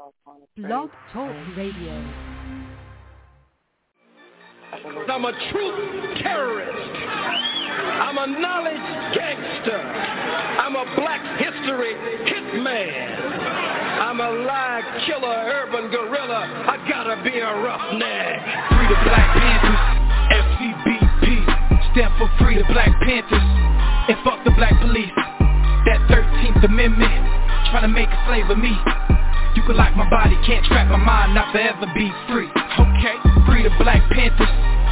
Blog Talk Radio. I'm a truth terrorist. I'm a knowledge gangster. I'm a black history hitman. I'm a lie killer, urban gorilla. I gotta be a roughneck. Free the Black Panthers, FCBP, stand for Free the Black Panthers, and fuck the black police. That 13th Amendment, trying to make a slave of me. You can lock my body, can't trap my mind, not forever be free. Okay, Free the Black Panthers,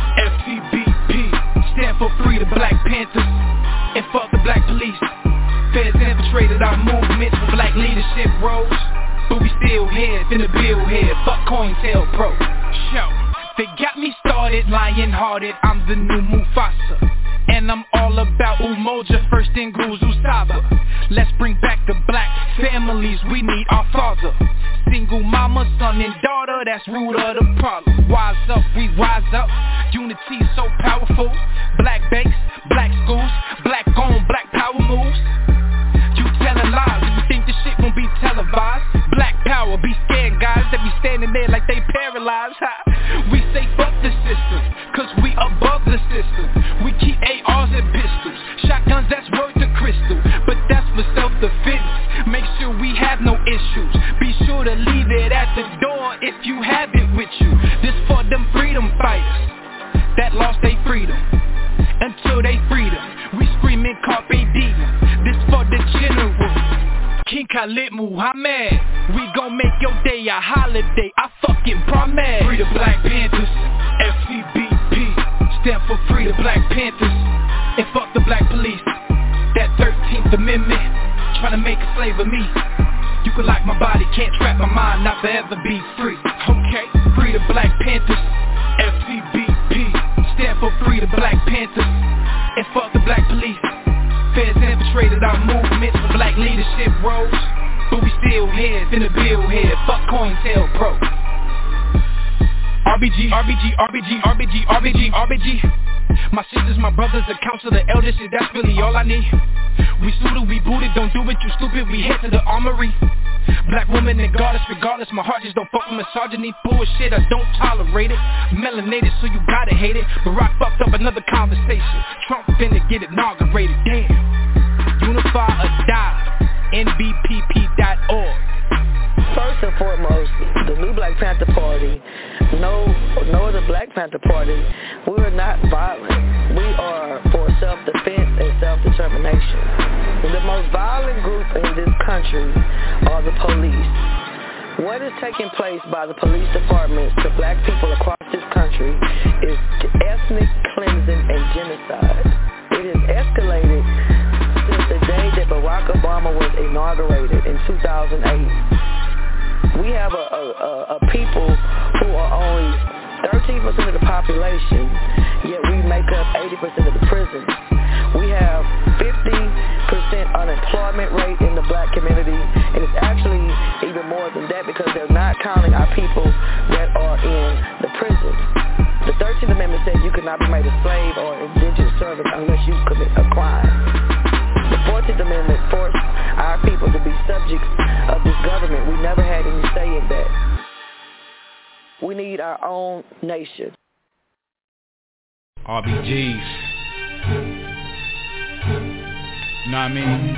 FCBP, stand for Free the Black Panthers, and fuck the black police. Feds infiltrated our movement for black leadership roles, but we still here, finna build here, fuck COINTELPRO. Show, they got me started, lion-hearted, I'm the new Mufasa. And I'm all about Umoja, first in Guzu Saba. Let's bring back the black families, we need our father. Single mama, son and daughter, that's root of the problem. Wise up, we rise up, unity so powerful. Black banks, black schools, black owned, black power moves. You telling lies, if you think this shit won't be televised. Black power, be scared guys that be standing there like they paralyzed. We say fuck the system, cause we above the system. We keep ARs and pistols, shotguns that's worth the crystal, but that's for self-defense. Make sure we have no issues, be sure to leave it at the door if you have it with you. This for them freedom fighters that lost their freedom, until they freedom, we screaming carpe diem. This for the general, King Khalid Muhammad. We gon' make your day a holiday, I fucking promise. Free the Black Panthers, FCBP, stand for Free the Black Panthers, and fuck the black police. That 13th Amendment, tryna make a slave of me. You can lock my body, can't trap my mind, not forever be free. Okay, Free the Black Panthers, FCBP, stand for Free the Black Panthers, and fuck the black police. Feds infiltrated our movement for black leadership roles, but we still here, finna build here, fuck COINTELPRO. RBG, RBG, RBG, RBG, RBG, RBG. My sisters, my brothers, the council, the elders, shit, that's really all I need. We suited, we booted, don't do it, you stupid, we head to the armory. Black woman and goddess, regardless, my heart just don't fuck with misogyny. Bullshit, I don't tolerate it. Melanated, so you gotta hate it. Barack fucked up another conversation. Trump finna get inaugurated, damn. Unify or die, NBPP.org. First and foremost, the new Black Panther Party, no other Black Panther Party, we are not violent. We are for self-defense and self-determination. The most violent group in this country are the police. What is taking place by the police departments to black people across this country is ethnic cleansing and genocide. It has escalated since the day that Barack Obama was inaugurated in 2008. We have a people who are only 13% of the population, yet we make up 80% of the prisons. We have 50% unemployment rate in the black community, and it's actually even more than that because they're not counting our people that are in the prisons. The 13th Amendment said you cannot be made a slave or indentured servant unless you commit a crime. The 14th Amendment forced our people to be subjects of this government. We never had any say in that. We need our own nation. RBGs. You know what I mean?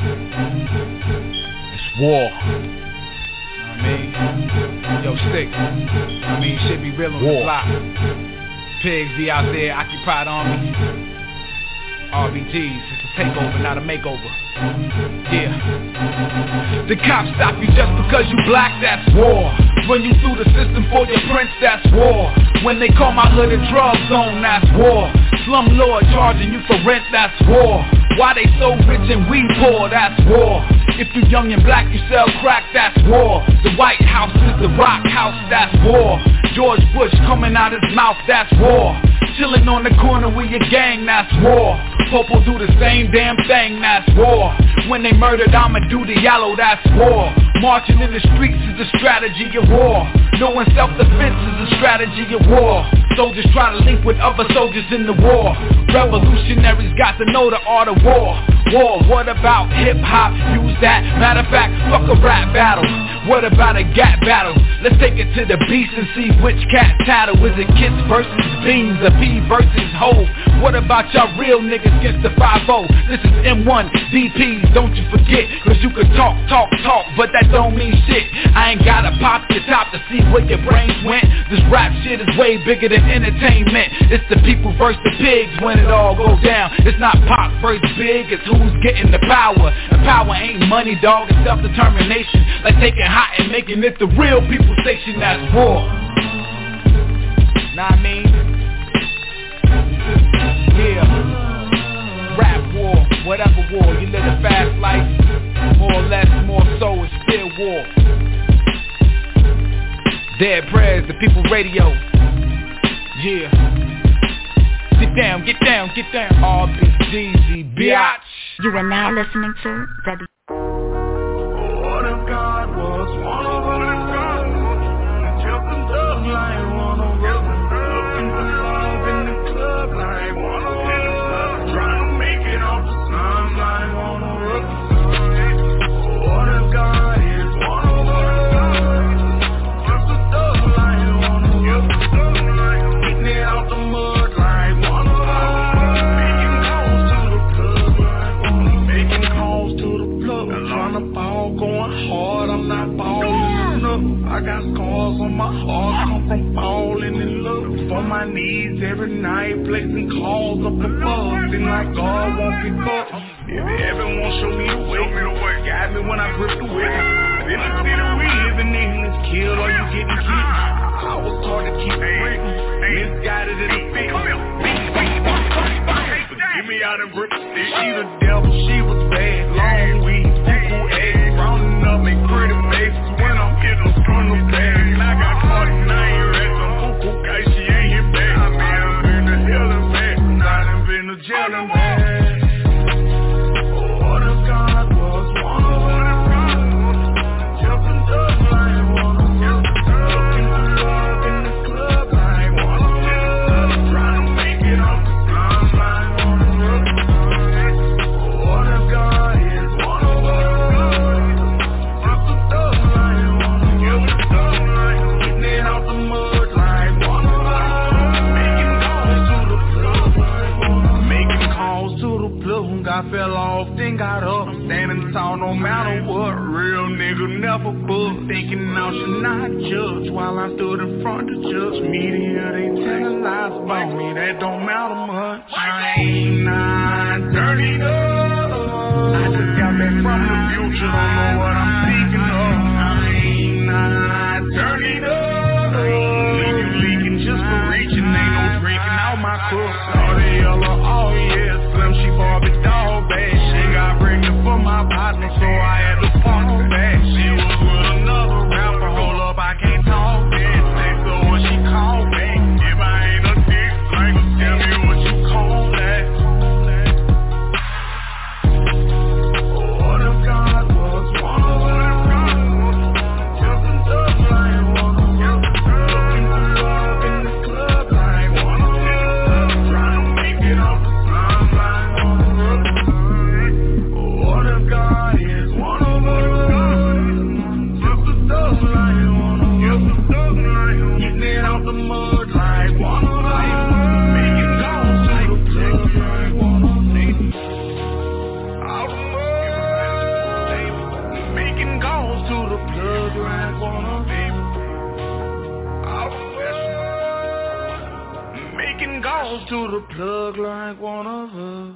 It's war. You know what I mean? Yo, Stick. I mean, shit be real on the block. Pigs be out there, occupied armies. RBGs, it's a takeover, not a makeover. Yeah. The cops stop you just because you black, that's war. Run you through the system for your prince, that's war. When they call my hood a drug zone, that's war. Slumlord charging you for rent, that's war. Why they so rich and we poor, that's war. If you young and black, you sell crack, that's war. The White House is the rock house, that's war. George Bush coming out his mouth, that's war. Chilling on the corner with your gang, that's war. Popo do the same damn thing, that's war. When they murdered Amadou Diallo, that's war. Marching in the streets is a strategy of war. Knowing self-defense is a strategy of war. Soldiers try to link with other soldiers in the war. Revolutionaries got to know the art of war. War, what about hip-hop? Use that. Matter of fact, fuck a rap battle. What about a gap battle? Let's take it to the beast and see which cat tattle. Is it Kids versus Beans, or P versus Hove? What about y'all real niggas against the 5-0? This is M1 DPs, don't you forget. Cause you can talk, but that don't mean shit. I ain't gotta pop your top to see where your brains went. This rap shit is way bigger than entertainment. It's the people versus the pigs when it all goes down. It's not Pop versus Big, it's who's getting the power. And power ain't money, dog, it's self-determination. Like taking hot and making it the real people station. That's war. Know what I mean? Yeah. Rap war, whatever war. You live a fast life, more or less, more so, it's still war. Dead prayers, the people radio. Yeah. Get down, get down, get down. RBGZ, biatch. You are now listening to W. What if God was one of us? Jumping up like one of us. Looking for love in the club like one of us. Trying to make it off the slums like one of us. What if God is one of us? Just a thug like one of us. Getting it out the mud like one of us. Making calls to the club like one of us. Making calls to the plug. Trying to ball, going hard, I'm not balling up. I got scars on my heart, come from falling in love. On my knees every night, placing calls up above. Seem like God won't give up. If heaven won't show me the way, guide me when I grip the wheel. In the city we living in, is killed or you getting killed. I was taught to keep it real, misguided in the field. Get me out and grip the stick. She the devil, she was bad, long weed, cuckoo eggs, rounding up and pretty faces. When I'm getting them from the bag, and I got caught and I ain't read some cuckoo guy, she ain't hit back. I done been to hell and back, I done been to jail and back. What if God was one of us? Jumping up like one of us. Looking for love in the club like one of us. Trying to make it off the slums like one of us. What if God is one of us? Just a thug like one of us. Getting it out the mud like one of us. Making calls to the plug like one of us. Making calls to the plug. I fell off, then got up. I'm standing tall no matter what. Real nigga never bug. Thinking I should not judge while I stood in front of judge. Media, they telling lies about me, that don't matter much. I ain't not dirty up. I just got back from the future, don't know what I'm speaking of. I ain't not dirty up. Leave you leaking just for reaching, ain't no drinking out my cup. All the yellow, oh yeah, Slim, she Barbie dog bad. She got pregnant for my partner, so I had to fall back. She was with another rapper, hold up, I can't talk that. Say so when she called back. If I ain't a dick, like, tell me what you call that. What if God was one of us? Jumping up like one of us. Looking for love in the club like one of us. Trying to make it off the slums like one of us. What if God is one of us? Just a thug like one of us. Getting it out the mud like one of us. Making calls to the plug like one of us. Out the mud. Making calls to the plug like one of us. Out the mud. Making calls to the plug like one of us.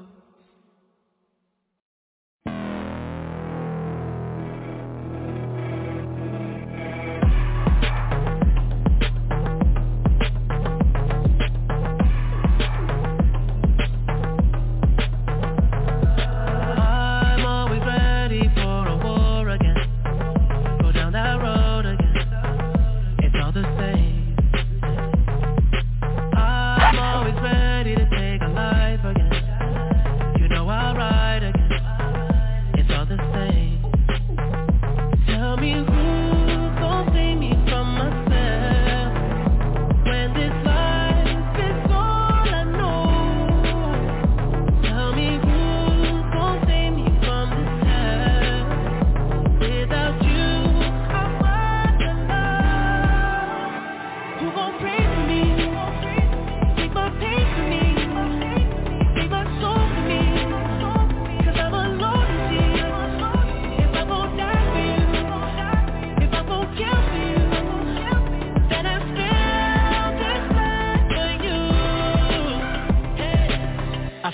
I'm always ready for a war again. Go down that road again. It's all the same. I'm always ready to take a life again.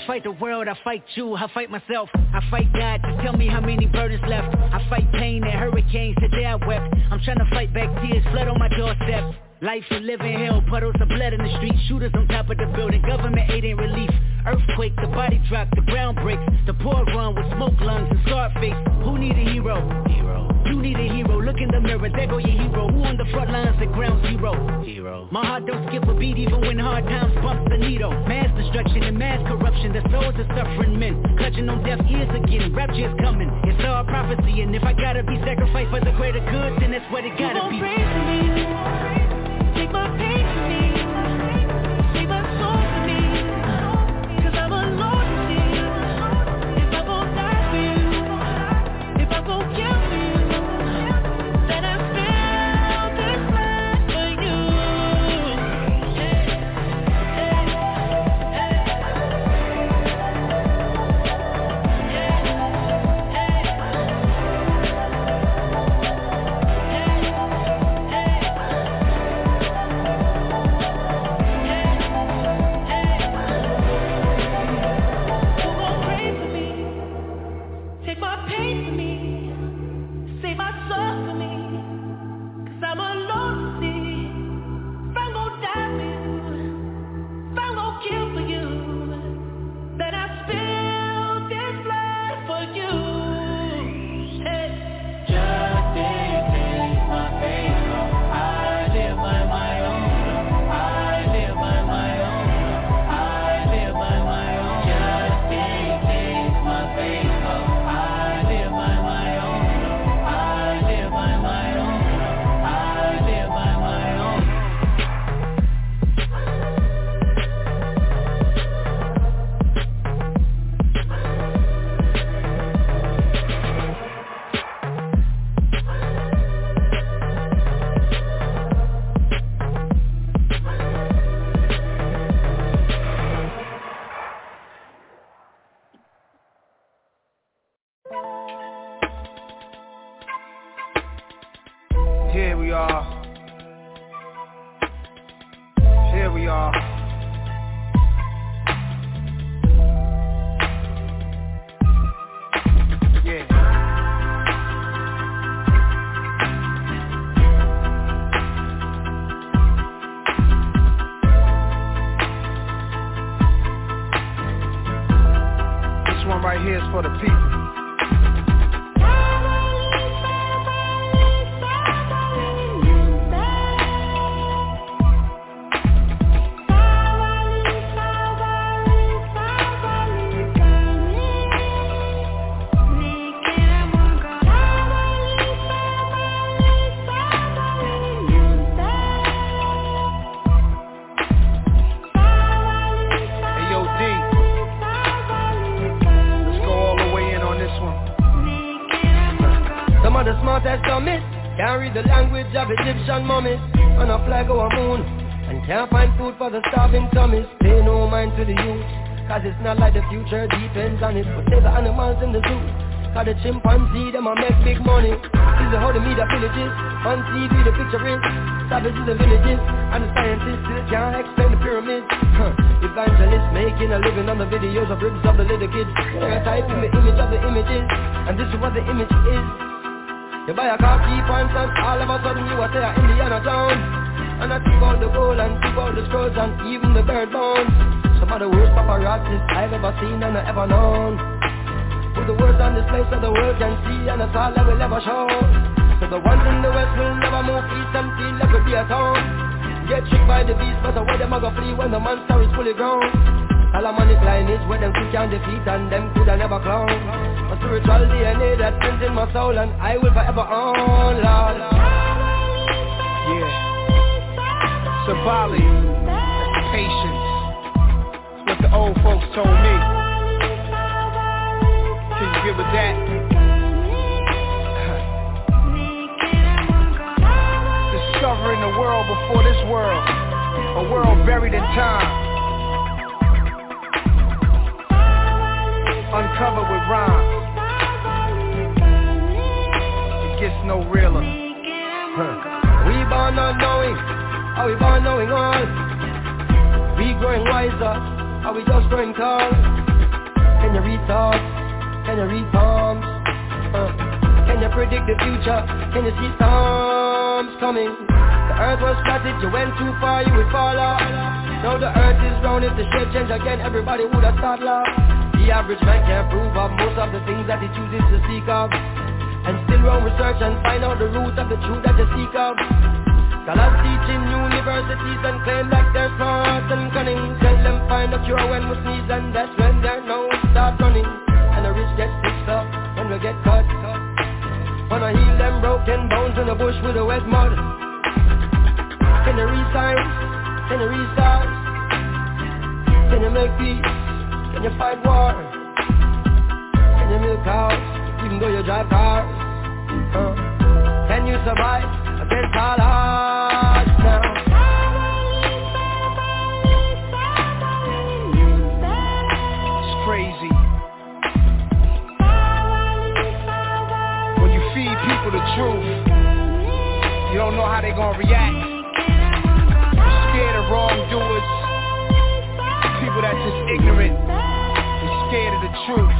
fight the world, I fight you, I fight myself. I fight God to tell me how many burdens left. I fight pain and hurricanes, today I wept. I'm trying to fight back tears, flood on my doorstep. Life and living hell, puddles of blood in the street. Shooters on top of the building, government aid ain't relief. Earthquake, the body drop, the ground breaks. The poor run with smoke lungs and scarred face. Who need a hero? You need a hero, look in the mirror, there go your hero. Who on the front lines at ground zero? My heart don't skip a beat even when hard times bump the needle. Mass destruction and mass corruption, the souls of suffering men. Clutching on deaf ears again, rapture's coming. It's all prophecy, and if I gotta be sacrificed for the greater good, then that's what it gotta be. Pray for me. Take my pain for me. Take my soul for me. 'Cause I'm alone to see. If I won't die for you, if I won't kill for you, then I spill this life for you. Here we are. Here we are. Yeah. This one right here is for the people. Can't read the language of Egyptian mummies. On a flag or a moon, and can't find food for the starving tummies. Pay no mind to the youth, cause it's not like the future depends on it. But save the animals in the zoo, cause the chimpanzee them a make big money. This is how the media villages, on TV the picture is savages and villages, and the scientists still can't explain the pyramids. Evangelists making a living on the videos of ribs of the little kids. They're typing the image of the images, and this is what the image is. You buy a car, cheap pants, and all of a sudden you are there in Indiana town. And I took all the gold and took all the scrolls and even the bird bones. Some of the worst paparazzis I've ever seen and I ever known. Put the words on this place so the world can see, and that's all I will ever show. So the ones in the west will never move east and feel like we'll be a town. Get tricked by the beast, but where them a go flee when the monster is fully grown. Solomonic lineage where them quick can defeat and them coulda never clown. A spiritual DNA that ends in my soul and I will forever own, Lord. Yeah. Sabali, that's patience. That's what the old folks told me. Can you give it that? Discovering the world before this world, a world buried in time. Uncovered with rhymes. It gets no realer. We born not knowing, are we born knowing all? We growing wiser, are we just growing tall? Can you read thoughts? Can you read palms? Can you predict the future? Can you see storms coming? The earth was flat, if you went too far you would fall off. Now the earth is round, if the shape change again everybody would have started laugh. The average man can't prove of most of the things that he chooses to seek of, and still run research and find out the root of the truth that you seek of. Scholars teach in universities and claim like they're smart and cunning. Tell them find a cure when we sneeze, and that's when their nose start running. And the rich get fixed up when we get cut. Wanna heal them broken bones in the bush with the wet mud. Can you read science? Can you read stars? Can you make peace? Can you fight war? Can you milk cows even though you drive cars? Can you survive against all odds now? It's crazy. When you feed people the truth, you don't know how they gonna react. You're scared of wrongdoers, people that's just ignorant. You're scared of the truth.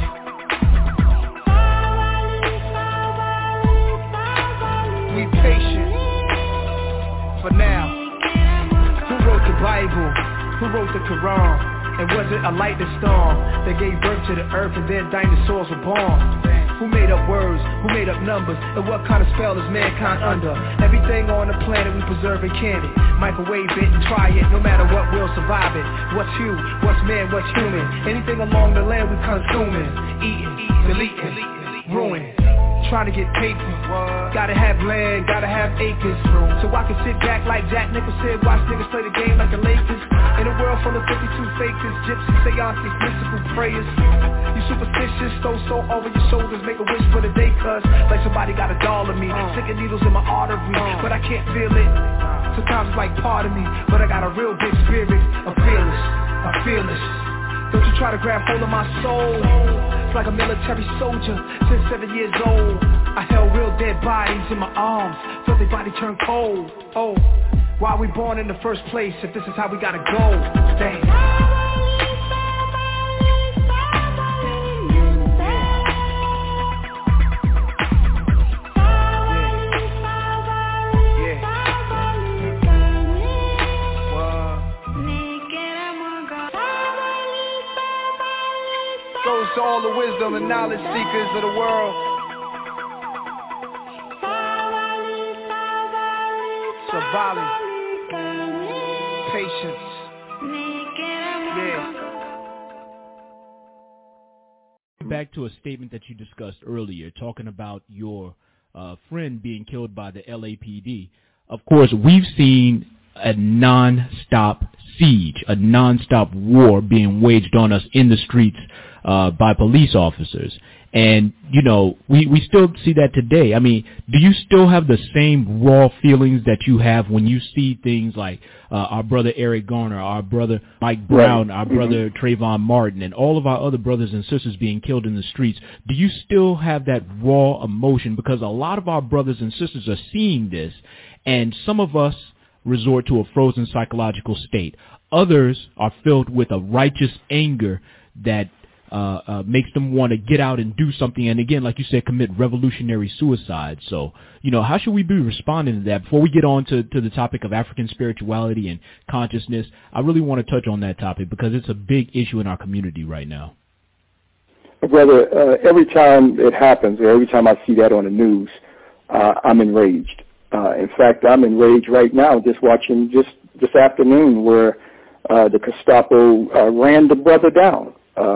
Be patient for now. Who wrote the Bible? Who wrote the Quran? And was it a lightning storm that gave birth to the earth and then dinosaurs were born? Who made up words? Who made up numbers? And what kind of spell is mankind under? Everything on the planet we preserve and can it. Microwave it and try it, no matter what, we'll survive it. What's you? What's man? What's human? Anything along the land we consuming. Eating, deleting, ruin. Trying to get paper, gotta have land, gotta have acres, so I can sit back like Jack Nicholson, watch niggas play the game like the Lakers. In a world full of 52 fakers, gypsy seances, mystical prayers. You superstitious, throw soul over your shoulders, make a wish for the day, cuz like somebody got a doll of me, sticking needles in my artery, but I can't feel it. Sometimes it's like part of me, but I got a real big spirit, I'm fearless. Don't you try to grab hold of my soul. It's like a military soldier since 7 years old. I held real dead bodies in my arms, felt their body turn cold. Oh, why we born in the first place if this is how we gotta go? Damn. To all the wisdom and knowledge seekers of the world, surviving, patience, yeah. Back to a statement that you discussed earlier, talking about your friend being killed by the LAPD. Of course, we've seen a non-stop siege, a non-stop war being waged on us in the streets by police officers. And, you know, we still see that today. I mean, do you still have the same raw feelings that you have when you see things like our brother Eric Garner, our brother Mike Brown, our brother Trayvon Martin, and all of our other brothers and sisters being killed in the streets? Do you still have that raw emotion? Because a lot of our brothers and sisters are seeing this, and some of us resort to a frozen psychological state. Others are filled with a righteous anger that makes them want to get out and do something, and again, like you said, commit revolutionary suicide. So, you know, how should we be responding to that? Before we get on to the topic of African spirituality and consciousness, I really want to touch on that topic because it's a big issue in our community right now. Brother, every time it happens, or every time I see that on the news, I'm enraged. In fact, I'm enraged right now just watching this afternoon where the Gestapo ran the brother down.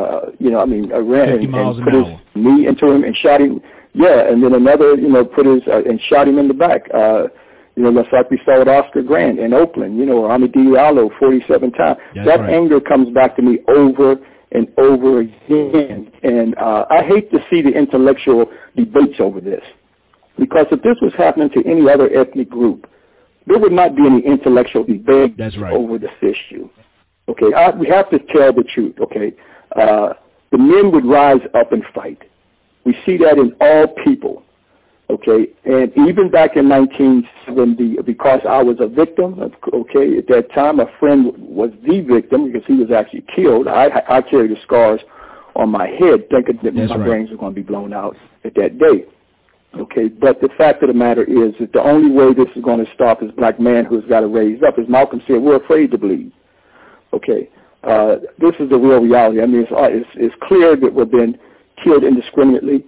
Ran and put his knee into him and shot him. Yeah, and then another, put his and shot him in the back. Just like we saw with Oscar Grant in Oakland, or Amadou Diallo 47 times. That right. Anger comes back to me over and over again. And I hate to see the intellectual debates over this. Because if this was happening to any other ethnic group, there would not be any intellectual debate over this issue. Okay, we have to tell the truth, okay? The men would rise up and fight. We see that in all people, okay? And even back in 1970, because I was a victim, okay, at that time a friend was the victim because he was actually killed. I carry the scars on my head thinking that my brains are going to be blown out at that day. Okay, but the fact of the matter is that the only way this is going to stop is black man who's got to raise up. As Malcolm said, we're afraid to bleed. Okay, this is the real reality. I mean, it's clear that we've been killed indiscriminately.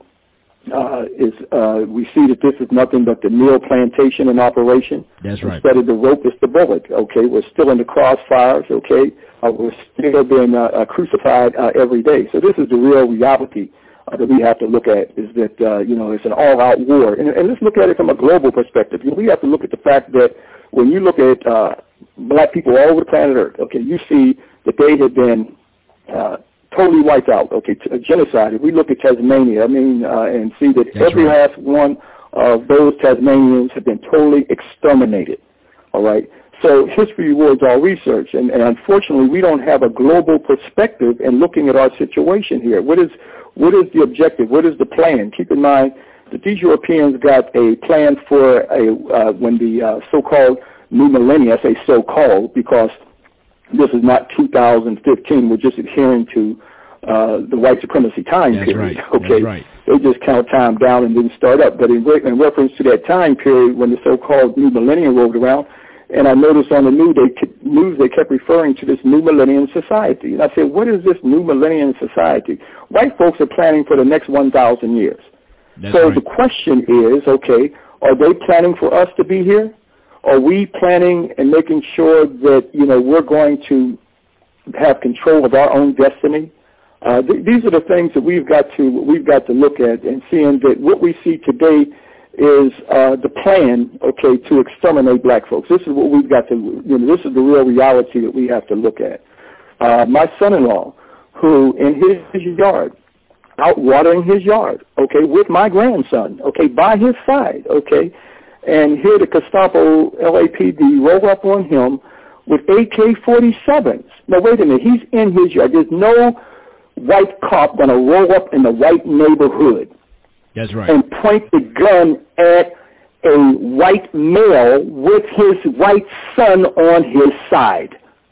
We see that this is nothing but the meal plantation in operation. That's right. Instead of the rope, it's the bullet. Okay, we're still in the crossfires. Okay, we're still being crucified every day. So this is the real reality that we have to look at. Is that it's an all-out war, and let's look at it from a global perspective. We have to look at the fact that when you look at black people all over the planet Earth, okay, you see that they have been totally wiped out, okay, genocide. If we look at Tasmania, and see that every last one of those Tasmanians have been totally exterminated, all right? So history rewards all research, and unfortunately we don't have a global perspective in looking at our situation here. What is the objective? What is the plan? Keep in mind that these Europeans got a plan for when the so-called new millennia, I say so-called because this is not 2015. We're just adhering to the white supremacy time period. Right. Okay, That's right. They just count time down and didn't start up. But in reference to that time period when the so-called new millennium rolled around, and I noticed on the news they kept referring to this new millennium society. And I said, what is this new millennium society? White folks are planning for the next 1,000 years. So the question is, okay, are they planning for us to be here? Are we planning and making sure that, we're going to have control of our own destiny? These are the things that we've got to look at, and seeing that what we see today is the plan, okay, to exterminate black folks. This is what we've got to, this is the real reality that we have to look at. My son-in-law, who in his yard, out watering his yard, okay, with my grandson, okay, by his side, okay, and here the Gestapo LAPD roll up on him with AK-47s. Now, wait a minute. He's in his yard. There's no white cop going to roll up in the white neighborhood. That's right. And point the gun at a white male with his white son on his side.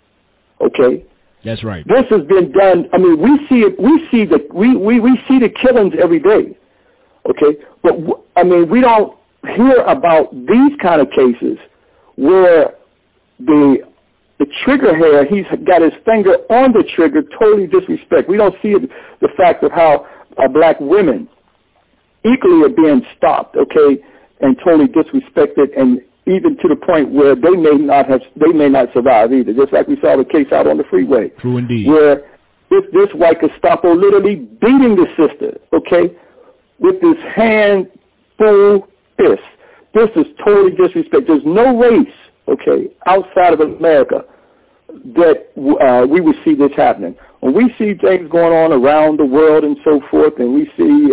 Okay? That's right. This has been done. I mean, we see it. We see the killings every day. Okay? But, we don't hear about these kind of cases where the trigger hair, he's got his finger on the trigger, totally disrespect. We don't see the fact of how black women equally are being stopped, okay, and totally disrespected, and even to the point where they may not survive either. Just like we saw the case out on the freeway. True indeed. Where this white Gestapo literally beating the sister, okay, with his hand full fist. This is totally disrespect. There's no race, okay, outside of America that we would see this happening. When we see things going on around the world and so forth, and we see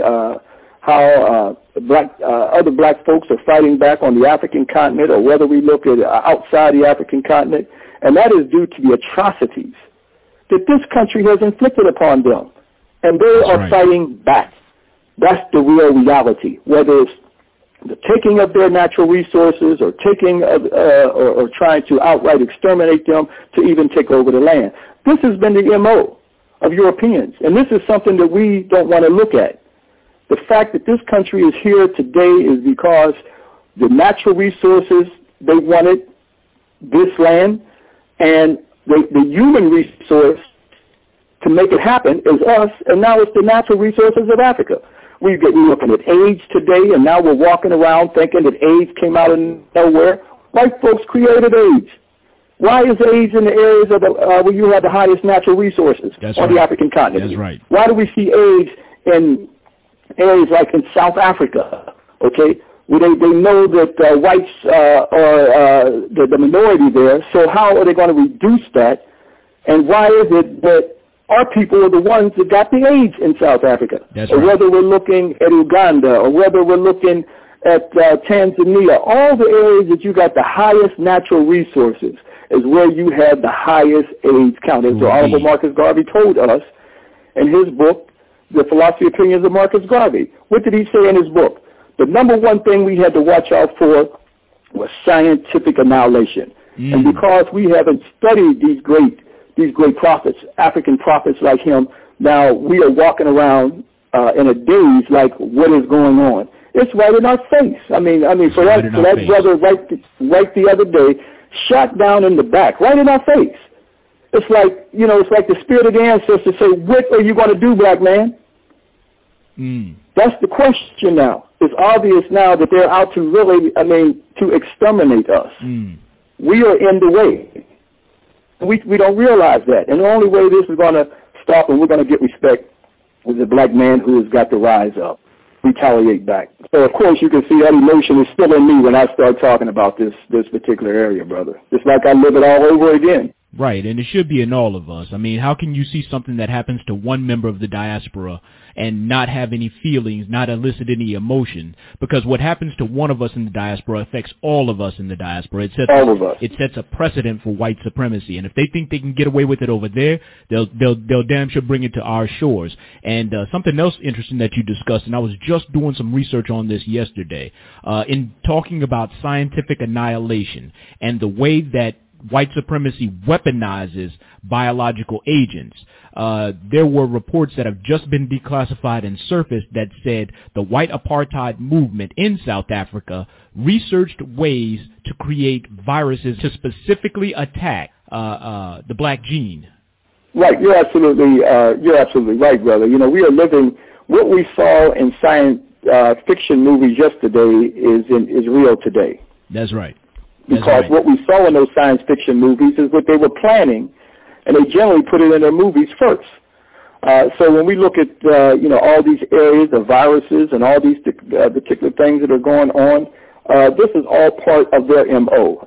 how other black folks are fighting back on the African continent, or whether we look at outside the African continent, and that is due to the atrocities that this country has inflicted upon them. And they are fighting back. That's the real reality, whether it's the taking of their natural resources or taking or trying to outright exterminate them to even take over the land. This has been the MO of Europeans, and this is something that we don't want to look at. The fact that this country is here today is because the natural resources, they wanted this land, and the human resource to make it happen is us, and now it's the natural resources of Africa. We're looking at AIDS today, and now we're walking around thinking that AIDS came out of nowhere. White folks created AIDS. Why is AIDS in the areas of where you have the highest natural resources on the African continent? That's right. Why do we see AIDS in areas like in South Africa, okay, where they know that whites are the minority there, so how are they going to reduce that? And why is it that our people are the ones that got the AIDS in South Africa? Or whether we're looking at Uganda, or whether we're looking at Tanzania, all the areas that you got the highest natural resources is where you have the highest AIDS count. As the Honorable Marcus Garvey told us in his book, The Philosophy and Opinions of Marcus Garvey. What did he say in his book? The number one thing we had to watch out for was scientific annihilation. And because we haven't studied these great prophets, African prophets like him, Now we are walking around in a daze like, what is going on? It's right in our face. I mean, for that brother right the other day, shot down in the back, right in our face. It's like, it's like the spirit of the ancestors say, what are you going to do, black man? That's the question now. It's obvious now that they're out to really, to exterminate us. We are in the way. We don't realize that. And the only way this is going to stop and we're going to get respect is the black man who has got to rise up, retaliate back. So, of course, you can see that emotion is still in me when I start talking about this particular area, brother. It's like I live it all over again. Right, and it should be in all of us. I mean, how can you see something that happens to one member of the diaspora and not have any feelings, not elicit any emotion? Because what happens to one of us in the diaspora affects all of us in the diaspora. It sets a precedent for white supremacy, and if they think they can get away with it over there, they'll damn sure bring it to our shores. And something else interesting that you discussed, and I was just doing some research on this yesterday, in talking about scientific annihilation and the way that white supremacy weaponizes biological agents. There were reports that have just been declassified and surfaced that said the white apartheid movement in South Africa researched ways to create viruses to specifically attack the black gene. Right, you're absolutely right, brother. We are living what we saw in science fiction movies yesterday is real today. That's right. Because what we saw in those science fiction movies is what they were planning, and they generally put it in their movies first. So when we look at all these areas of viruses and all these particular things that are going on, this is all part of their MO.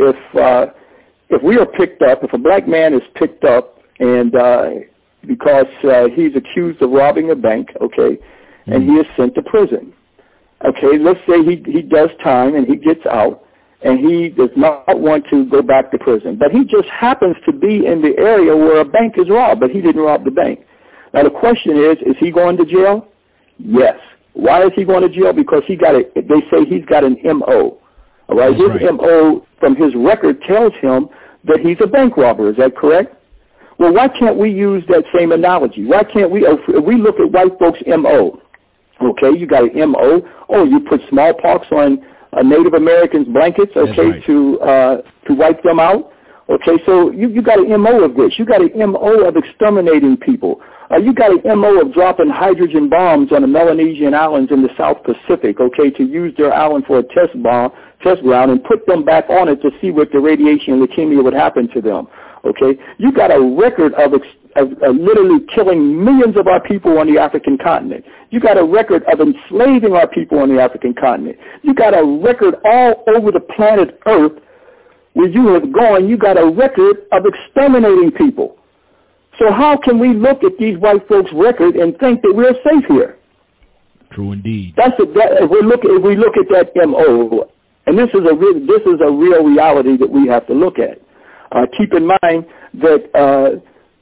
If we are picked up, if a black man is picked up, and because he's accused of robbing a bank, okay, and he is sent to prison, okay, let's say he does time and he gets out. And he does not want to go back to prison. But he just happens to be in the area where a bank is robbed, but he didn't rob the bank. Now, the question is he going to jail? Yes. Why is he going to jail? Because they say he's got an M.O. All right? His M.O. from his record tells him that he's a bank robber. Is that correct? Well, why can't we use that same analogy? Why can't we, if we look at white folks' M.O., okay, you got an M.O., you put smallpox on Native Americans' blankets, okay, to wipe them out. Okay, so you got an MO of this. You got an MO of exterminating people. You got an MO of dropping hydrogen bombs on the Melanesian islands in the South Pacific, okay, to use their island for a test ground and put them back on it to see what the radiation and leukemia would happen to them. Okay, you got a record of literally killing millions of our people on the African continent. You got a record of enslaving our people on the African continent. You got a record all over the planet Earth where you have gone. You got a record of exterminating people. So how can we look at these white folks' record and think that we're safe here? True indeed. If we look at that MO, and this is a real reality that we have to look at. Keep in mind that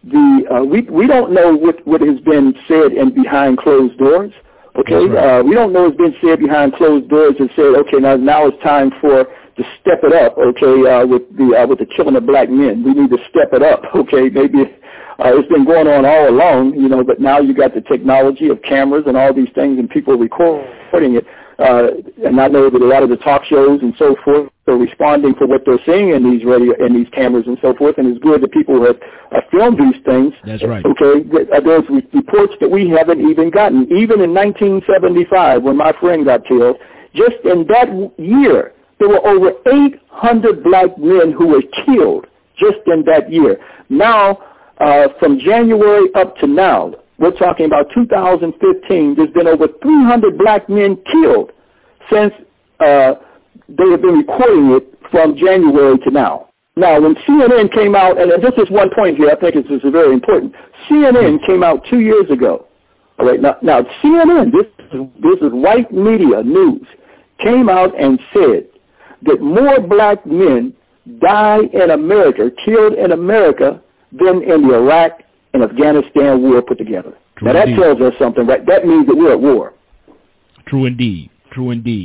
we don't know what has been said behind closed doors. Okay, right. We don't know what's been said behind closed doors and said, okay, now it's time to step it up. Okay, with the killing of black men, we need to step it up. Okay, maybe it's been going on all along, but now you got the technology of cameras and all these things, and people recording it. And I know that a lot of the talk shows and so forth are responding for what they're seeing in these these cameras and so forth. And it's good that people have filmed these things. That's right. Okay, there's reports that we haven't even gotten. Even in 1975, when my friend got killed, just in that year, there were over 800 black men who were killed just in that year. Now, from January up to now, we're talking about 2015. There's been over 300 black men killed since they have been recording it from January to now. Now, when CNN came out, and this is one point here, I think this is very important. CNN came out 2 years ago. All right, now CNN, this is white media news, came out and said that more black men die in America, killed in America, than in the Iraq and Afghanistan war put together. True now, that indeed. tells us something, right? That means that we're at war. True indeed. True indeed.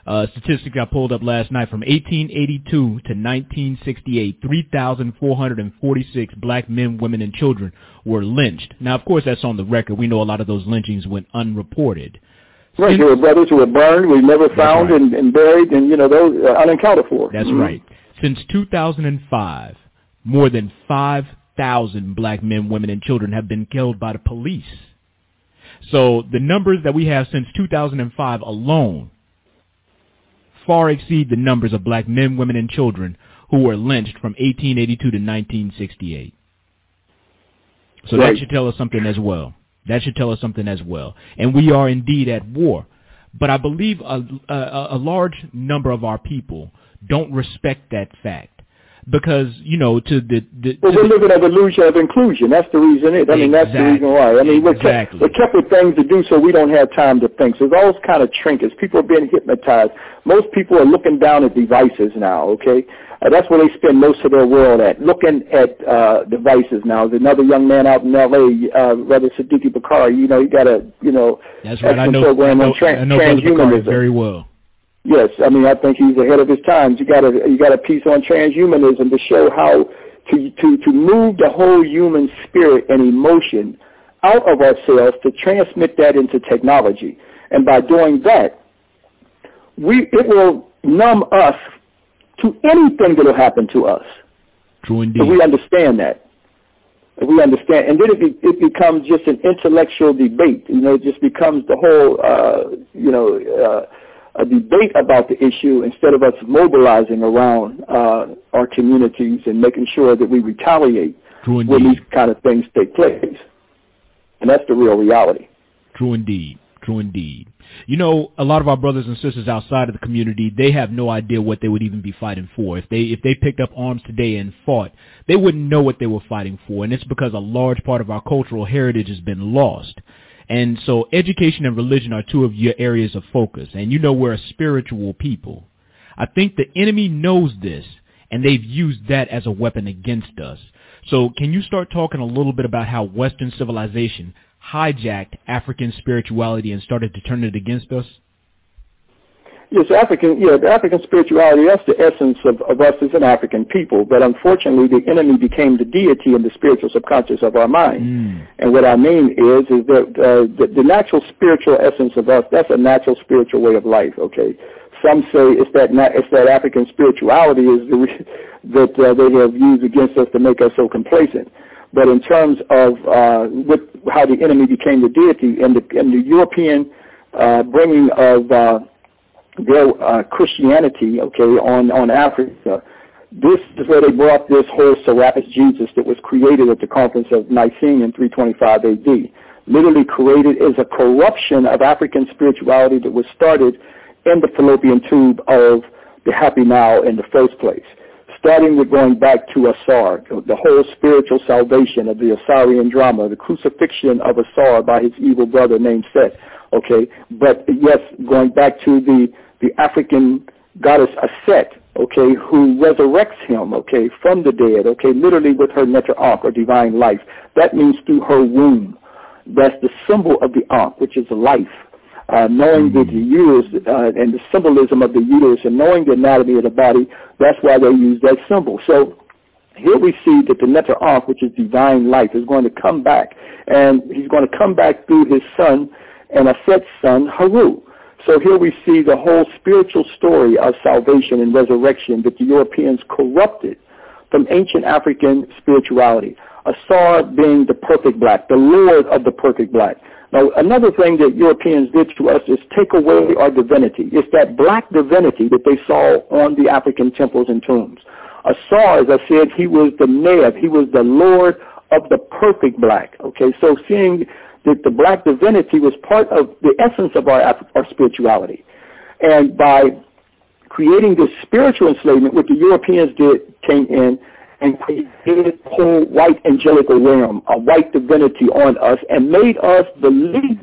Statistics I pulled up last night from 1882 to 1968, 3,446 black men, women, and children were lynched. Now, of course, that's on the record. We know a lot of those lynchings went unreported. Right, there were brothers who were burned, we never found and buried, and, those are unaccounted for. That's right. Since 2005, more than 5,000 black men, women, and children have been killed by the police. So the numbers that we have since 2005 alone far exceed the numbers of black men, women, and children who were lynched from 1882 to 1968. So that should tell us something as well. And we are indeed at war. But I believe a large number of our people don't respect that fact. Because, we're living an illusion of inclusion. That's the reason it. That's the reason why. We're kept with things to do so we don't have time to think. So there's all kind of trinkets. People are being hypnotized. Most people are looking down at devices now, okay? That's where they spend most of their world at, looking at devices now. There's another young man out in L.A., Brother Siddiqui Bakari, he got a, that's right. I know transhumanism very well. Yes, I think he's ahead of his times. You got a piece on transhumanism to show how to move the whole human spirit and emotion out of ourselves to transmit that into technology. And by doing that, it will numb us to anything that will happen to us. True indeed. If we understand that. And then it becomes just an intellectual debate. It just becomes the whole, a debate about the issue instead of us mobilizing around our communities and making sure that we retaliate when these kind of things take place. And that's the real reality. True indeed. A lot of our brothers and sisters outside of the community, they have no idea what they would even be fighting for. If they picked up arms today and fought, they wouldn't know what they were fighting for. And it's because a large part of our cultural heritage has been lost. And so education and religion are two of your areas of focus. And we're a spiritual people. I think the enemy knows this, and they've used that as a weapon against us. So can you start talking a little bit about how Western civilization hijacked African spirituality and started to turn it against us? Yes, the African spirituality, that's the essence of us as an African people. But unfortunately, the enemy became the deity in the spiritual subconscious of our mind. And what I mean is that the natural spiritual essence of us, that's a natural spiritual way of life, okay? Some say it's that African spirituality that they have used against us to make us so complacent. But in terms of how the enemy became the deity and the European bringing of their Christianity, on Africa, this is where they brought this whole Serapis Jesus that was created at the Conference of Nicene in 325 A.D. Literally created as a corruption of African spirituality that was started in the fallopian tube of the Happy Now in the first place. Starting with going back to Asar, the whole spiritual salvation of the Asarian drama, the crucifixion of Asar by his evil brother named Set, okay? But yes, going back to the African goddess Aset, okay, who resurrects him, okay, from the dead, okay, literally with her Neter Ankh, or divine life. That means through her womb. That's the symbol of the Ankh, which is life. Knowing the uterus and the symbolism of the uterus and knowing the anatomy of the body, that's why they use that symbol. So here we see that the Neter Ankh, which is divine life, is going to come back. And he's going to come back through his son and Aset's son, Haru. So here we see the whole spiritual story of salvation and resurrection that the Europeans corrupted from ancient African spirituality. Asar being the perfect black, the Lord of the perfect black. Now, another thing that Europeans did to us is take away our divinity. It's that black divinity that they saw on the African temples and tombs. Asar, as I said, he was the Nev. He was the Lord of the perfect black. Okay, so seeing that the black divinity was part of the essence of our spirituality. And by creating this spiritual enslavement, what the Europeans did, came in and created a whole white angelical realm, a white divinity on us, and made us believe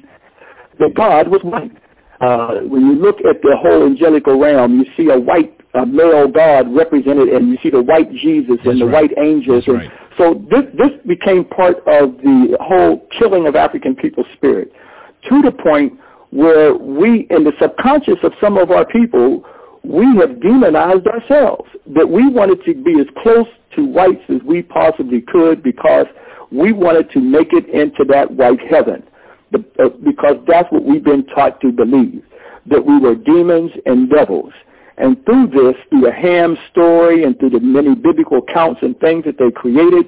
that God was white. When you look at the whole angelical realm, you see a male God represented, and you see the white Jesus and the white angels. And so this became part of the whole killing of African people's spirit, to the point where we, in the subconscious of some of our people, we have demonized ourselves, that we wanted to be as close to whites as we possibly could because we wanted to make it into that white heaven, because that's what we've been taught to believe, that we were demons and devils. And through this, through the Ham story and through the many biblical accounts and things that they created,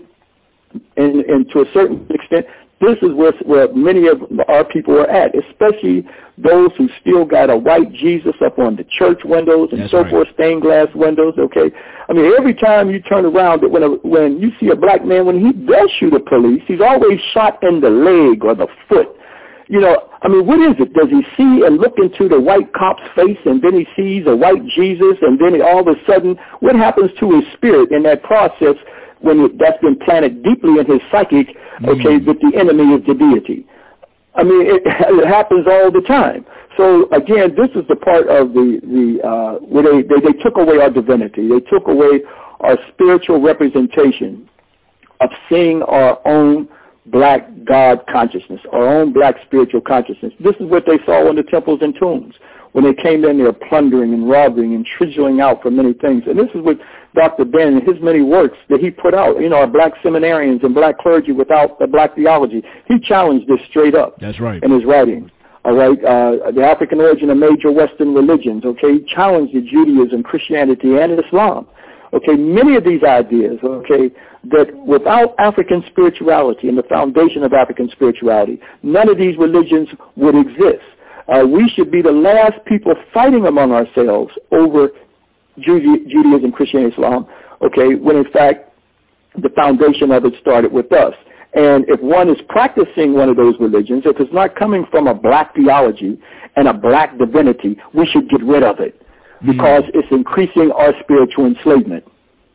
and to a certain extent, this is where many of our people are at, especially those who still got a white Jesus up on the church windows and forth, stained glass windows, okay? I mean, every time you turn around, when you see a black man, when he does shoot a police, he's always shot in the leg or the foot. You know, I mean, what is it? Does he see and look into the white cop's face, and then he sees a white Jesus, and then all of a sudden, what happens to his spirit in that process when that's been planted deeply in his psychic, okay, that the enemy is the deity? I mean, it happens all the time. So, again, this is the part of where they took away our divinity. They took away our spiritual representation of seeing our own black God consciousness, our own black spiritual consciousness. This is what they saw in the temples and tombs. When they came in there plundering and robbing and chiseling out for many things. And this is what Dr. Ben and his many works that he put out, you know, our black seminarians and black clergy without the black theology. He challenged this straight up. That's right. In his writings. All right, the African origin of major Western religions, okay, he challenged the Judaism, Christianity, and Islam. Okay, many of these ideas, okay, that without African spirituality and the foundation of African spirituality, none of these religions would exist. We should be the last people fighting among ourselves over Judaism, Christianity, Islam, okay, when in fact the foundation of it started with us. And if one is practicing one of those religions, if it's not coming from a black theology and a black divinity, we should get rid of it because it's increasing our spiritual enslavement.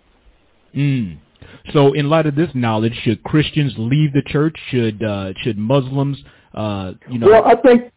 So in light of this knowledge, should Christians leave the church? Should Muslims, Well, I think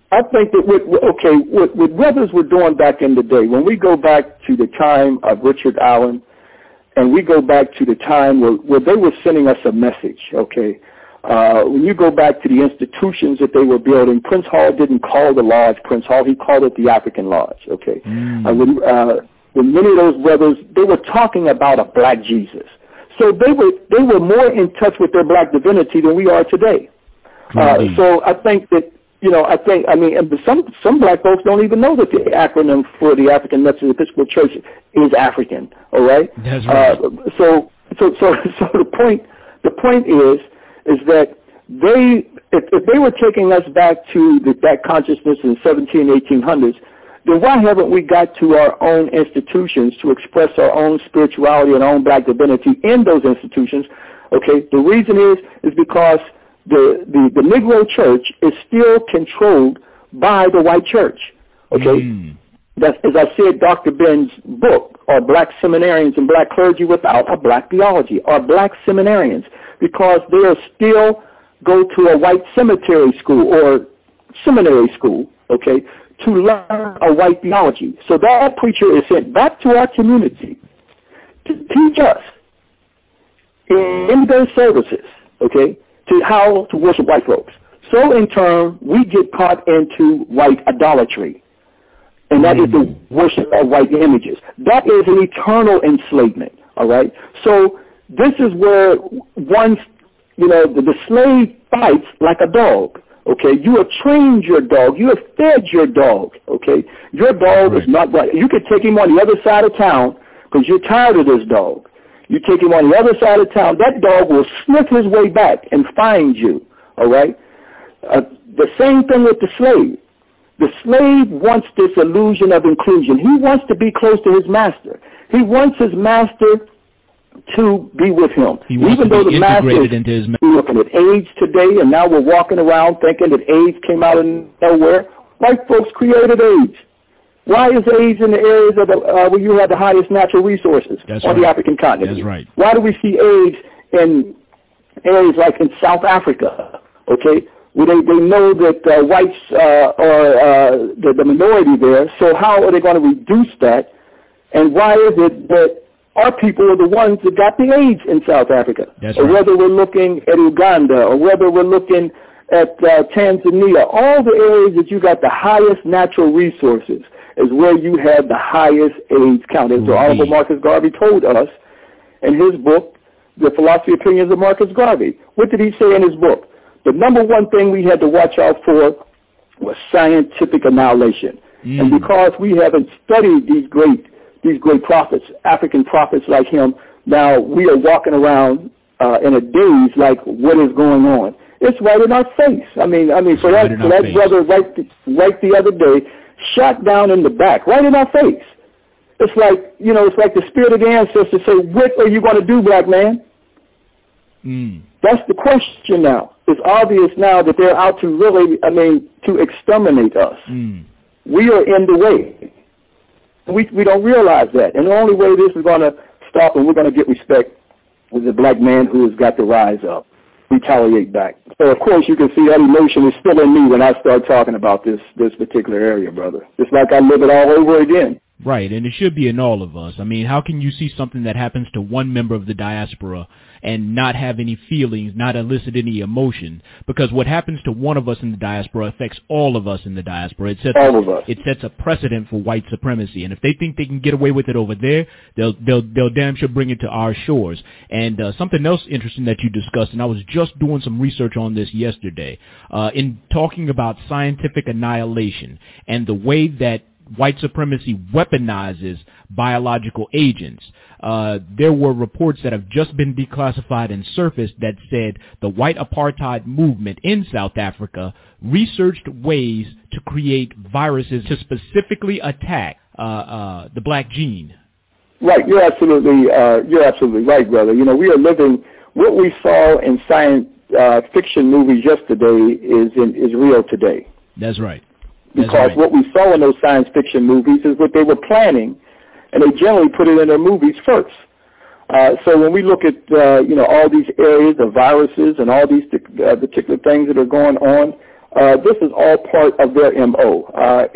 that what brothers were doing back in the day, when we go back to the time of Richard Allen, and we go back to the time where they were sending us a message, okay? When you go back to the institutions that they were building, Prince Hall didn't call the lodge Prince Hall, he called it the African Lodge, okay? When many of those brothers, they were talking about a black Jesus. So they were more in touch with their black divinity than we are today. So I think that, and some black folks don't even know that the acronym for the African Methodist Episcopal Church is African. All right. That's right. So the point is that if they were taking us back to that consciousness in the 1800s, then why haven't we got to our own institutions to express our own spirituality and our own black divinity in those institutions? Okay. The reason is because the Negro church is still controlled by the white church. Okay? That's, as I said, Dr. Ben's book, are black seminarians and black clergy without a black theology, are black seminarians, because they are still go to a white cemetery school or seminary school, okay, to learn a white theology. So that preacher is sent back to our community to teach us in their services, okay, to how to worship white folks. So in turn, we get caught into white idolatry, and that is the worship of white images. That is an eternal enslavement, all right? So this is where the slave fights like a dog, okay? You have trained your dog. You have fed your dog, okay? Your dog is not right. You could take him on the other side of town because you're tired of this dog. You take him on the other side of town, that dog will sniff his way back and find you, all right? The same thing with the slave. The slave wants this illusion of inclusion. He wants to be close to his master. He wants his master to be with him. Even though the master is looking at AIDS today, and now we're walking around thinking that AIDS came out of nowhere. White folks created AIDS. Why is AIDS in the areas of where you have the highest natural resources on the African continent? That's right. Why do we see AIDS in areas like in South Africa, okay, where they know that whites are the minority there, so how are they going to reduce that? And why is it that our people are the ones that got the AIDS in South Africa? That's or right. whether we're looking at Uganda, or whether we're looking at Tanzania, all the areas that you got the highest natural resources is where you have the highest AIDS count. As the Honorable Marcus Garvey told us in his book, The Philosophy Opinions of Marcus Garvey. What did he say in his book? The number one thing we had to watch out for was scientific annihilation. And because we haven't studied these great prophets, African prophets like him, now we are walking around in a daze like, what is going on? It's right in our face. I mean, so that brother right the other day shot down in the back, right in our face. It's like, it's like the spirit of the ancestors say, what are you going to do, black man? That's the question now. It's obvious now that they're out to really, to exterminate us. We are in the way. We don't realize that. And the only way this is going to stop and we're going to get respect is the black man who has got to rise up, retaliate back. So, of course, you can see that emotion is still in me when I start talking about this particular area, brother. It's like I live it all over again. Right, and it should be in all of us. I mean, how can you see something that happens to one member of the diaspora and not have any feelings, not elicit any emotion? Because what happens to one of us in the diaspora affects all of us in the diaspora. It sets a precedent for white supremacy, and if they think they can get away with it over there, they'll damn sure bring it to our shores. And something else interesting that you discussed, and I was just doing some research on this yesterday, in talking about scientific annihilation and the way that white supremacy weaponizes biological agents. There were reports that have just been declassified and surfaced that said the white apartheid movement in South Africa researched ways to create viruses to specifically attack the black gene. Right, you're absolutely right, brother. We are living what we saw in science fiction movies yesterday is real today. That's right. Because what we saw in those science fiction movies is what they were planning, and they generally put it in their movies first. So when we look at, all these areas of viruses and all these particular things that are going on, this is all part of their MO.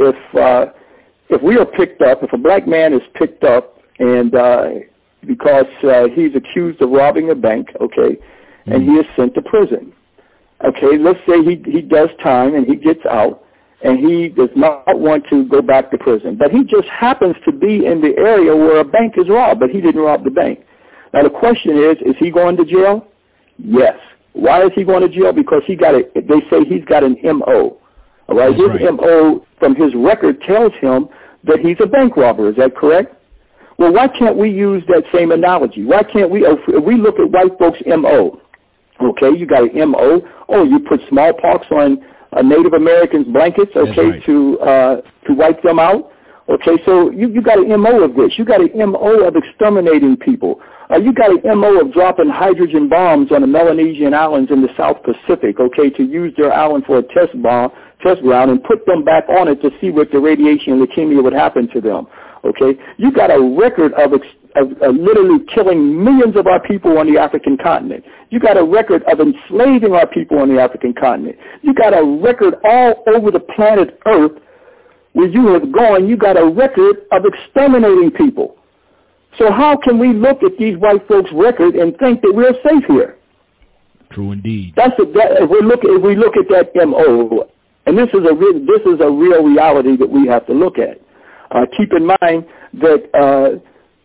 If we are picked up, if a black man is picked up and because he's accused of robbing a bank, and he is sent to prison, let's say he does time and he gets out, and he does not want to go back to prison. But he just happens to be in the area where a bank is robbed, but he didn't rob the bank. Now the question is he going to jail? Yes. Why is he going to jail? Because they say he's got an MO. All right? His MO from his record tells him that he's a bank robber. Is that correct? Well, why can't we use that same analogy? Why can't we, if we look at white folks' MO, you got an MO, you put smallpox on Native Americans' blankets, to wipe them out. So you got an MO of this. You got an MO of exterminating people. You got an MO of dropping hydrogen bombs on the Melanesian islands in the South Pacific, to use their island for a test ground and put them back on it to see what the radiation and leukemia would happen to them. You got a record of literally killing millions of our people on the African continent. You got a record of enslaving our people on the African continent. You got a record all over the planet Earth where you have gone. You got a record of exterminating people. So how can we look at these white folks' record and think that we're safe here? True indeed. If we look at that MO, and this is a real reality that we have to look at. Keep in mind that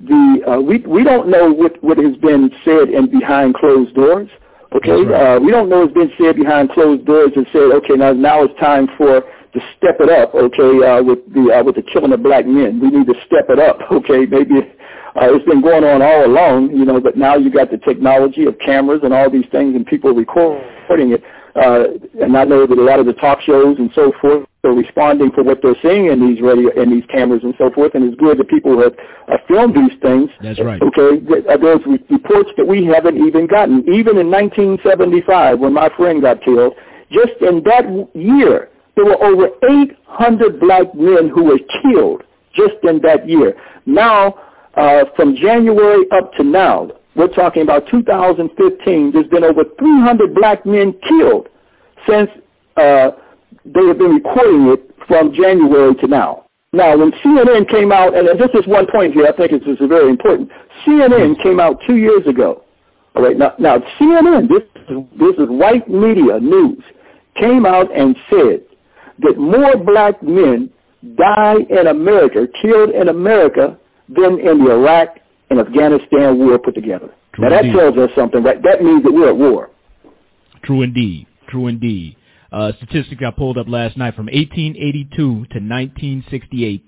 we don't know what has been said in behind closed doors. Right. We don't know what's been said behind closed doors and said, now it's time to step it up. With the killing of black men, we need to step it up. Maybe it's been going on all along, but now you got the technology of cameras and all these things, and people recording it. And I know that a lot of the talk shows and so forth are responding for what they're seeing in these these cameras and so forth, and it's good that people have filmed these things. That's right. There's reports that we haven't even gotten. Even in 1975, when my friend got killed, just in that year, there were over 800 black men who were killed just in that year. Now, from January up to now, we're talking about 2015, there's been over 300 black men killed since they have been recording it from January to now. Now, when CNN came out, and this is one point here, I think this is very important. CNN came out 2 years ago. All right, now CNN, this is white media news, came out and said that more black men die in America, killed in America, than in the Iraq and Afghanistan war put together. True now, that indeed. tells us something, right? That means that we're at war. True indeed. True indeed. Statistic I pulled up last night from 1882 to 1968,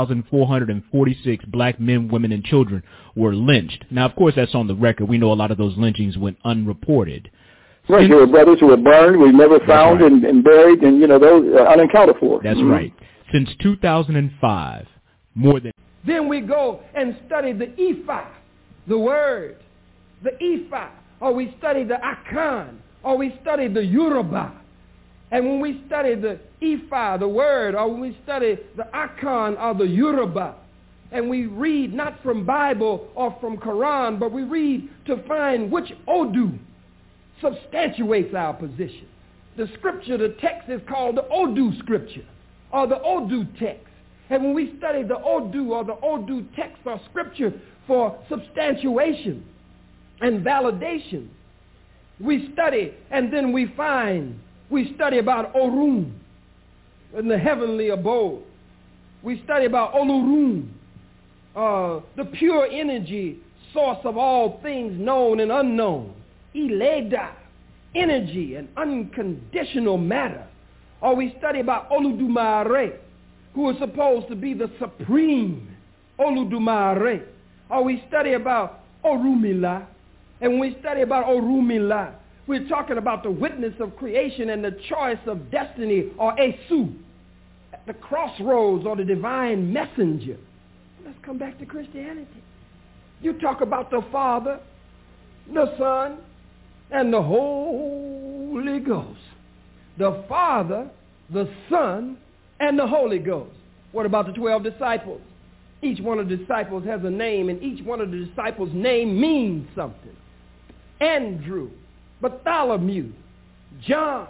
3,446 black men, women, and children were lynched. Now, of course, that's on the record. We know a lot of those lynchings went unreported. Right, there were brothers who were burned, we never found, right. and buried, and, those are unaccounted for. That's right. Since 2005, more than... Then we go and study the Ephah, the word, the Ephah, or we study the Akan, or we study the Yoruba. And when we study the Ephah, the word, or when we study the Akan or the Yoruba, and we read not from Bible or from Quran, but we read to find which Odu substantiates our position. The scripture, the text is called the Odu scripture, or the Odu text. And when we study the Odu or the Odu text or scripture for substantiation and validation, we study and then we study about Orun in the heavenly abode. We study about Olurun, the pure energy source of all things known and unknown. Ileda, energy and unconditional matter. Or we study about Oludumare, who is supposed to be the supreme Oludumare. Or we study about Orumila. And when we study about Orumila, we're talking about the witness of creation and the choice of destiny, or Esu, at the crossroads, or the divine messenger. Let's come back to Christianity. You talk about the Father, the Son, and the Holy Ghost. The Father, the Son, and the Holy Ghost. What about the 12 disciples? Each one of the disciples has a name, and each one of the disciples' name means something. Andrew, Bartholomew, John,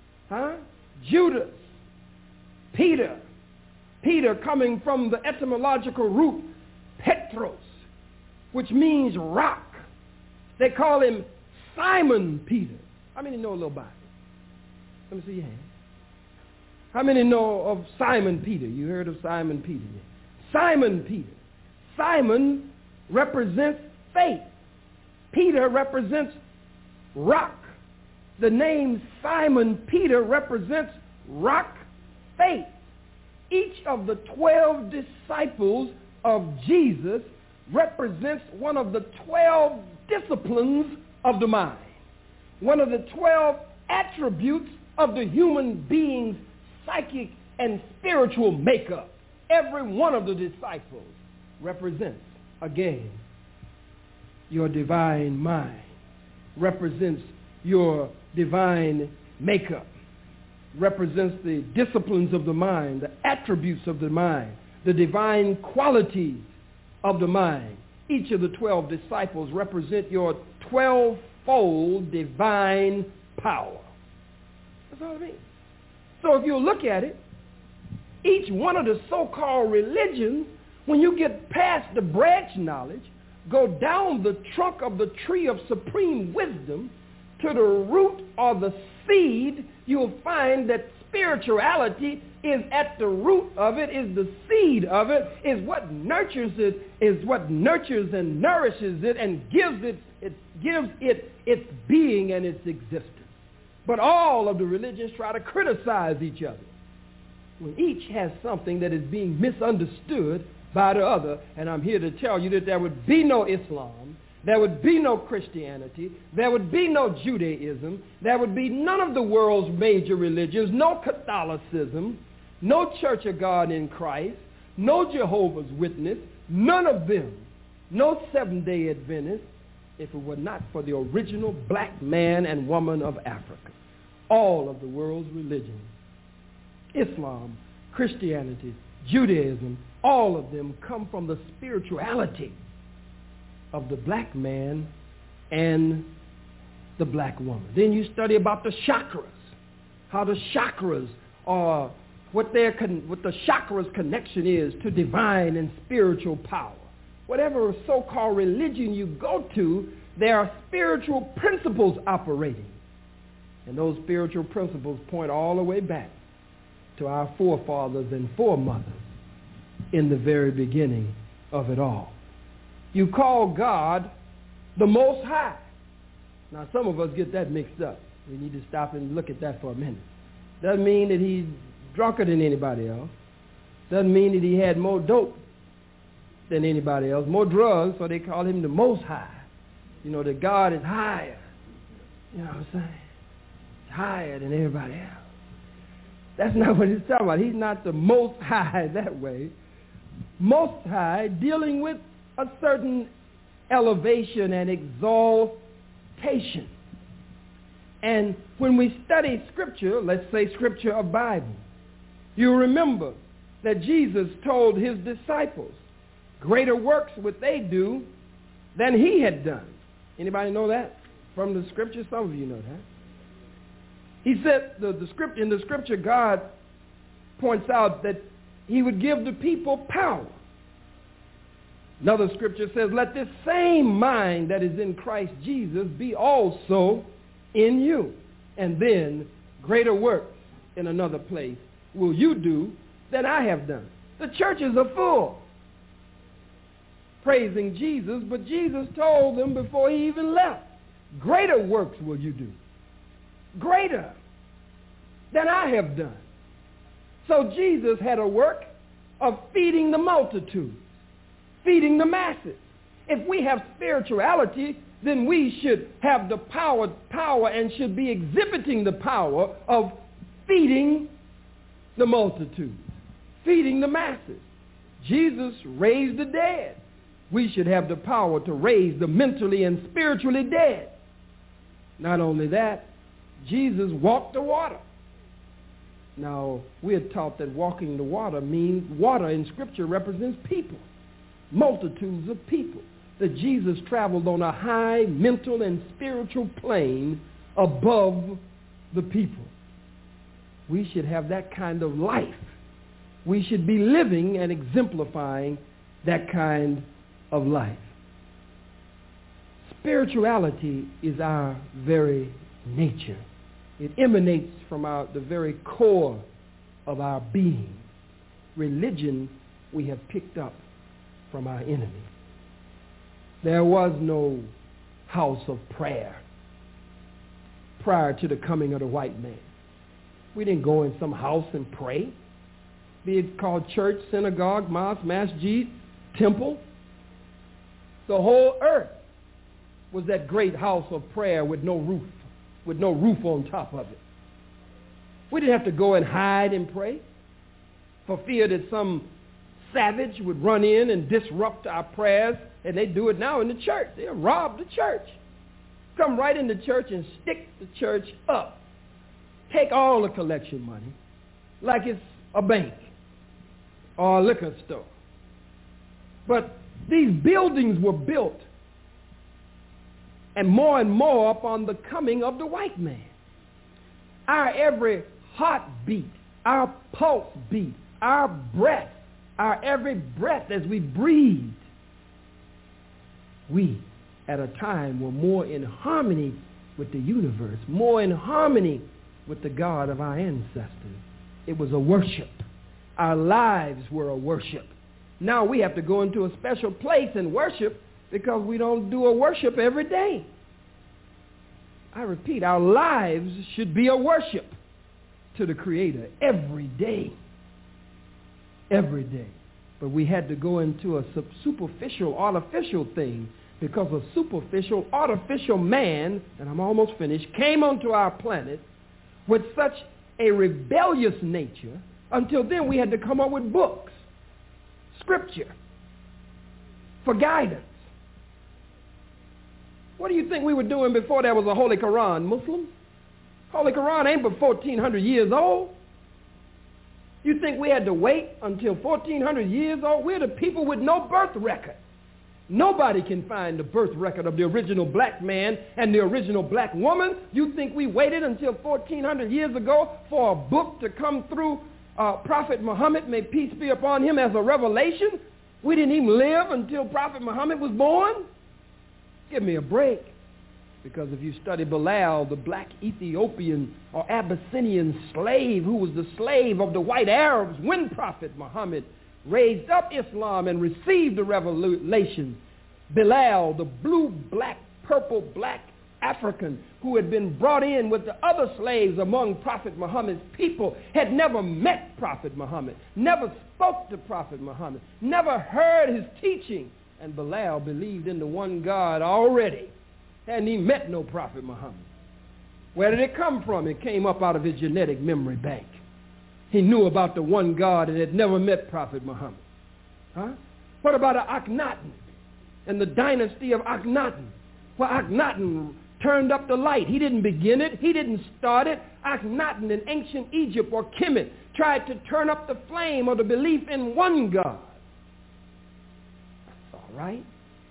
Judas, Peter. Peter coming from the etymological root Petros, which means rock. They call him Simon Peter. How many know a little Bible? Let me see your hand. How many know of Simon Peter? You heard of Simon Peter? Simon Peter. Simon represents faith. Peter represents rock. The name Simon Peter represents rock, faith. Each of the 12 disciples of Jesus represents one of the 12 disciplines of the mind, one of the 12 attributes of the human being's psychic and spiritual makeup. Every one of the disciples represents, again, your divine mind, represents your divine makeup, represents the disciplines of the mind, the attributes of the mind, the divine qualities of the mind. Each of the 12 disciples represent your 12-fold divine power. That's all it means. So if you look at it, each one of the so-called religions, when you get past the branch knowledge, go down the trunk of the tree of supreme wisdom to the root or the seed, you'll find that spirituality is at the root of it, is the seed of it, is what nurtures it, is what nurtures and nourishes it and gives it its being and its existence. But all of the religions try to criticize each other, when each has something that is being misunderstood by the other. And I'm here to tell you that there would be no Islam, there would be no Christianity, there would be no Judaism, there would be none of the world's major religions, no Catholicism, no Church of God in Christ, no Jehovah's Witness, none of them, no Seventh-day Adventists, if it were not for the original black man and woman of Africa. All of the world's religions, Islam, Christianity, Judaism, all of them come from the spirituality of the black man and the black woman. Then you study about the chakras, how the chakras are, what the chakras connection is to divine and spiritual power. Whatever so-called religion you go to, there are spiritual principles operating. And those spiritual principles point all the way back to our forefathers and foremothers in the very beginning of it all. You call God the Most High. Now, some of us get that mixed up. We need to stop and look at that for a minute. Doesn't mean that he's drunker than anybody else. Doesn't mean that he had more dope than anybody else, more drugs, so they call him the Most High. You know, that God is higher. You know what I'm saying? Higher than everybody else. That's not what he's talking about. He's not the Most High that way. Most High dealing with a certain elevation and exaltation. And when we study Scripture, let's say Scripture or Bible, you remember that Jesus told his disciples, greater works would they do than he had done. Anybody know that from the Scripture? Some of you know that. He said in the Scripture, God points out that he would give the people power. Another Scripture says, let this same mind that is in Christ Jesus be also in you. And then greater works in another place will you do than I have done. The churches are full praising Jesus, but Jesus told them before he even left, greater works will you do. Greater than I have done. So Jesus had a work of feeding the multitude, feeding the masses. If we have spirituality, then we should have the power and should be exhibiting the power of feeding the multitude, feeding the masses. Jesus raised the dead. We should have the power to raise the mentally and spiritually dead. Not only that, Jesus walked the water. Now, we are taught that walking the water means water in Scripture represents people, multitudes of people, that Jesus traveled on a high mental and spiritual plane above the people. We should have that kind of life. We should be living and exemplifying that kind of life. Spirituality is our very nature. It emanates from the very core of our being. Religion we have picked up from our enemy. There was no house of prayer prior to the coming of the white man. We didn't go in some house and pray, be it called church, synagogue, mosque, masjid, temple. The whole earth was that great house of prayer with no roof on top of it. We didn't have to go and hide and pray for fear that some savage would run in and disrupt our prayers, and they do it now in the church. They'll rob the church. Come right in the church and stick the church up. Take all the collection money like it's a bank or a liquor store. But these buildings were built and more upon the coming of the white man. Our every heartbeat, our pulse beat, our breath, our every breath as we breathed, we at a time were more in harmony with the universe, more in harmony with the God of our ancestors. It was a worship. Our lives were a worship. Now we have to go into a special place and worship because we don't do a worship every day. I repeat, our lives should be a worship to the Creator every day. Every day. But we had to go into a superficial, artificial thing because a superficial, artificial man, and I'm almost finished, came onto our planet with such a rebellious nature. Until then, we had to come up with books, Scripture, for guidance. What do you think we were doing before there was a Holy Quran, Muslims? Holy Quran ain't but 1,400 years old. You think we had to wait until 1,400 years old? We're the people with no birth record. Nobody can find the birth record of the original black man and the original black woman. You think we waited until 1,400 years ago for a book to come through Prophet Muhammad, may peace be upon him, as a revelation? We didn't even live until Prophet Muhammad was born? Give me a break. Because if you study Bilal, the black Ethiopian or Abyssinian slave who was the slave of the white Arabs when Prophet Muhammad raised up Islam and received the revelation, Bilal, the blue, black, purple, black African who had been brought in with the other slaves among Prophet Muhammad's people, had never met Prophet Muhammad, never spoke to Prophet Muhammad, never heard his teaching. And Bilal believed in the one God already. Hadn't he met no Prophet Muhammad? Where did it come from? It came up out of his genetic memory bank. He knew about the one God and had never met Prophet Muhammad. Huh? What about Akhenaten and the dynasty of Akhenaten? Well, Akhenaten turned up the light. He didn't begin it. He didn't start it. Akhenaten in ancient Egypt or Kemet tried to turn up the flame of the belief in one God. That's all right.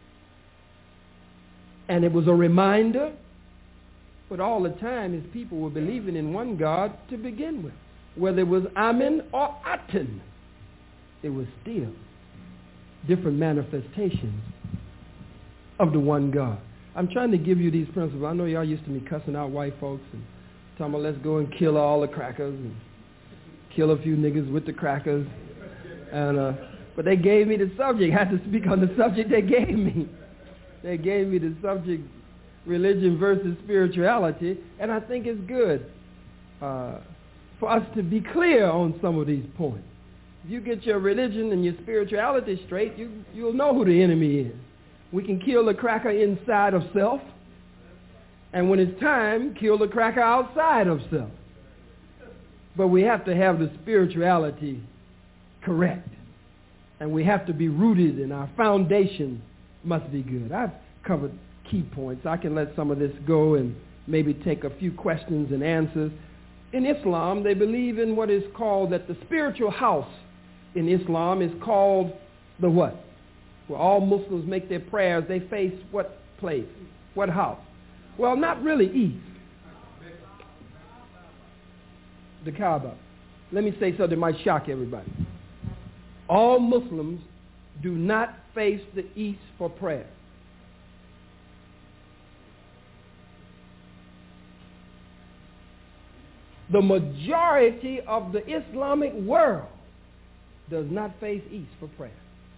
And it was a reminder, but all the time his people were believing in one God to begin with. Whether it was Amen or Aten, it was still different manifestations of the one God. I'm trying to give you these principles. I know y'all used to me cussing out white folks and talking about let's go and kill all the crackers and kill a few niggas with the crackers. And but they gave me the subject. I had to speak on the subject they gave me. They gave me the subject, religion versus spirituality, and I think it's good for us to be clear on some of these points. If you get your religion and your spirituality straight, you'll know who the enemy is. We can kill the cracker inside of self, and when it's time, kill the cracker outside of self. But we have to have the spirituality correct, and we have to be rooted, and our foundation must be good. I've covered key points. I can let some of this go and maybe take a few questions and answers. In Islam, they believe in what is called that the spiritual house in Islam is called the what? Where all Muslims make their prayers, they face what place? What house? Well, not really east. The Kaaba. Let me say something that might shock everybody. All Muslims do not face the east for prayer. The majority of the Islamic world does not face east for prayer.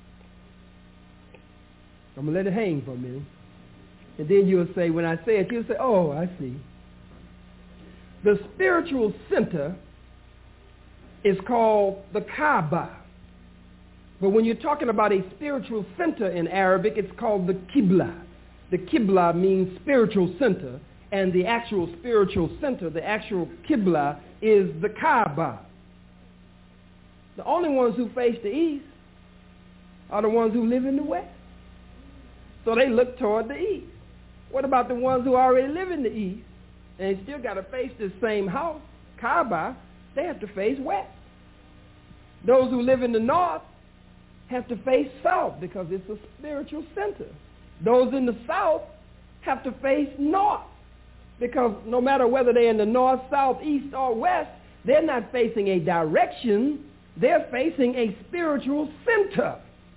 I'm going to let it hang for a minute. And then you'll say, when I say it, you'll say, oh, I see. The spiritual center is called the Kaaba. But when you're talking about a spiritual center in Arabic, it's called the Qibla. The Qibla means spiritual center, and the actual spiritual center, the actual Qibla, is the Kaaba. The only ones who face the east are the ones who live in the west. So they look toward the east. What about the ones who already live in the east, and they still got to face this same house, Kaaba? They have to face west. Those who live in the north have to face south because it's a spiritual center. Those in the south have to face north because no matter whether they're in the north, south, east, or west, they're not facing a direction. They're facing a spiritual center.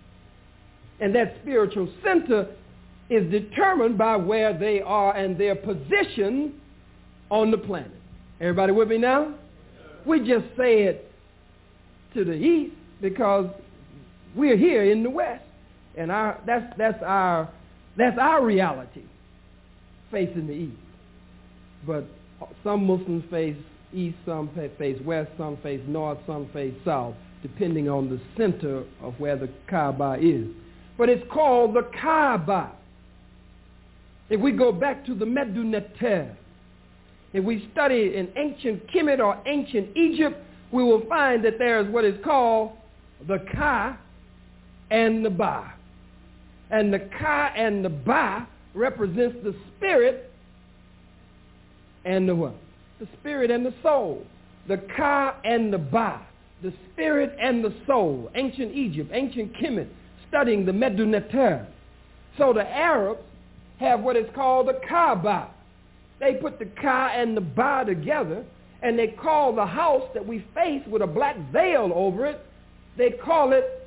And that spiritual center is determined by where they are and their position on the planet. Everybody with me now? We just say it to the east because we're here in the West, and that's our reality, facing the east. But some Muslims face east, some face west, some face north, some face south, depending on the center of where the Kaaba is. But it's called the Kaaba. If we go back to the Medu-Neter, if we study in ancient Kemet or ancient Egypt, we will find that there is what is called the Ka and the Ba. And the Ka and the Ba represents the spirit and the what? The spirit and the soul. The Ka and the Ba, the spirit and the soul. Ancient Egypt, ancient Kemet, studying the Medu-Neter. So the Arabs have what is called the Kaaba. They put the Ka and the Ba together, and they call the house that we face with a black veil over it, they call it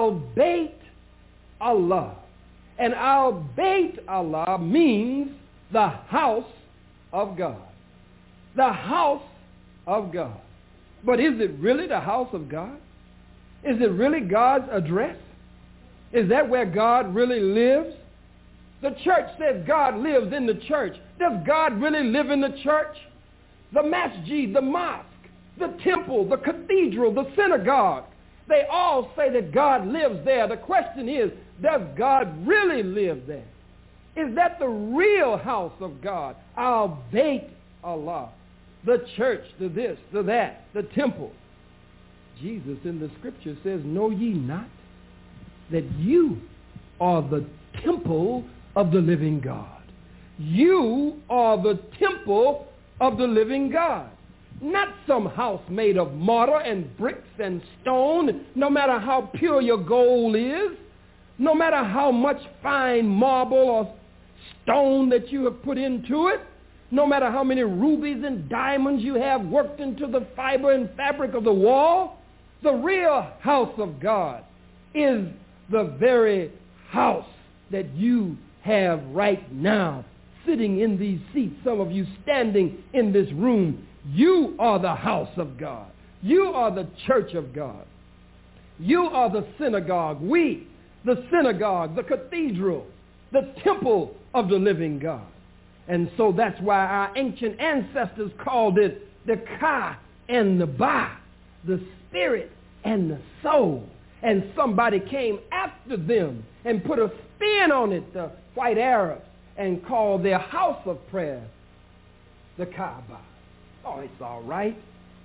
Al-Bayt Allah. And Al-Bayt Allah means The house of God. The house of God. But is it really the house of God? Is it really God's address? Is that where God really lives? The church says God lives in the church. Does God really live in the church? The masjid, the mosque, the temple, the cathedral, the synagogue, they all say that God lives there. The question is, does God really live there? Is that the real house of God? Our Beit Allah. The church, the this, the that, the temple. Jesus in the scripture says, know ye not that you are the temple of the living God. You are the temple of the living God. Not some house made of mortar and bricks and stone, no matter how pure your gold is, no matter how much fine marble or stone that you have put into it, no matter how many rubies and diamonds you have worked into the fiber and fabric of the wall. The real house of God is the very house that you have right now, sitting in these seats, some of you standing in this room. You are the house of God. You are the church of God. You are the synagogue. We, the synagogue, the cathedral, the temple of the living God. And so that's why our ancient ancestors called it the Ka and the Ba, the spirit and the soul. And somebody came after them and put a spin on it, the white Arabs, and called their house of prayer the Kaaba. Oh, it's all right.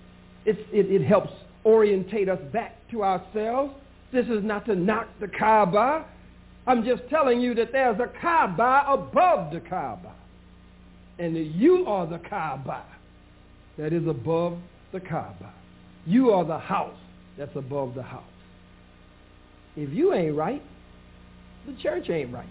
It helps orientate us back to ourselves. This is not to knock the Kaaba. I'm just telling you that there's a Kaaba above the Kaaba. And you are the Kaaba that is above the Kaaba. You are the house that's above the house. If you ain't right, the church ain't right.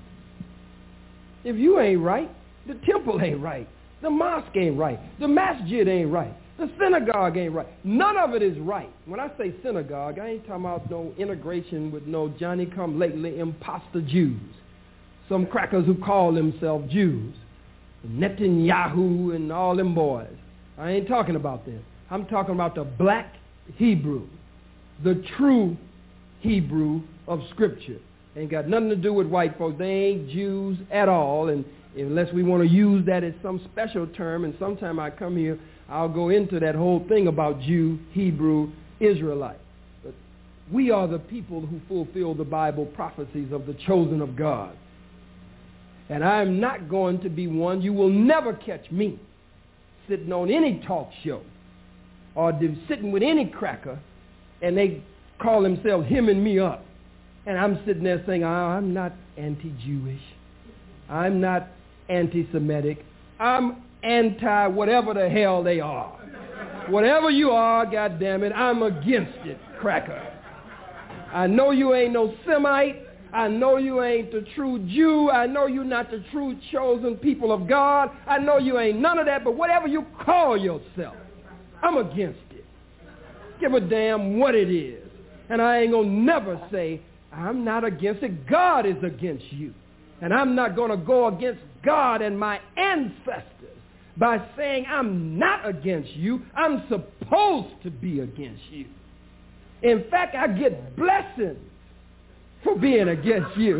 If you ain't right, the temple ain't right. The mosque ain't right. The masjid ain't right. The synagogue ain't right. None of it is right. When I say synagogue, I ain't talking about no integration with no Johnny-come-lately imposter Jews. Some crackers who call themselves Jews. Netanyahu and all them boys. I ain't talking about them. I'm talking about the black Hebrew, the true Hebrew of Scripture. Ain't got nothing to do with white folks. They ain't Jews at all, and unless we want to use that as some special term, and sometime I come here, I'll go into that whole thing about Jew, Hebrew, Israelite. But we are the people who fulfill the Bible prophecies of the chosen of God. And I'm not going to be one. You will never catch me sitting on any talk show or sitting with any cracker, and they call themselves hemming me up. And I'm sitting there saying, I'm not anti-Jewish. I'm not anti-Semitic. I'm anti-whatever the hell they are. Whatever you are, goddammit, I'm against it, cracker. I know you ain't no Semite. I know you ain't the true Jew. I know you're not the true chosen people of God. I know you ain't none of that, but whatever you call yourself, I'm against it. Give a damn what it is. And I ain't gonna never say, I'm not against it. God is against you. And I'm not going to go against God and my ancestors by saying I'm not against you. I'm supposed to be against you. In fact, I get blessings for being against you.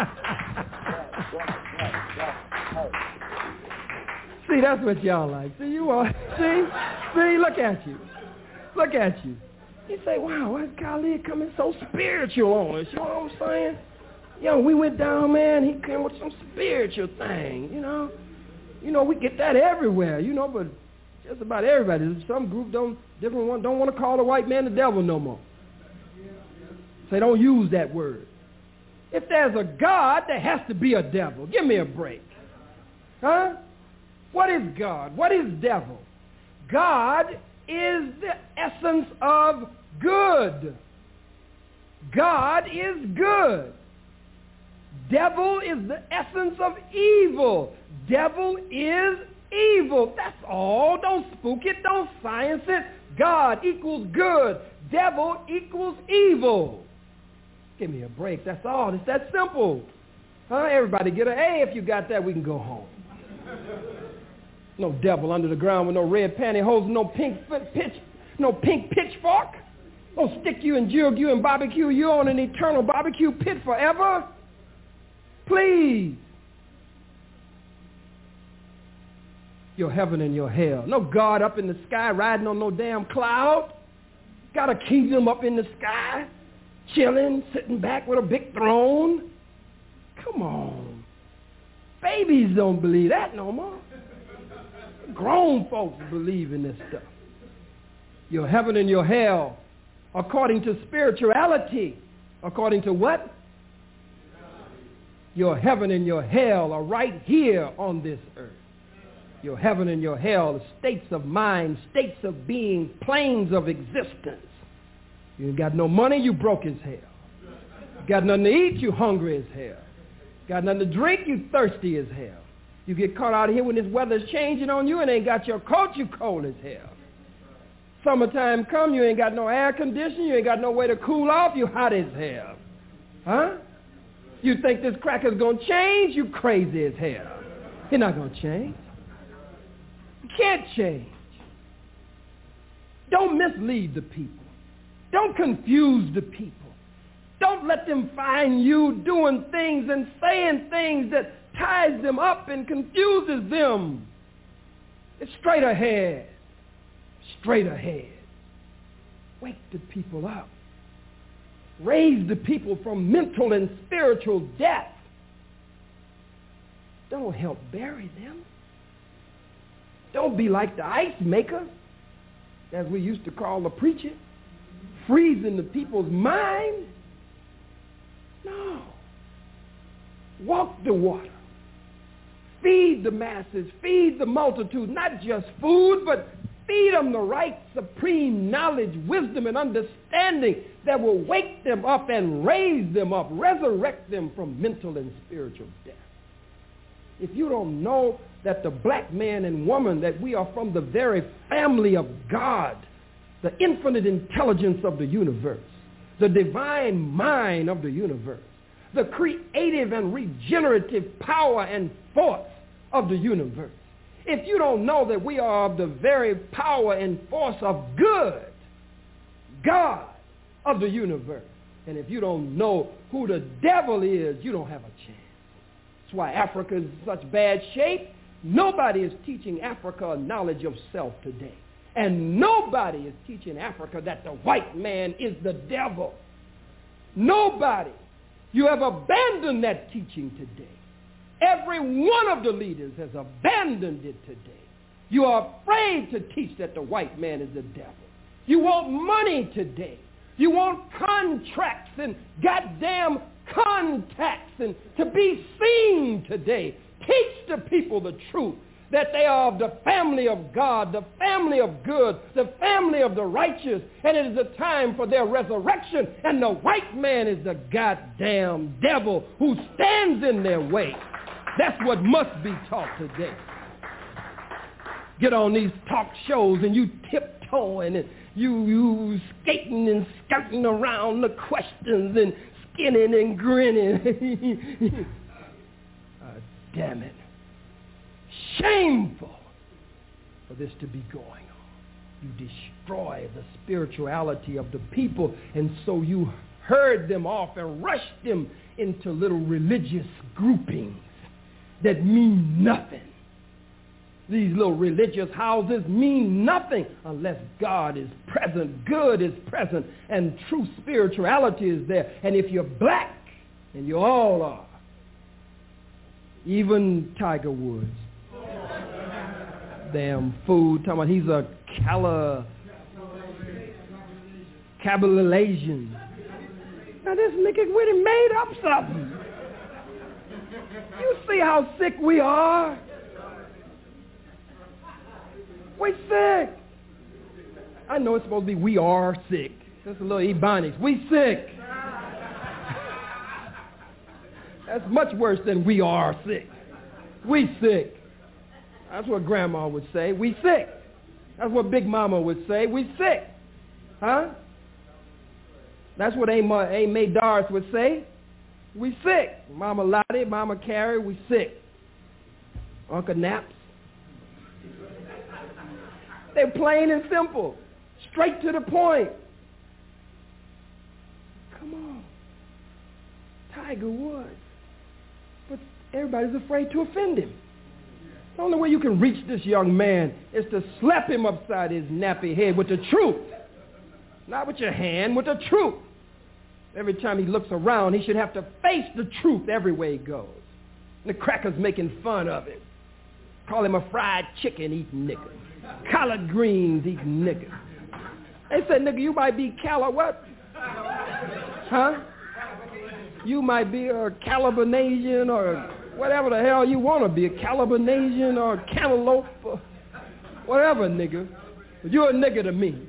See, that's what y'all like. See, you are. See, look at you. Look at you. You say, wow, why is Khalid coming so spiritual on us? You know what I'm saying? Yo, we went down, man, he came with some spiritual thing, you know. You know, we get that everywhere, you know, but just about everybody. Some group different one don't want to call the white man the devil no more. Say, don't use that word. If there's a God, there has to be a devil. Give me a break. Huh? What is God? What is devil? God is the essence of good. God is good. Devil is the essence of evil. Devil is evil. That's all. Don't spook it. Don't science it. God equals good. Devil equals evil. Give me a break. That's all. It's that simple. Huh? Everybody get an A. If you got that, we can go home. No devil under the ground with no red pantyhose, no pink pitchfork. Don't stick you and jug you and barbecue you on an eternal barbecue pit forever. Please. Your heaven and your hell. No God up in the sky riding on no damn cloud. Got a kingdom up in the sky, chilling, sitting back with a big throne. Come on. Babies don't believe that no more. Grown folks believe in this stuff. Your heaven and your hell, according to spirituality. According to what? Your heaven and your hell are right here on this earth. Your heaven and your hell are states of mind, states of being, planes of existence. You ain't got no money, you broke as hell. You got nothing to eat, you hungry as hell. Got nothing to drink, you thirsty as hell. You get caught out here when this weather's changing on you and ain't got your coat, you cold as hell. Summertime come, you ain't got no air conditioning, you ain't got no way to cool off, you hot as hell. Huh? You think this cracker's gonna change, you crazy as hell. He's not gonna change. You can't change. Don't mislead the people. Don't confuse the people. Don't let them find you doing things and saying things that ties them up and confuses them. It's straight ahead. Straight ahead. Wake the people up. Raise the people from mental and spiritual death. Don't help bury them. Don't be like the ice maker, as we used to call the preacher, freezing the people's mind. No. Walk the water. Feed the masses. Feed the multitude. Not just food, but feed them the right supreme knowledge, wisdom, and understanding that will wake them up and raise them up, resurrect them from mental and spiritual death. If you don't know that the black man and woman, that we are from the very family of God, the infinite intelligence of the universe, the divine mind of the universe, the creative and regenerative power and force of the universe. If you don't know that we are of the very power and force of good, God of the universe, and if you don't know who the devil is, you don't have a chance. That's why Africa is in such bad shape. Nobody is teaching Africa a knowledge of self today. And nobody is teaching Africa that the white man is the devil. Nobody. You have abandoned that teaching today. Every one of the leaders has abandoned it today. You are afraid to teach that the white man is the devil. You want money today. You want contracts and goddamn contacts and to be seen today. Teach the people the truth, that they are of the family of God, the family of good, the family of the righteous, and it is a time for their resurrection, and the white man is the goddamn devil who stands in their way. That's what must be taught today. Get on these talk shows and you tiptoeing and you skating and skirting around the questions and skinning and grinning. Damn it. Shameful for this to be going on. You destroy the spirituality of the people, and so you herd them off and rush them into little religious groupings that mean nothing. These little religious houses mean nothing unless God is present, good is present, and true spirituality is there. And if you're black, and you all are, even Tiger Woods, damn fool, talking about he's a Cabbalasian. Now this nigga really made up something. You see how sick we are? We sick. I know it's supposed to be we are sick. That's a little Ebonics. We sick. That's much worse than we are sick. We sick. That's what Grandma would say. We sick. That's what Big Mama would say. We sick. Huh? That's what May Doris would say. We sick. Mama Lottie, Mama Carrie, we sick. Uncle Naps. They're plain and simple, straight to the point. Come on. Tiger Woods. But everybody's afraid to offend him. The only way you can reach this young man is to slap him upside his nappy head with the truth. Not with your hand, with the truth. Every time he looks around, he should have to face the truth everywhere he goes. And the crackers making fun of him. Call him a fried chicken eating nigga. Collard greens eating nigga. They said, nigga, you might be what? Huh? You might be a Calabinasian or whatever the hell you want to be, a Calabinasian or a cantaloupe or whatever, nigga. But you're a nigga to me.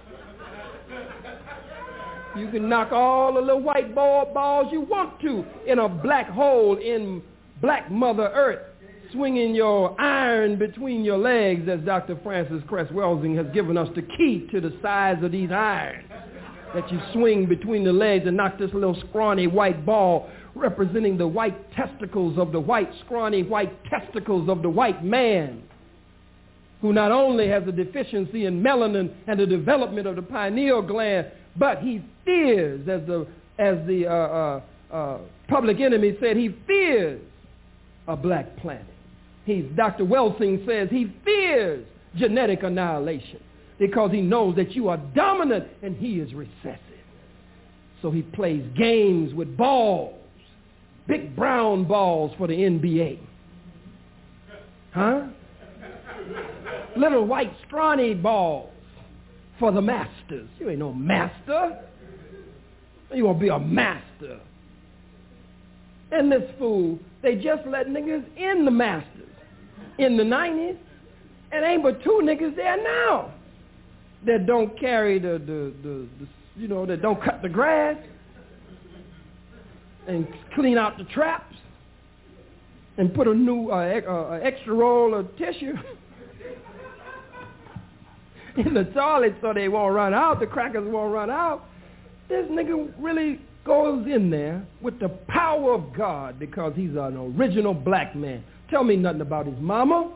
You can knock all the little white balls you want to in a black hole in black Mother Earth, swinging your iron between your legs, as Dr. Francis Cress Welsing has given us the key to the size of these irons that you swing between the legs and knock this little scrawny white ball representing the white testicles of the scrawny white testicles of the white man, who not only has a deficiency in melanin and the development of the pineal gland, but he fears, as the Public Enemy said, he fears a black planet. Dr. Welsing says he fears genetic annihilation because he knows that you are dominant and he is recessive. So he plays games with balls, big brown balls for the NBA. Huh? Little white scrawny balls for the masters. You ain't no master. You won't be a master. And this fool, they just let niggas in the masters in the 90s, and ain't but 2 niggas there now that don't carry that don't cut the grass and clean out the traps and put a new extra roll of tissue in the toilet so they won't run out, the crackers won't run out. This nigga really goes in there with the power of God because he's an original black man. Tell me nothing about his mama.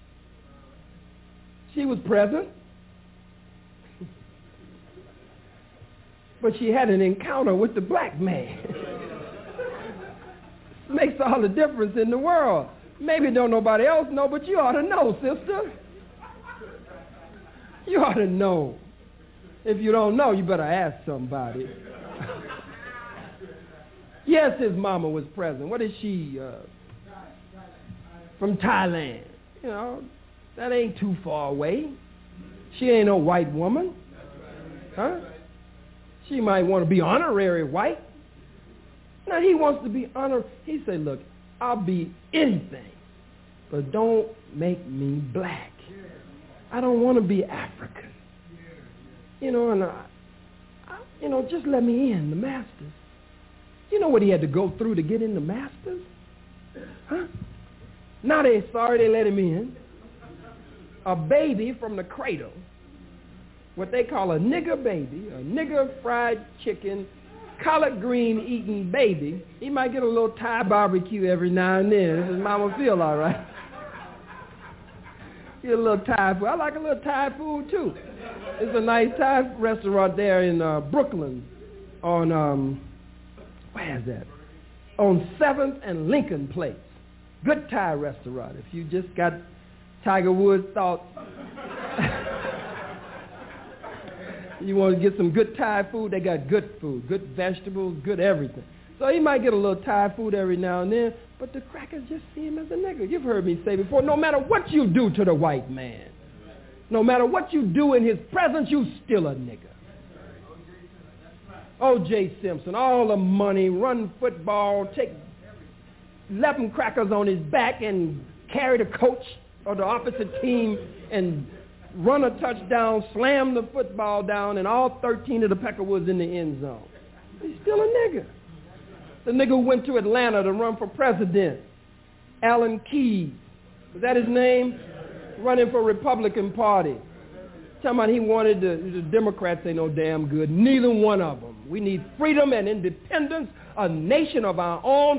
She was present. But she had an encounter with the black man. Makes all the difference in the world. Maybe don't nobody else know, but you ought to know, sister. You ought to know. If you don't know, you better ask somebody. Yes, his mama was present. What is she? From Thailand. You know, that ain't too far away. She ain't no white woman. Huh? She might want to be honorary white. Now, he wants to be honorary. He said, look, I'll be anything, but don't make me black. I don't want to be African. You know, and just let me in, the masters. You know what he had to go through to get in the masters? Huh? Now they're sorry they let him in. A baby from the cradle, what they call a nigger baby, a nigger fried chicken, collard green eating baby. He might get a little Thai barbecue every now and then if his mama feel all right. Get a little Thai food. I like a little Thai food too. It's a nice Thai restaurant there in Brooklyn on, where is that? On 7th and Lincoln Place. Good Thai restaurant. If you just got Tiger Woods thoughts, you want to get some good Thai food, they got good food, good vegetables, good everything. So he might get a little Thai food every now and then, but the crackers just see him as a nigger. You've heard me say before, no matter what you do to the white man, no matter what you do in his presence, you still a nigger. O.J. Simpson, all the money, run football, take 11 crackers on his back and carry the coach of the opposite team and run a touchdown, slam the football down, and all 13 of the Peckerwoods in the end zone. He's still a nigger. The nigga who went to Atlanta to run for president, Alan Keyes. Was that his name? Running for Republican Party. Talking about he wanted the Democrats ain't no damn good. Neither one of them. We need freedom and independence, a nation of our own,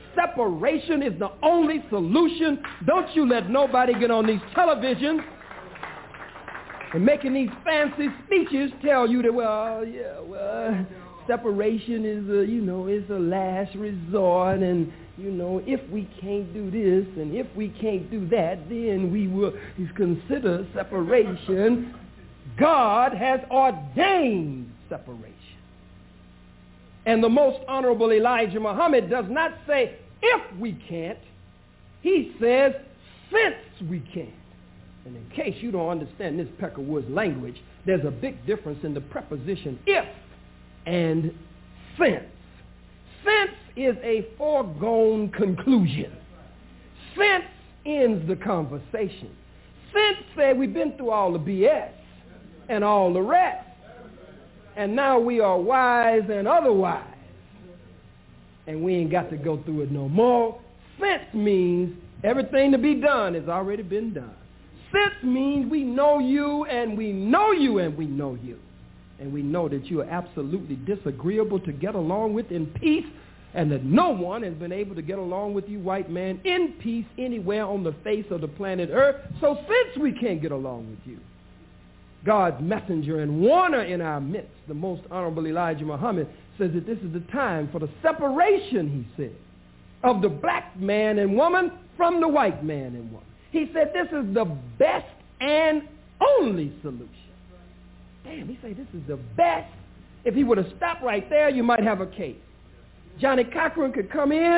separation is the only solution. Don't you let nobody get on these televisions and making these fancy speeches tell you that, separation is is a last resort, and if we can't do this and if we can't do that, then we will consider separation. God has ordained separation. And the most honorable Elijah Muhammad does not say if we can't, he says since we can. And in case you don't understand this Peckerwood's language, there's a big difference in the preposition if and since. Since is a foregone conclusion. Since ends the conversation. Since said we've been through all the BS and all the rest, and now we are wise and otherwise, and we ain't got to go through it no more. Since means everything to be done has already been done. Since means we know you and we know you and we know you. And we know that you are absolutely disagreeable to get along with in peace, and that no one has been able to get along with you, white man, in peace anywhere on the face of the planet Earth. So since we can't get along with you, God's messenger and warner in our midst, the most honorable Elijah Muhammad, says that this is the time for the separation, he said, of the black man and woman from the white man and woman. He said this is the best and only solution. Damn, he said this is the best. If he would have stopped right there, you might have a case. Johnny Cochran could come in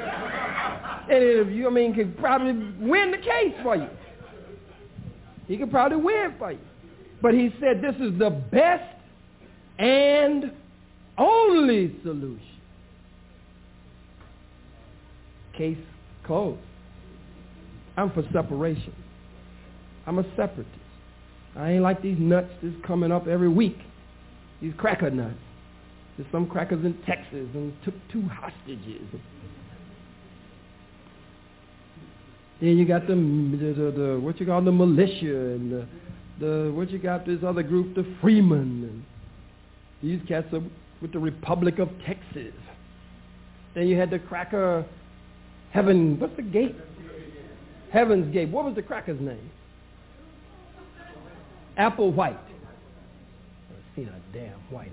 and could probably win the case for you. He could probably win for you. But he said this is the best and only solution. Case closed. I'm for separation. I'm a separatist. I ain't like these nuts that's coming up every week. These cracker nuts. There's some crackers in Texas and took 2 hostages. Then you got the what you call the militia and what you got this other group, the Freemen. And these cats are with the Republic of Texas. Then you had the cracker Heaven, what's the gate? Heaven's Gate. What was the cracker's name? Apple White. I've seen a damn white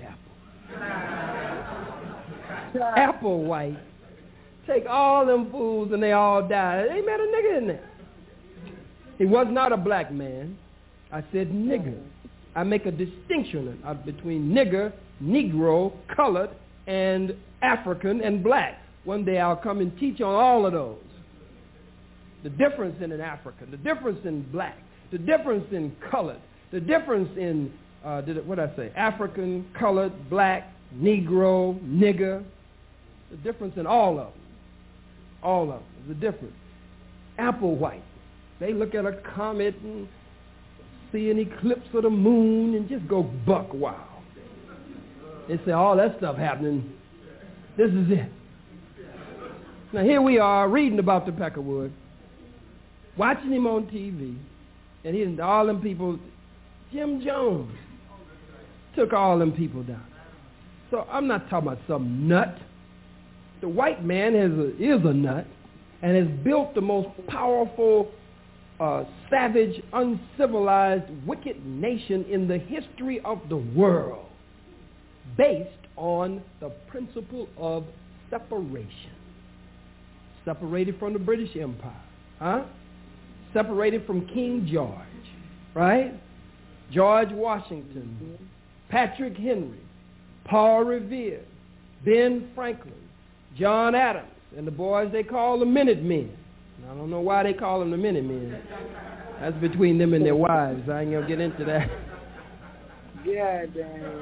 apple. Apple White. Take all them fools and they all died. They met a nigger in there. He was not a black man. I said nigger. I make a distinction between nigger, Negro, colored, and African and black. One day I'll come and teach on all of those. The difference in an African, the difference in black, the difference in colored, the difference in, African, colored, black, Negro, nigger, the difference in all of them. All of them, the difference. Apple White. They look at a comet and see an eclipse of the moon and just go buck wild. They say, all that stuff happening, this is it. Now here we are reading about the Peckerwood, watching him on TV, and all them people, Jim Jones took all them people down. So I'm not talking about some nut. The white man is a nut and has built the most powerful, savage, uncivilized, wicked nation in the history of the world based on the principle of separation. Separated from the British Empire. Separated from King George, right? George Washington, Patrick Henry, Paul Revere, Ben Franklin, John Adams, and the boys they call the Minutemen. I don't know why they call them the Minutemen. That's between them and their wives. I ain't going to get into that. Yeah, damn.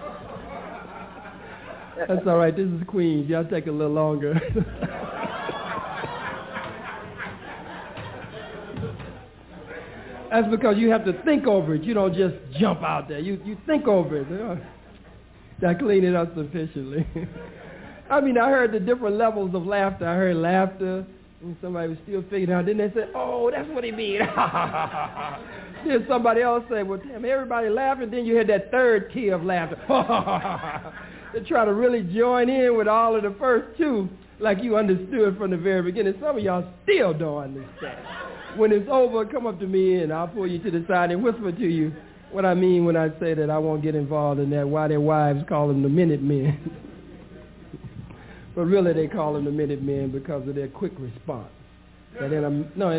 That's all right. This is Queens. Y'all take a little longer. That's because you have to think over it. You don't just jump out there. You think over it. I clean it up sufficiently. I mean, I heard the different levels of laughter. I heard laughter, and somebody was still figuring it out. Then they said, oh, that's what he mean. Then somebody else said, well, damn, everybody laughing. Then you had that third tier of laughter. They try to really join in with all of the first two. like you understood from the very beginning. Some of y'all still don't understand. When it's over, come up to me and I'll pull you to the side and whisper to you what I mean when I say that I won't get involved in that, why their wives call them the Minutemen. But really they call them the Minutemen because of their quick response. That in a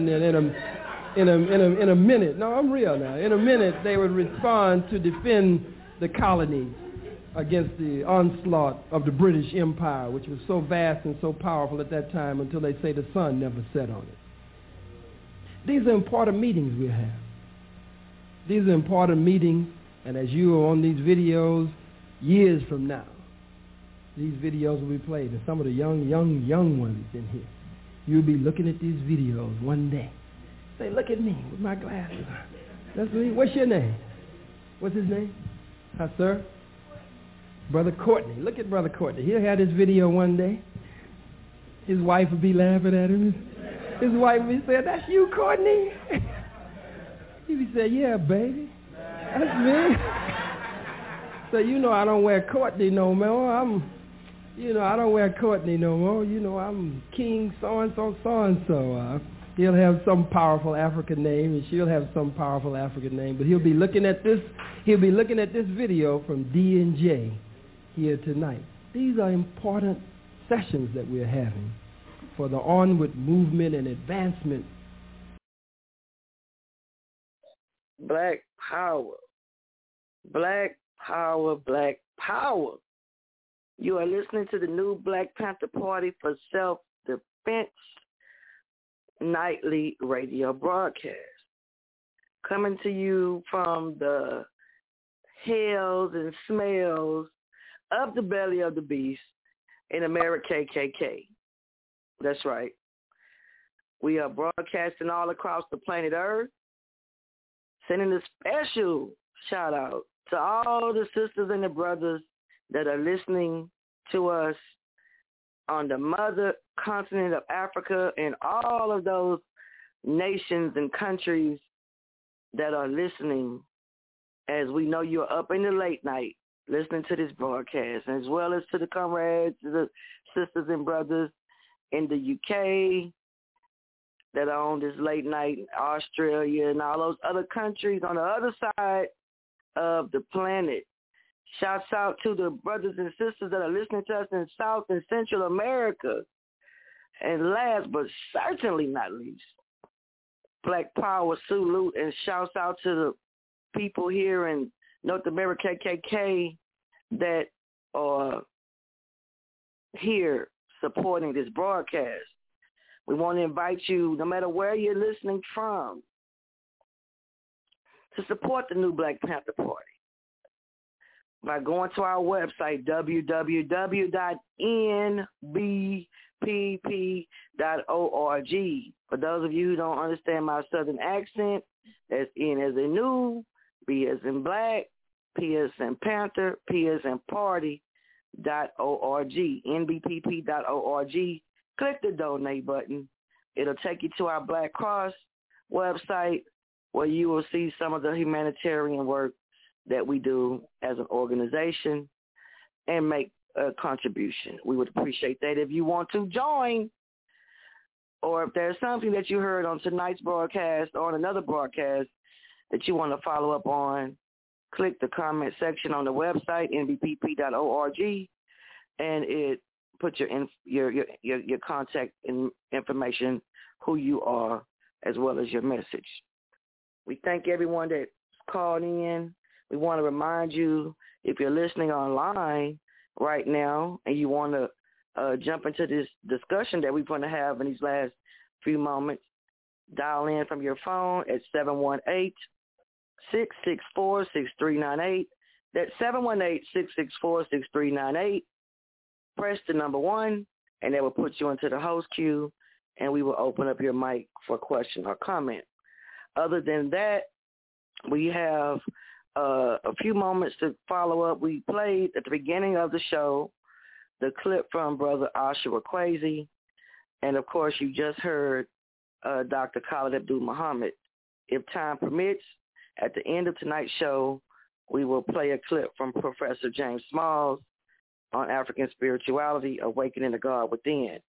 minute, no, I'm real now. In a minute, they would respond to defend the colonies against the onslaught of the British Empire, which was so vast and so powerful at that time until they say the sun never set on it. These are important meetings we have. These are important meetings, and as you are on these videos, years from now, these videos will be played, and some of the young ones in here, you'll be looking at these videos one day. Say, look at me with my glasses on. That's me. What's your name? What's his name? Hi, sir? Brother Courtney. Look at Brother Courtney. He'll have this video one day. His wife will be laughing at him. His wife will be saying, that's you, Courtney? He'll be saying, yeah, baby. That's me. So, I don't wear Courtney no more. I don't wear Courtney no more. I'm King so-and-so, so-and-so. He'll have some powerful African name, and she'll have some powerful African name. But he'll be looking at this video from D&J here tonight. These are important sessions that we're having for the onward movement and advancement. Black power. Black power, black power. You are listening to the new Black Panther Party for Self-Defense nightly radio broadcast. Coming to you from the hells and smells of the belly of the beast in America KKK. That's right. We are broadcasting all across the planet Earth, sending a special shout out to all the sisters and the brothers that are listening to us on the mother continent of Africa and all of those nations and countries that are listening, as we know you're up in the late night listening to this broadcast, as well as to the comrades, the sisters and brothers in the UK that are on this late night, Australia and all those other countries on the other side of the planet. Shouts out to the brothers and sisters that are listening to us in South and Central America. And last but certainly not least, Black Power salute and shouts out to the people here in North America KKK that are here supporting this broadcast. We want to invite you, no matter where you're listening from, to support the new Black Panther Party by going to our website, www.nbpp.org. For those of you who don't understand my southern accent, that's N as in new, B as in black, P as in panther, P as in party.org, nbpp.org. Click the donate button. It'll take you to our Black Cross website where you will see some of the humanitarian work that we do as an organization and make a contribution. We would appreciate that if you want to join, or if there's something that you heard on tonight's broadcast or on another broadcast that you want to follow up on, click the comment section on the website, nbpp.org, and it put your contact information, who you are, as well as your message. We thank everyone that's called in. We want to remind you, if you're listening online right now and you want to jump into this discussion that we're going to have in these last few moments, dial in from your phone at 718-664-6398. That's 718-664-6398. Press the number 1, and that will put you into the host queue, and we will open up your mic for a question or comment. Other than that, we have a few moments to follow up. We played at the beginning of the show the clip from Brother Oshawa Kwesi, and of course you just heard Dr. Khalid Abdul-Muhammad. If time permits, at the end of tonight's show, we will play a clip from Professor James Smalls on African spirituality, Awakening the God Within.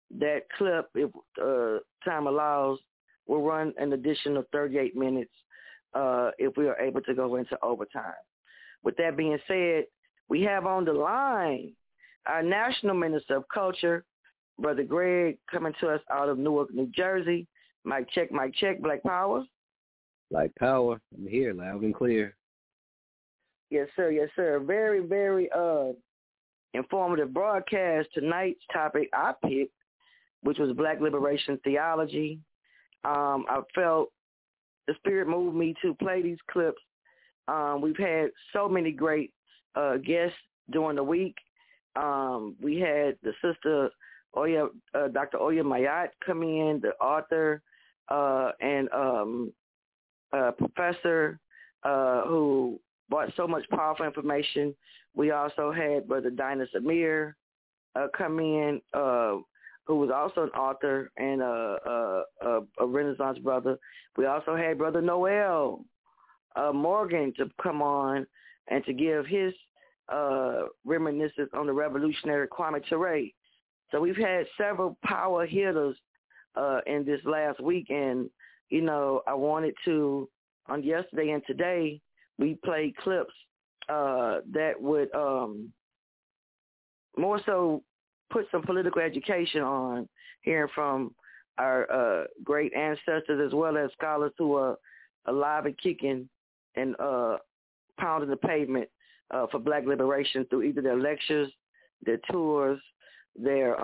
that clip, if time allows, will run an additional 38 minutes if we are able to go into overtime. With that being said, we have on the line our National Minister of Culture, Brother Greg, coming to us out of Newark, New Jersey. Mic check, Black Power. Black Power, I'm here, loud and clear. Yes, sir. Yes, sir. Very, very informative broadcast. Tonight's topic I picked, which was Black Liberation Theology. I felt the Spirit moved me to play these clips. We've had so many great guests during the week. We had the sister Oya, Dr. Oya Mayat come in, the author and professor who brought so much powerful information. We also had Brother Dinah Samir come in, who was also an author and a Renaissance brother. We also had Brother Noel Morgan to come on and to give his reminiscence on the revolutionary Kwame Ture. So we've had several power hitters in this last week, and, you know, I wanted to, on yesterday and today, we played clips that would more so put some political education on, hearing from our great ancestors as well as scholars who are alive and kicking and pounding the pavement for Black liberation through either their lectures, their tours, their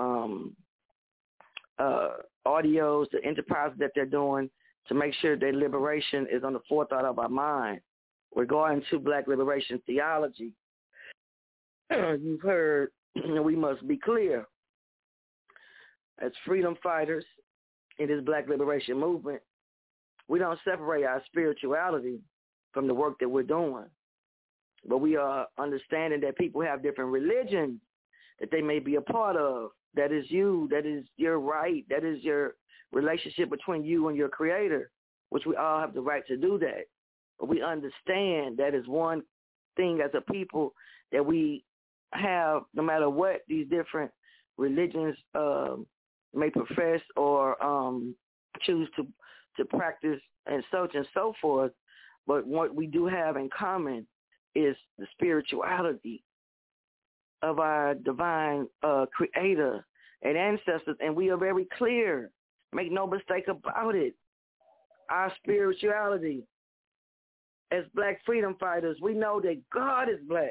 audios, the enterprises that they're doing to make sure that liberation is on the forethought of our mind. We're going to Black liberation theology. You've heard we must be clear. As freedom fighters in this Black liberation movement, we don't separate our spirituality from the work that we're doing. But we are understanding that people have different religions that they may be a part of. That is you. That is your right. That is your relationship between you and your Creator, which we all have the right to do that. But we understand that is one thing as a people that we have, no matter what these different religions may profess or choose to practice and so forth. But what we do have in common is the spirituality of our divine Creator and ancestors, and we are very clear. Make no mistake about it. Our spirituality as Black freedom fighters, we know that God is Black.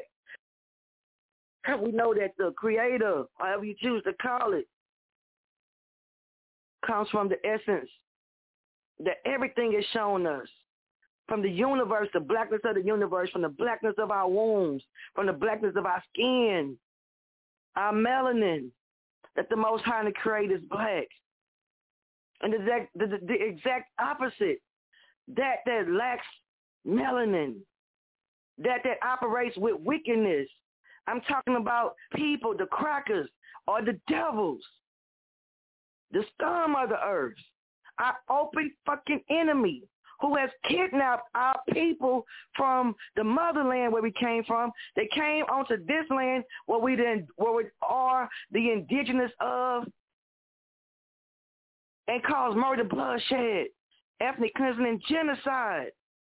We know that the Creator, however you choose to call it, comes from the essence that everything is shown us. From the universe, the blackness of the universe, from the blackness of our wombs, from the blackness of our skin, our melanin, that the Most High and the Creator is Black. And the exact opposite, that lacks melanin, that operates with wickedness. I'm talking about people, the crackers, or the devils, the scum of the earth, our open fucking enemy, who has kidnapped our people from the motherland where we came from. They came onto this land where we are the indigenous of, and caused murder, bloodshed, ethnic cleansing, and genocide,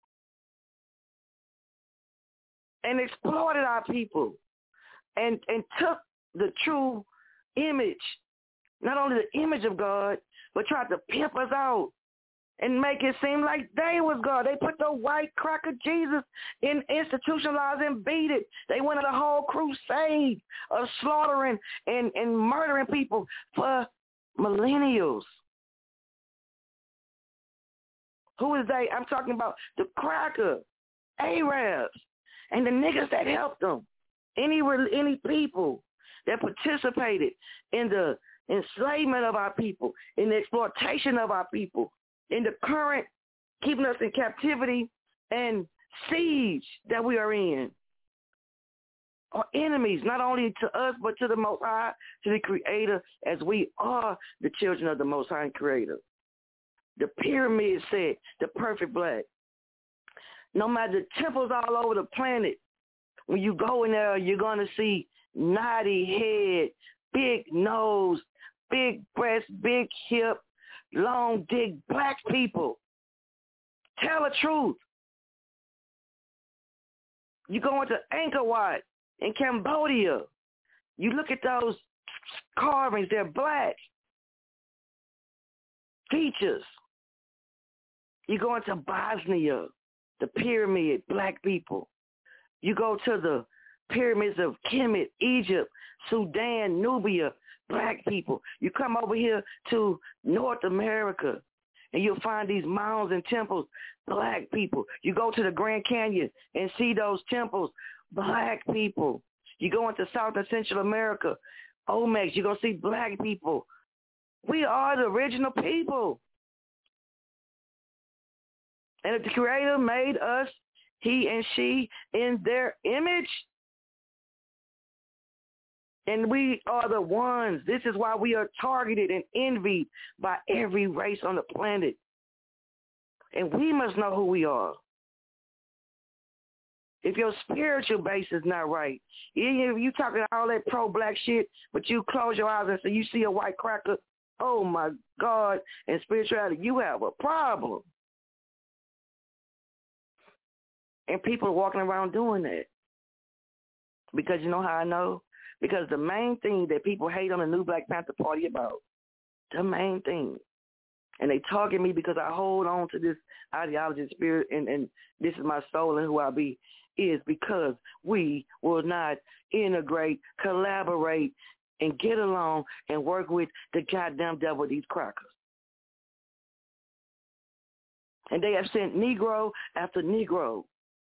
and exploited our people, and took the true image, not only the image of God, but tried to pimp us out and make it seem like they was God. They put the white cracker Jesus in institutionalized and beat it. They went on a whole crusade of slaughtering and murdering people for millennials. Who is they? I'm talking about the cracker, Arabs, and the niggas that helped them. Any people that participated in the enslavement of our people, in the exploitation of our people, in the current keeping us in captivity and siege that we are in, are enemies, not only to us, but to the Most High, to the Creator, as we are the children of the Most High and Creator. The pyramid said, the perfect Black. No matter the temples all over the planet, when you go in there, you're going to see knotty head, big nose, big breast, big hip, long dick black people. Tell the truth. You go into Angkor Wat in Cambodia. You look at those carvings, they're black. Features. You go into Bosnia, the pyramid, black people. You go to the pyramids of Kemet, Egypt, Sudan, Nubia, black people. You come over here to North America, and you'll find these mounds and temples, black people. You go to the Grand Canyon and see those temples, black people. You go into South and Central America, Olmecs, you're going to see black people. We are the original people. And if the Creator made us, he and she, in their image, and we are the ones. This is why we are targeted and envied by every race on the planet. And we must know who we are. If your spiritual base is not right, even if you talking all that pro-black shit, but you close your eyes and say you see a white cracker, oh my God, and spirituality, you have a problem. And people are walking around doing that. Because you know how I know? Because the main thing that people hate on the New Black Panther Party about, the main thing, and they target me because I hold on to this ideology and spirit, and this is my soul and who I be, is because we will not integrate, collaborate, and get along and work with the goddamn devil, these crackers. And they have sent Negro after Negro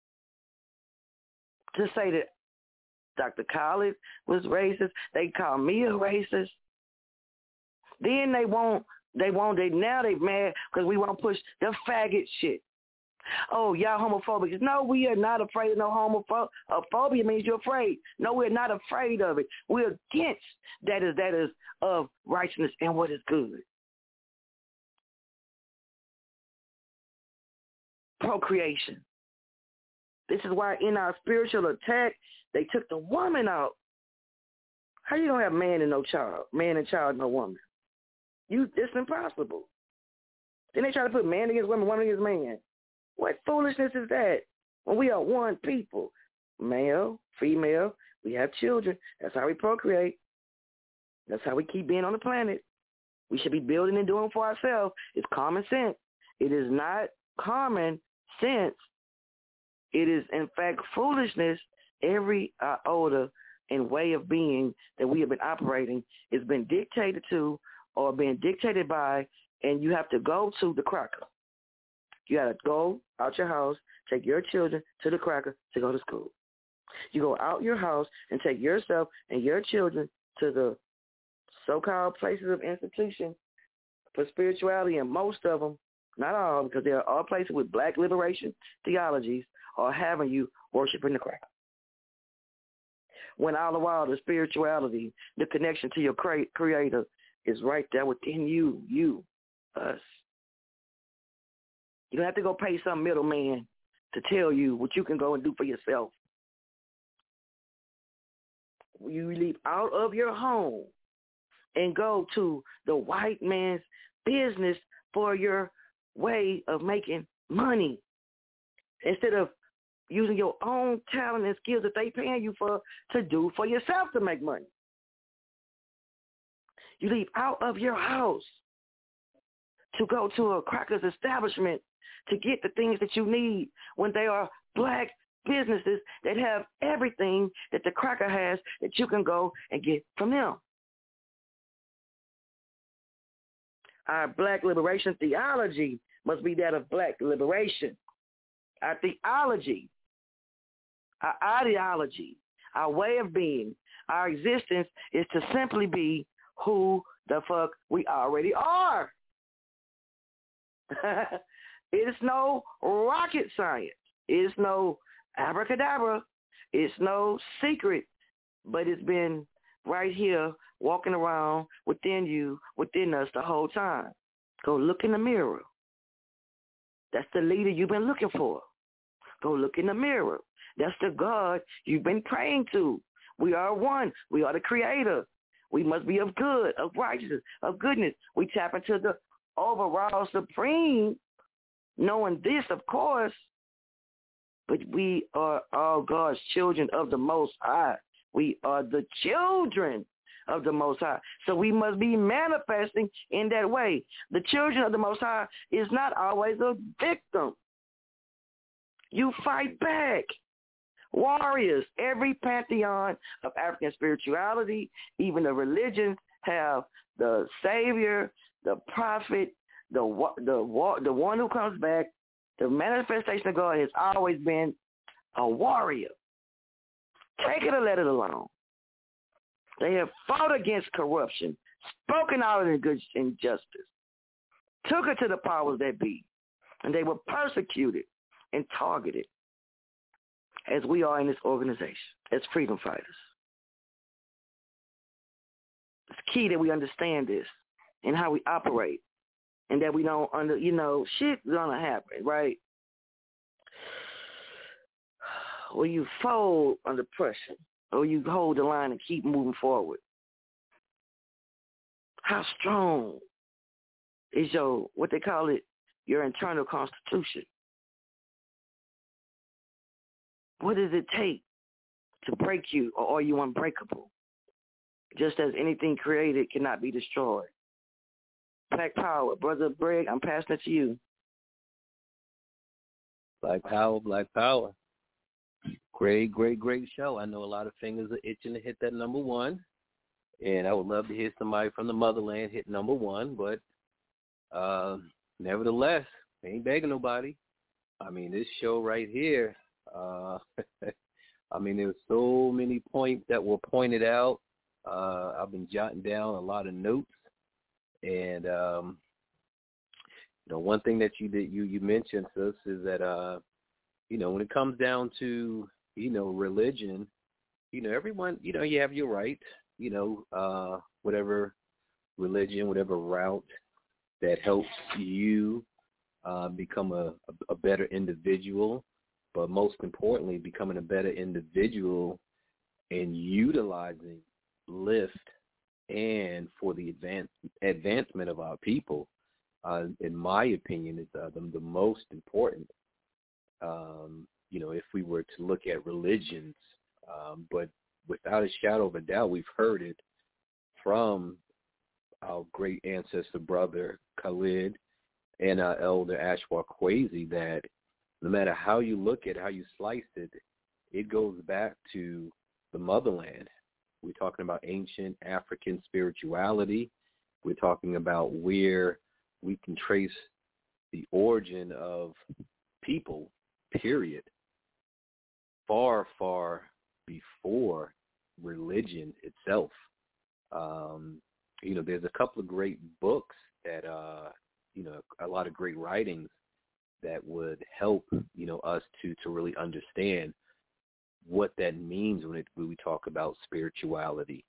to say that Dr. Khaled was racist. They call me a racist. Then now they're mad because we won't push the faggot shit. Oh, y'all homophobic. No, we are not afraid of no homophobia. Phobia means you're afraid. No, we're not afraid of it. We're against that is of righteousness and what is good. Procreation. This is why in our spiritual attack, they took the woman out. How you don't have man and no child? Man and child, no woman. It's impossible. Then they try to put man against woman, woman against man. What foolishness is that? When we are one people, male, female, we have children. That's how we procreate. That's how we keep being on the planet. We should be building and doing for ourselves. It's common sense. It is not common sense. It is, in fact, foolishness. Every iota and way of being that we have been operating has been dictated to or been dictated by, and you have to go to the cracker. You got to go out your house, take your children to the cracker to go to school. You go out your house and take yourself and your children to the so-called places of institution for spirituality, and most of them, not all, because there are all places with black liberation theologies, are having you worshiping the cracker. When all the while the spirituality, the connection to your Creator is right there within you, us. You don't have to go pay some middleman to tell you what you can go and do for yourself. You leave out of your home and go to the white man's business for your way of making money instead of using your own talent and skills that they paying you for to do for yourself to make money. You leave out of your house to go to a cracker's establishment to get the things that you need when they are black businesses that have everything that the cracker has that you can go and get from them. Our black liberation theology must be that of black liberation. Our theology, our ideology, our way of being, our existence is to simply be who the fuck we already are. It's no rocket science. It's no abracadabra. It's no secret, but it's been right here walking around within you, within us the whole time. Go look in the mirror. That's the leader you've been looking for. Go look in the mirror. That's the God you've been praying to. We are one. We are the Creator. We must be of good, of righteousness, of goodness. We tap into the overall supreme, knowing this, of course, but we are all God's children of the Most High. We are the children of the Most High. So we must be manifesting in that way. The children of the Most High is not always a victim. You fight back. Warriors, every pantheon of African spirituality, even the religions, have the Savior, the prophet, the one who comes back. The manifestation of God has always been a warrior. Take it or let it alone. They have fought against corruption, spoken out in good injustice, took it to the powers that be, and they were persecuted and targeted, as we are in this organization, as freedom fighters. It's key that we understand this and how we operate, and that we don't shit's gonna happen, right? Or you fold under pressure, or you hold the line and keep moving forward. How strong is your, what they call it, your internal constitution? What does it take to break you, or are you unbreakable? Just as anything created cannot be destroyed. Black Power. Brother Greg, I'm passing it to you. Black Power, Black Power. Great, great, great show. I know a lot of fingers are itching to hit that number one, and I would love to hear somebody from the motherland hit number one, but nevertheless, I ain't begging nobody. I mean, this show right here, I mean, there's so many points that were pointed out. I've been jotting down a lot of notes, and one thing that you mentioned, sis, is that when it comes down to religion, everyone, you have your right, whatever religion, whatever route that helps you become a better individual, but most importantly, becoming a better individual and utilizing lift and for the advancement of our people, in my opinion, is the most important. If we were to look at religions, but without a shadow of a doubt, we've heard it from our great ancestor brother Khalid and our elder Ashwa Kwesi that no matter how you look at it, how you slice it, it goes back to the motherland. We're talking about ancient African spirituality. We're talking about where we can trace the origin of people, period, far, far before religion itself. There's a couple of great books that, a lot of great writings that would help, us to really understand what that means when we talk about spirituality.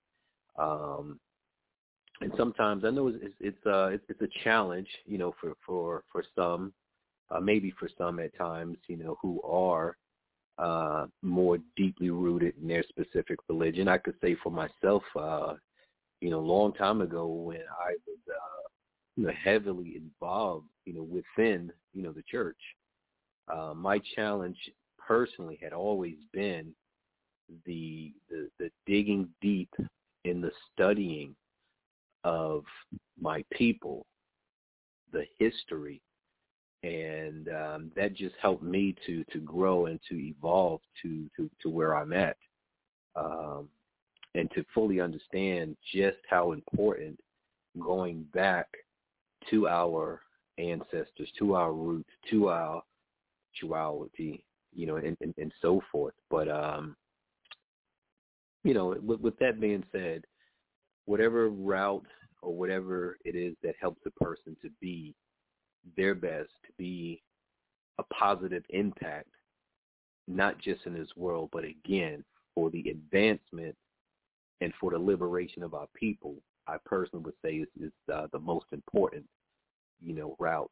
And sometimes I know it's a challenge, for some, maybe for some at times, who are more deeply rooted in their specific religion. I could say for myself, a long time ago when I was, heavily involved, within, the church, my challenge personally had always been the digging deep in the studying of my people, the history, and that just helped me to grow and to evolve to where I'm at, and to fully understand just how important going back to our ancestors, to our roots, to our spirituality, and so forth. But with that being said, whatever route or whatever it is that helps a person to be their best, to be a positive impact, not just in this world, but again, for the advancement and for the liberation of our people, I personally would say is the most important, route.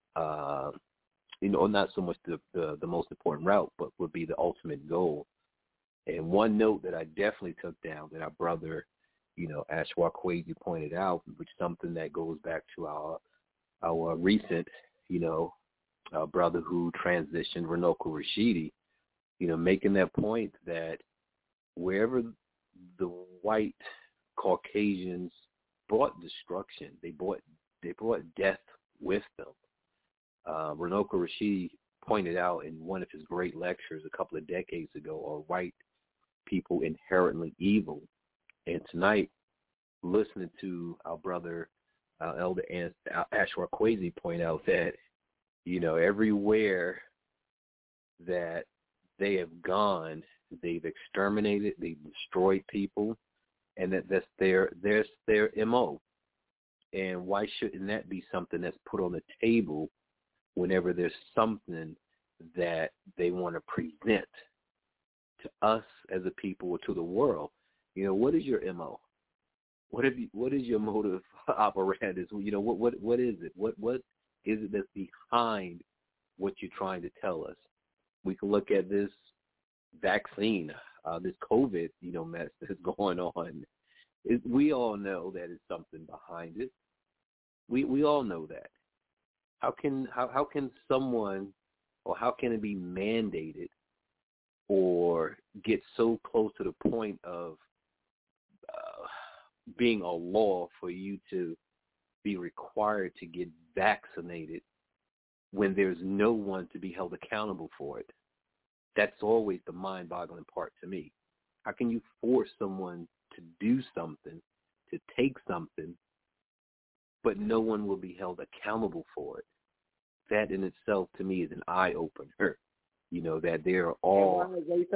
Not so much the most important route, but would be the ultimate goal. And one note that I definitely took down that our brother Ashwa Kwesi pointed out, which is something that goes back to our recent, brother who transitioned, Runoko Rashidi, making that point that wherever the white Caucasians brought destruction, they brought death with them. Runoko Rashidi pointed out in one of his great lectures a couple of decades ago, are white people inherently evil? And tonight, listening to our brother, Elder Ashwa Kwesi point out that, everywhere that they have gone, they've exterminated, they've destroyed people, and that's their MO. And why shouldn't that be something that's put on the table whenever there's something that they want to present to us as a people or to the world? What is your MO? What is your motive operandus? What is it? What is it that's behind what you're trying to tell us? We can look at this vaccine, this COVID, mess that's going on. We all know that it's something behind it. We all know that. How can someone, or how can it be mandated or get so close to the point of being a law for you to be required to get vaccinated when there's no one to be held accountable for it? That's always the mind-boggling part to me. How can you force someone to do something, to take something, but no one will be held accountable for it? That in itself, to me, is an eye-opener. That they're all... They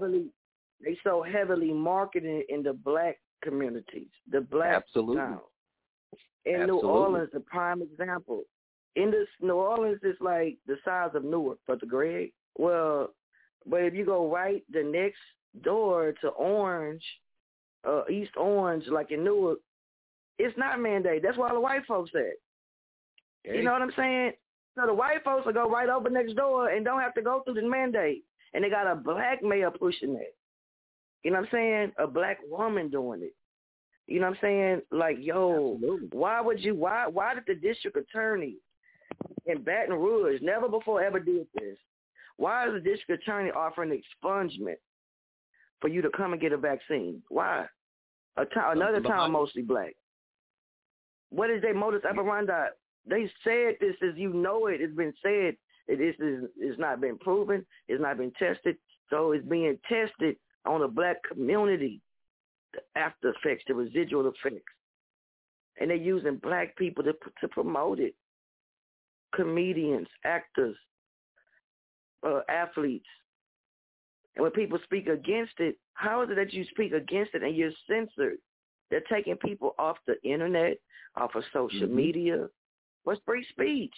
so heavily marketed in the black communities, the black Absolutely. Town. In Absolutely. New Orleans, a prime example. New Orleans is like the size of Newark, Brother Greg. Well, but if you go right the next door to Orange, East Orange, like in Newark, it's not mandated. That's why all the white folks at. Okay. You know what I'm saying? So the white folks will go right over next door and don't have to go through the mandate. And they got a black mayor pushing that. You know what I'm saying? A black woman doing it. You know what I'm saying? Like, Absolutely. why did the district attorney in Baton Rouge never before ever did this? Why is the district attorney offering expungement for you to come and get a vaccine? Why? Another town mostly black. What is their modus operandi? They said this as it's been said that this is not been proven, it's not been tested, so it's being tested on the black community, the after effects, the residual effects. And they're using black people to promote it. Comedians, actors, athletes. And when people speak against it, how is it that you speak against it and you're censored? They're taking people off the internet, off of social media. What's free speech?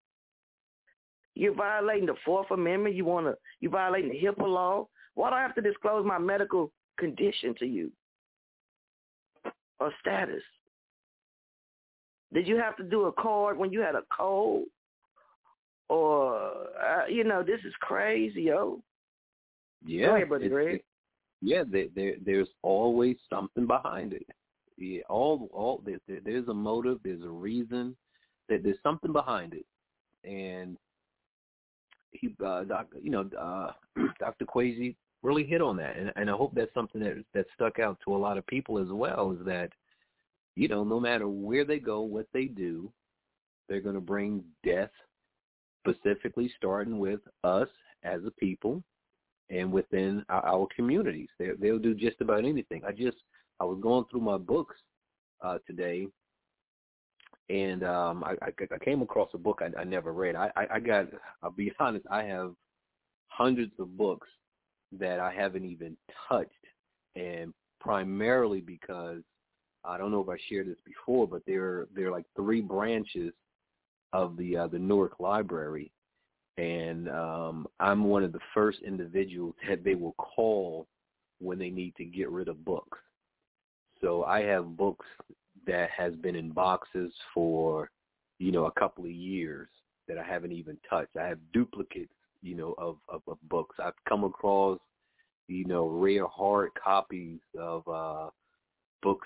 You're violating the Fourth Amendment. You're violating the HIPAA law. Why do I have to disclose my medical condition to you or status? Did you have to do a card when you had a cold? Or, this is crazy, yo. Yeah. Go ahead, Brother Greg. There's always something behind it. Yeah, there's a motive, there's a reason, that there's something behind it. And Dr. Kwesi really hit on that, and I hope that's something that stuck out to a lot of people as well, is that, no matter where they go, what they do, they're going to bring death, specifically starting with us as a people and within our communities. They'll do just about anything. I was going through my books today, and I came across a book I never read. I'll be honest, I have hundreds of books that I haven't even touched, and primarily because, I don't know if I shared this before, but there are like 3 branches of the Newark Library, and I'm one of the first individuals that they will call when they need to get rid of books. So I have books that has been in boxes for, a couple of years that I haven't even touched. I have duplicates, of books. I've come across, rare hard copies of books,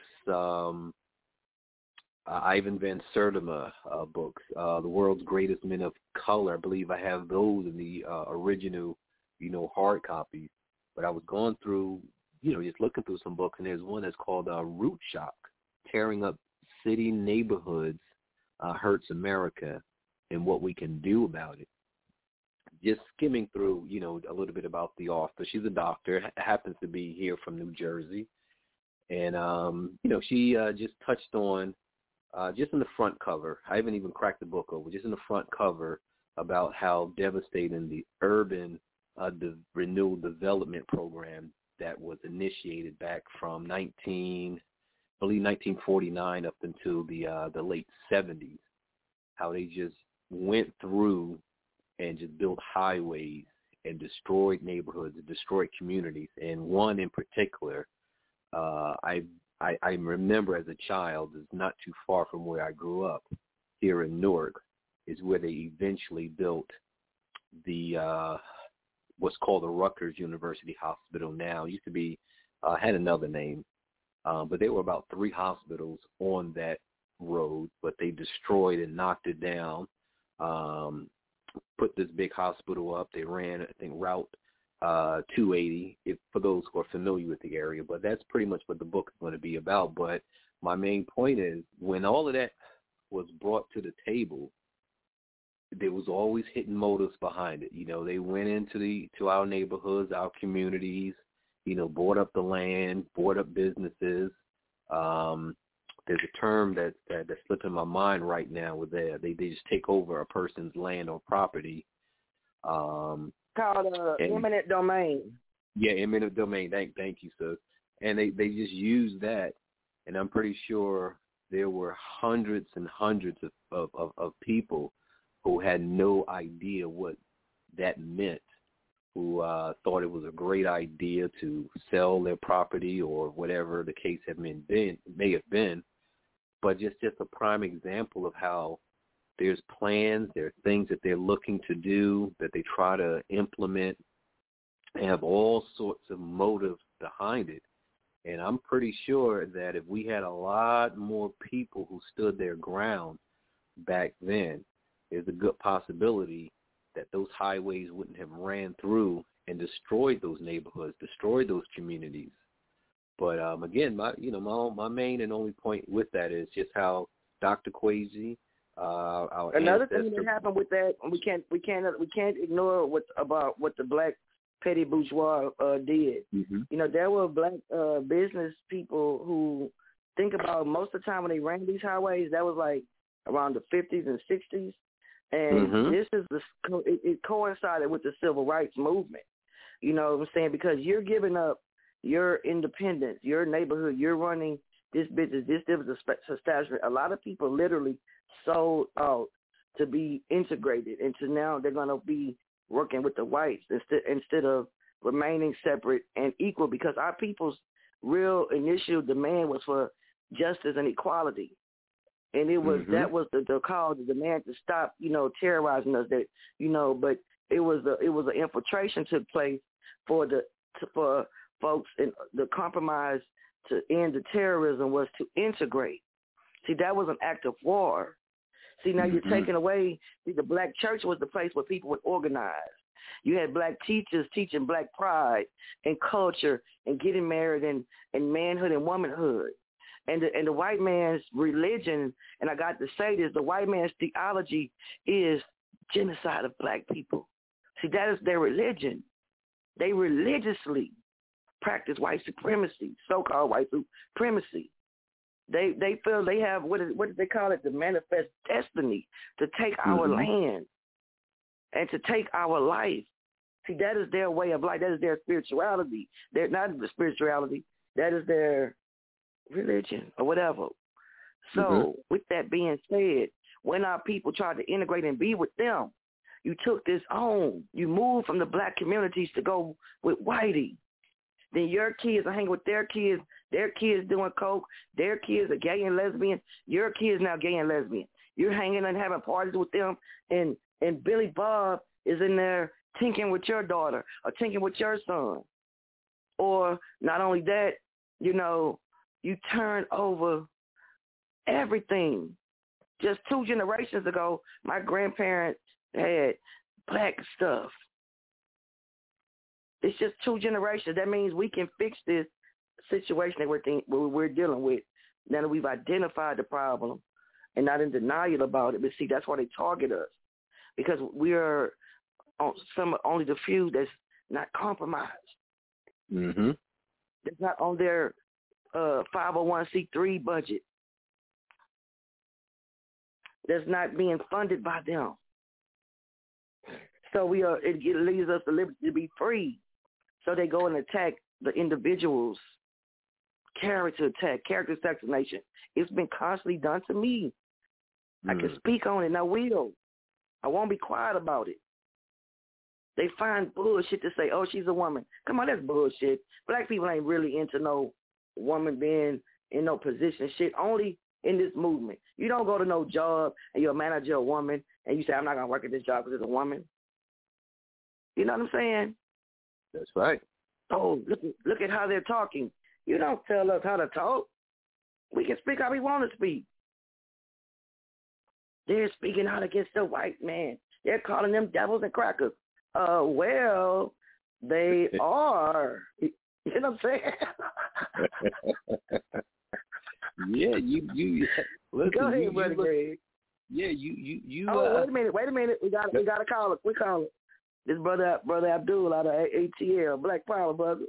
Ivan Van Sertima books, The World's Greatest Men of Color. I believe I have those in the original, hard copies. But I was going through, just looking through some books, and there's one that's called Root Shock, Tearing Up City Neighborhoods Hurts America and What We Can Do About It. Just skimming through, a little bit about the author. She's a doctor, happens to be here from New Jersey. And, she just touched on, just in the front cover, I haven't even cracked the book over, just in the front cover about how devastating the urban renewal development program that was initiated back from 1949 up until the late 70s, how they just went through and just built highways and destroyed neighborhoods, destroyed communities. And one in particular, I remember as a child, is not too far from where I grew up here in Newark, is where they eventually built the what's called the Rutgers University Hospital now. It used to be, had another name, but there were about 3 hospitals on that road, but they destroyed and knocked it down, put this big hospital up. They ran, I think, Route 280, for those who are familiar with the area. But that's pretty much what the book is going to be about. But my main point is, when all of that was brought to the table, there was always hidden motives behind it. They went into our neighborhoods, our communities, bought up the land, bought up businesses. There's a term that's slipping my mind right now with that. They just take over a person's land or property. Called eminent domain. Yeah, eminent domain. Thank you, sir. And they just use that, and I'm pretty sure there were hundreds and hundreds of people who had no idea what that meant, who thought it was a great idea to sell their property or whatever the case may have been. But just a prime example of how there's plans, there are things that they're looking to do, that they try to implement, and have all sorts of motives behind it. And I'm pretty sure that if we had a lot more people who stood their ground back then, there's a good possibility that those highways wouldn't have ran through and destroyed those neighborhoods, destroyed those communities. But again, my main and only point with that is just how Dr. Kwesi, our another ancestor, thing that happened with that, we can't ignore what the black petty bourgeois did. Mm-hmm. There were black business people who, think about most of the time when they ran these highways, that was like around the 50s and 60s. And this is it coincided with the civil rights movement. You know what I'm saying? Because you're giving up your independence, your neighborhood, you're running this business, this establishment. A lot of people literally sold out to be integrated, and to now they're going to be working with the whites instead of remaining separate and equal, because our people's real initial demand was for justice and equality. And it was that was the call, the demand to stop, terrorizing us. That but it was an infiltration took place for folks, and the compromise to end the terrorism was to integrate. See, that was an act of war. See, now you're taking away. See, the black church was the place where people would organize. You had black teachers teaching black pride and culture and getting married and manhood and womanhood. And the white man's religion, and I got to say this, the white man's theology is genocide of black people. See, that is their religion. They religiously practice white supremacy, so-called white supremacy. They feel they have, what did they call it, the manifest destiny to take our land and to take our life. See, that is their way of life. That is their spirituality. They're not the spirituality. That is their religion or whatever. So with that being said, when our people tried to integrate and be with them, you took this on. You moved from the black communities to go with whitey. Then your kids are hanging with their kids doing coke, their kids are gay and lesbian, your kids now gay and lesbian. You're hanging and having parties with them, and Billy Bob is in there tinkering with your daughter or tinkering with your son. Or not only that, you turn over everything. Just 2 generations ago, my grandparents had black stuff. It's just 2 generations. That means we can fix this situation that we're dealing with. Now that we've identified the problem and not in denial about it. But see, that's why they target us, because we are only the few that's not compromised. Mm-hmm. That's not on their 501c3 budget. That's not being funded by them. So it leaves us the liberty to be free. So they go and attack the individuals. Character attack, character assassination. It's been constantly done to me. I can speak on it, and I will. I won't be quiet about it. They find bullshit to say, oh, she's a woman. Come on, that's bullshit. Black people ain't really into no woman being in no position shit, only in this movement. You don't go to no job and you're a manager, a woman, and you say, I'm not going to work at this job because it's a woman. You know what I'm saying? That's right. Oh, look at how they're talking. You don't tell us how to talk. We can speak how we want to speak. They're speaking out against the white man. They're calling them devils and crackers. Well, they are. You know what I'm saying? Yeah, you listen, go ahead, brother Greg. Yeah, you. Oh, wait a minute. We got to call it. We call it. This brother Abdul out of ATL, Black Power, brother.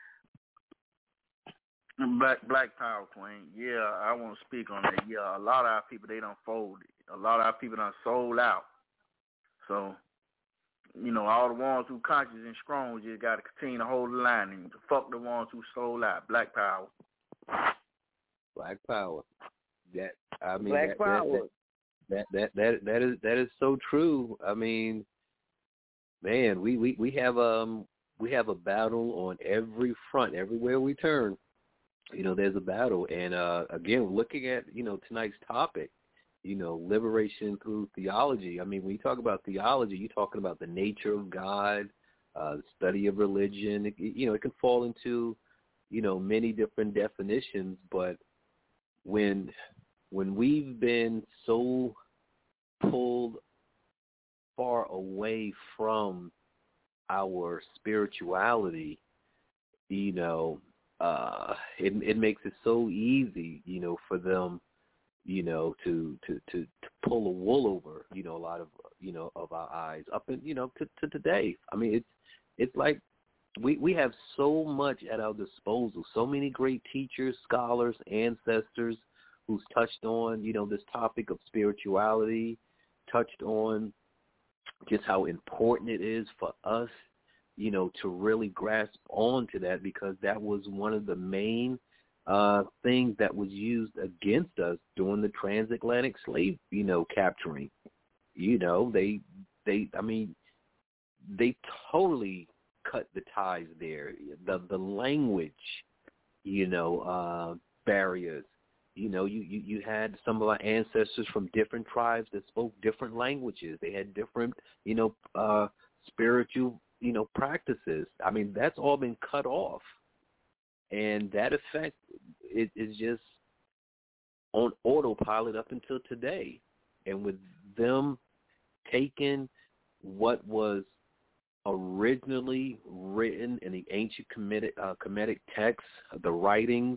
Black Power, Queen. Yeah, I want to speak on that. Yeah, a lot of our people, they done folded. A lot of our people done sold out. So, all the ones who conscious and strong just got to continue to hold the line and fuck the ones who sold out. Black Power. Black Power. Black Power. That is so true. I mean, man, we have a battle on every front, everywhere we turn. There's a battle, and again, looking at tonight's topic, liberation through theology. I mean, when you talk about theology, you're talking about the nature of God, the study of religion. It can fall into many different definitions, but when we've been so pulled far away from our spirituality, it makes it so easy, for them, to pull a wool over, a lot of, of our eyes up and, to today. I mean, it's like we have so much at our disposal, so many great teachers, scholars, ancestors who's touched on, this topic of spirituality, touched on just how important it is for us, to really grasp onto that, because that was one of the main things that was used against us during the transatlantic slave, capturing. They totally cut the ties there. The language, barriers. You had some of our ancestors from different tribes that spoke different languages. They had different, spiritual, practices. I mean, that's all been cut off. And that effect is just on autopilot up until today. And with them taking what was originally written in the ancient Kemetic texts, the writings,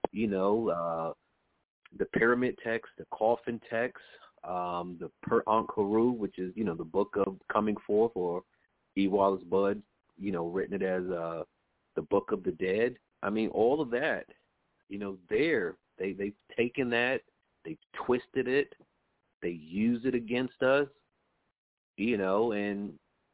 the pyramid text, the coffin text, the Per Ankh-Kuru, which is, the book of coming forth, or E. Wallace Budd, written it as the book of the dead. I mean, all of that, they've taken that, they've twisted it, they use it against us, and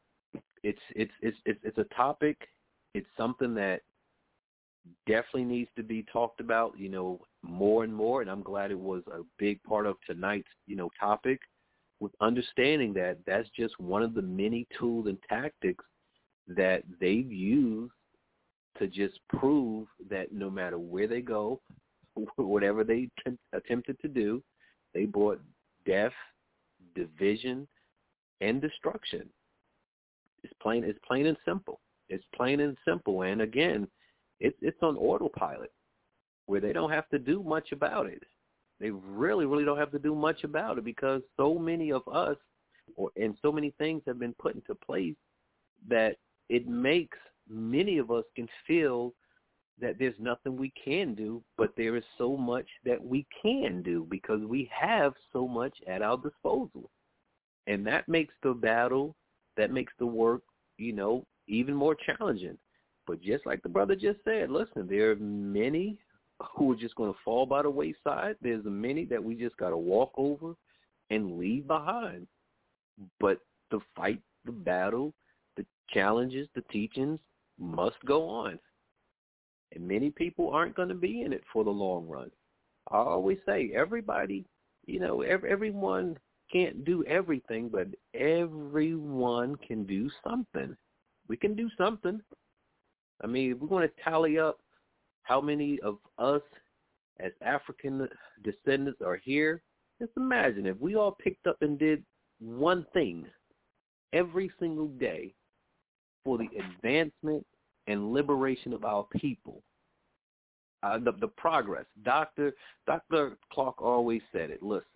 it's a topic. It's something that definitely needs to be talked about, more and more. And I'm glad it was a big part of tonight's, topic, with understanding that that's just one of the many tools and tactics that they've used to just prove that no matter where they go, whatever they attempted to do, they brought death, division, and destruction. It's plain and simple. It's plain and simple. And again, it's on autopilot. where they don't have to do much about it. They really, really don't have to do much about it because so many of us and so many things have been put into place that it makes many of us can feel that there's nothing we can do, but there is so much that we can do because we have so much at our disposal. And that makes the battle, that makes the work, even more challenging. But just like the brother just said, listen, there are many who are just going to fall by the wayside. There's many that we just got to walk over and leave behind. But the fight, the battle, the challenges, the teachings must go on. And many people aren't going to be in it for the long run. I always say everybody, everyone can't do everything, but everyone can do something. We can do something. I mean, if we're going to tally up how many of us as African descendants are here, just imagine if we all picked up and did one thing every single day for the advancement and liberation of our people. The progress. Dr. Clark always said it. Listen,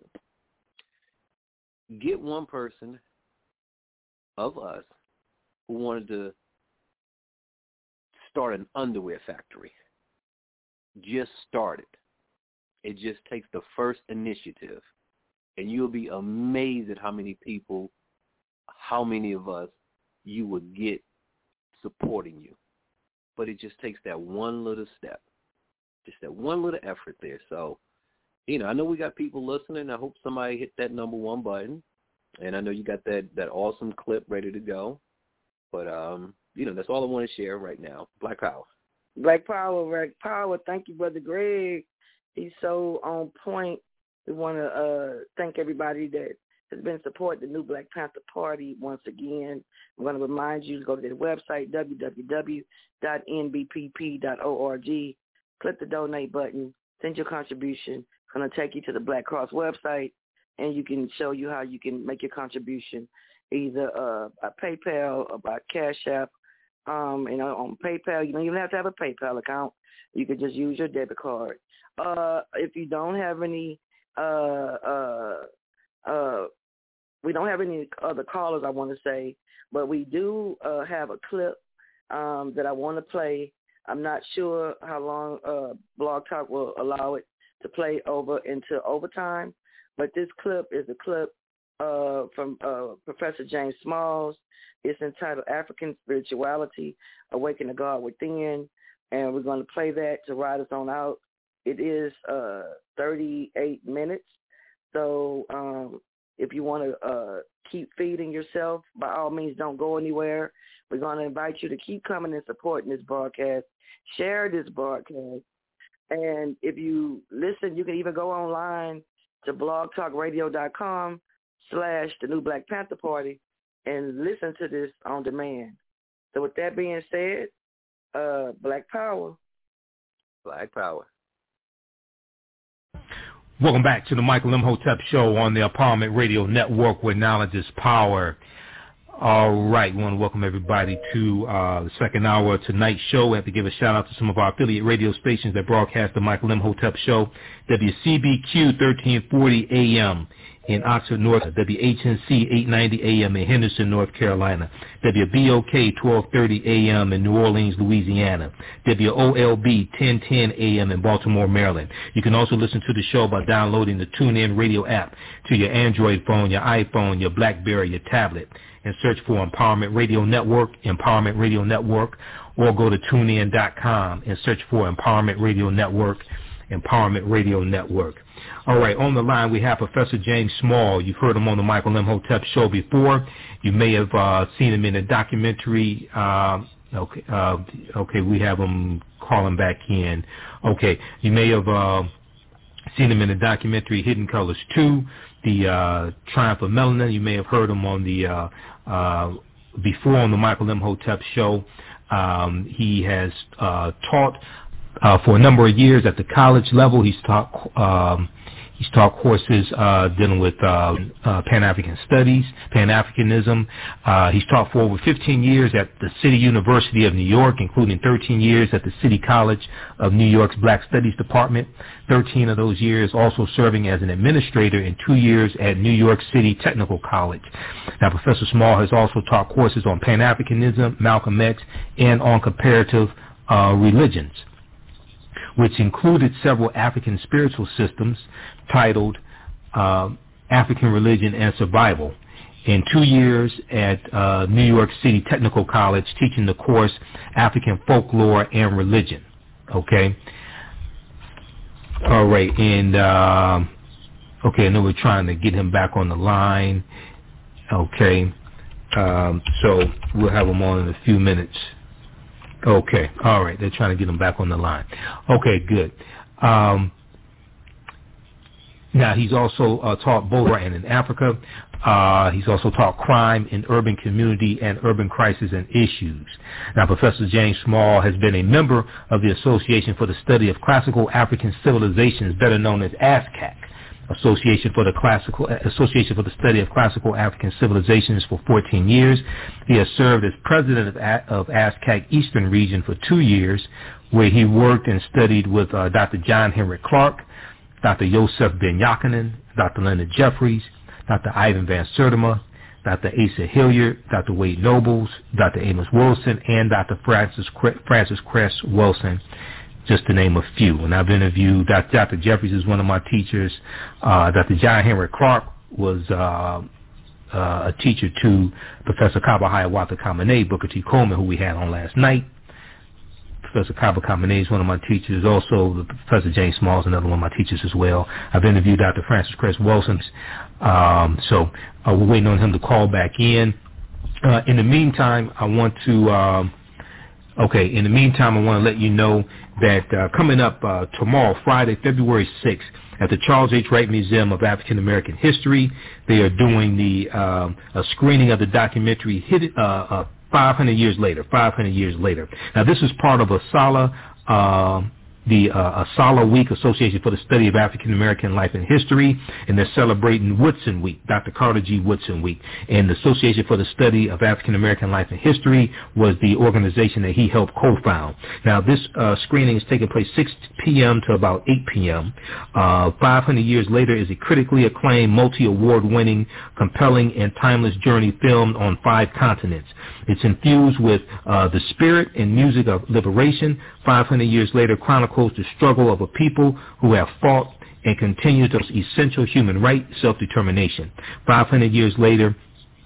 get one person of us who wanted to start an underwear factory. Just start it. It just takes the first initiative. And you'll be amazed at how many people, how many of us you would get supporting you. But it just takes that one little step, just that one little effort there. So, I know we got people listening. I hope somebody hit that number one button. And I know you got that awesome clip ready to go. But, that's all I want to share right now. Black Power. Black Power, Black Power. Thank you, Brother Greg. He's so on point. We want to thank everybody that has been supporting the New Black Panther Party once again. I'm going to remind you to go to their website, www.nbpp.org. Click the donate button, send your contribution. It's going to take you to the Black Cross website, and you can show you how you can make your contribution, either by PayPal or by Cash App. On PayPal, you don't even have to have a PayPal account. You could just use your debit card. If you don't have any, we don't have any other callers, I want to say, but we do have a clip that I want to play. I'm not sure how long Blog Talk will allow it to play over into overtime, but this clip is a clip from Professor James Smalls. It's entitled African Spirituality, Awaken the God Within, and we're going to play that to ride us on out. It is 38 minutes, so if you want to keep feeding yourself, by all means, don't go anywhere. We're going to invite you to keep coming and supporting this broadcast. Share this broadcast, and if you listen, you can even go online to blogtalkradio.com/The New Black Panther Party and listen to this on demand. So with that being said, Black Power. Black Power. Welcome back to the Michael Imhotep Show on the Empowerment Radio Network, where knowledge is power. All right, we want to welcome everybody to the second hour of tonight's show. We have to give a shout-out to some of our affiliate radio stations that broadcast the Michael Imhotep Show. WCBQ 1340 AM in Oxford, North, WHNC 890 AM in Henderson, North Carolina, WBOK 1230 AM in New Orleans, Louisiana, WOLB 1010 AM in Baltimore, Maryland. You can also listen to the show by downloading the TuneIn Radio app to your Android phone, your iPhone, your BlackBerry, your tablet, and search for Empowerment Radio Network, or go to TuneIn.com and search for Empowerment Radio Network. All right, on the line we have Professor James Small. You've heard him on the Michael Imhotep Show before. You may have seen him in a documentary. Okay, we have him calling back in. Okay, you may have seen him in the documentary Hidden Colors 2, the Triumph of Melanin. You may have heard him on the before on the Michael Imhotep Show. He has taught for a number of years at the college level. He's taught He's taught courses dealing with Pan-African studies, Pan-Africanism. He's taught for over 15 years at the City University of New York, including 13 years at the City College of New York's Black Studies Department, 13 of those years also serving as an administrator and 2 years at New York City Technical College. Now, Professor Small has also taught courses on Pan-Africanism, Malcolm X, and on comparative religions, which included several African spiritual systems titled African Religion and Survival, and 2 years at New York City Technical College teaching the course African Folklore and Religion. Okay. All right. And, okay, I know we're trying to get him back on the line. Okay. So we'll have him on in a few minutes. Okay. All right. They're trying to get him back on the line. Okay, good. Now, he's also taught both and in Africa. He's also taught crime in urban community and urban crisis and issues. Now, Professor James Small has been a member of the Association for the Study of Classical African Civilizations, better known as ASCAC, Association for the Study of Classical African Civilizations, for 14 years. He has served as president of ASCAC Eastern Region for 2 years, where he worked and studied with Dr. John Henrik Clarke, Dr. Joseph Ben Jochannan, Dr. Leonard Jeffries, Dr. Ivan Van Sertima, Dr. Asa Hilliard, Dr. Wade Nobles, Dr. Amos Wilson, and Dr. Francis Cress Wilson, just to name a few. And I've interviewed Dr. Jeffries is one of my teachers. Dr. John Henrik Clarke was a teacher to Professor Kaba Hiawatha Kamene, Booker T. Coleman, who we had on last night. Professor Kaba Kamene is one of my teachers. Also, Professor James Small is another one of my teachers as well. I've interviewed Dr. Francis Cress Wilson. So we're waiting on him to call back in. In the meantime, I want to let you know that coming up tomorrow, Friday, February 6th, at the Charles H. Wright Museum of African American History, they are doing a screening of the documentary 500 Years Later. Now, this is part of ASALH, the ASALH Week, Association for the Study of African American Life and History, and they're celebrating Woodson Week, Dr. Carter G. Woodson Week. And the Association for the Study of African American Life and History was the organization that he helped co-found. Now, this screening is taking place 6 p.m. to about 8 p.m. 500 Years Later is a critically acclaimed, multi-award-winning, compelling, and timeless journey filmed on 5 continents. It's infused with the spirit and music of liberation. 500 Years Later chronicles the struggle of a people who have fought and continue to essential human right, self-determination. 500 years later,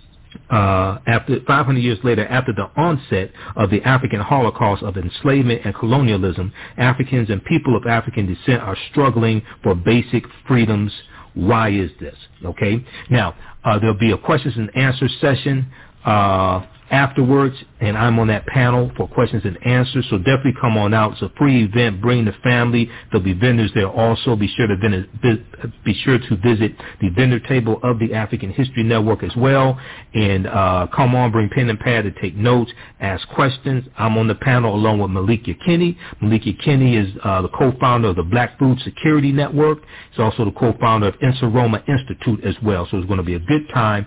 after the onset of the African Holocaust of enslavement and colonialism, Africans and people of African descent are struggling for basic freedoms. Why is this? Okay. Now, there'll be a questions and answers session afterwards, and I'm on that panel for questions and answers, so definitely come on out. It's a free event. Bring the family. There'll be vendors there also. Be sure to visit the vendor table of the African History Network as well, and come on, bring pen and pad to take notes, ask questions. I'm on the panel along with Malikia Kinney. Malikia Kinney is the co-founder of the Black Food Security Network. He's also the co-founder of Insuroma Institute as well, so it's going to be a good time.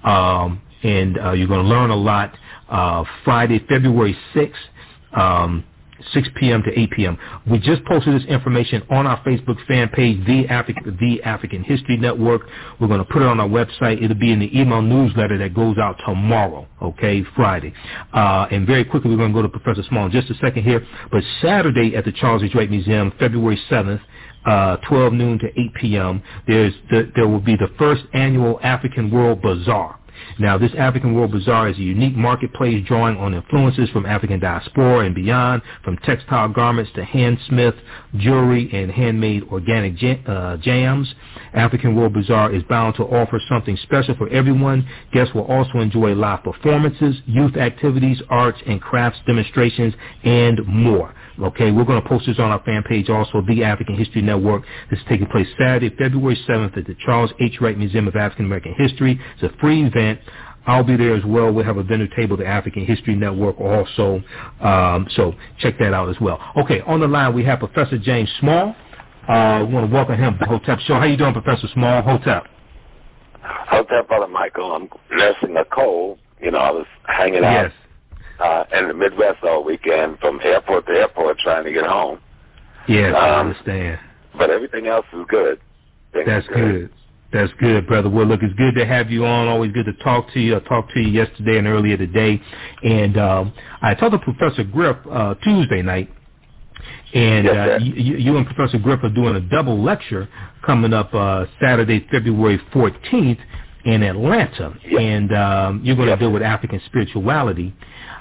And you're going to learn a lot. Friday, February 6th, 6 p.m. to 8 p.m. We just posted this information on our Facebook fan page, The African History Network. We're going to put it on our website. It'll be in the email newsletter that goes out tomorrow, okay, Friday. And very quickly, we're going to go to Professor Small in just a second here. But Saturday at the Charles H. Wright Museum, February 7th, 12 noon to 8 p.m., there will be the first annual African World Bazaar. Now, this African World Bazaar is a unique marketplace drawing on influences from African diaspora and beyond, from textile garments to handsmith, jewelry, and handmade organic jams. African World Bazaar is bound to offer something special for everyone. Guests will also enjoy live performances, youth activities, arts and crafts demonstrations, and more. Okay, we're going to post this on our fan page also, The African History Network. This is taking place Saturday, February 7th at the Charles H. Wright Museum of African American History. It's a free event. I'll be there as well. We'll have a vendor table, the African History Network also. So check that out as well. Okay, on the line we have Professor James Small. want to welcome him to the Hotep Show. How you doing, Professor Small? Hotep. Hotep, Brother Michael. I'm nursing a cold. You know, I was hanging out in the Midwest all weekend from airport to airport trying to get home. Yes, I understand. But everything else is good. That's good. That's good, brother. Well, look, it's good to have you on. Always good to talk to you. I talked to you yesterday and earlier today. And I talked to Professor Griff Tuesday night. And you and Professor Griff are doing a double lecture coming up Saturday, February 14th in Atlanta. And you're going to deal with African spirituality.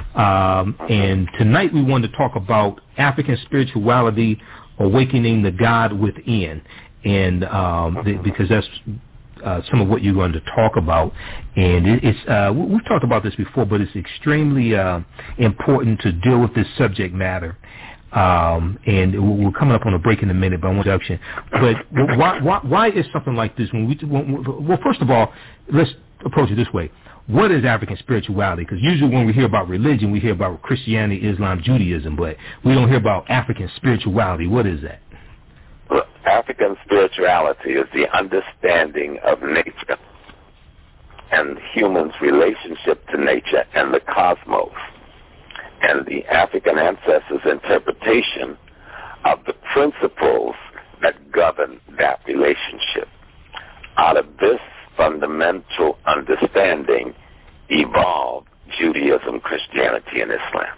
And tonight we wanted to talk about African spirituality, awakening the God within. And because that's some of what you're going to talk about. And it's we've talked about this before, but it's extremely important to deal with this subject matter. And we're coming up on a break in a minute, but I want to introduction. But why is something like this? Well, first of all, let's approach it this way. What is African spirituality? Because usually when we hear about religion, we hear about Christianity, Islam, Judaism, but we don't hear about African spirituality. What is that? Well, African spirituality is the understanding of nature and humans' relationship to nature and the cosmos, and the African ancestors' interpretation of the principles that govern that relationship. Out of this fundamental understanding evolved Judaism, Christianity, and Islam.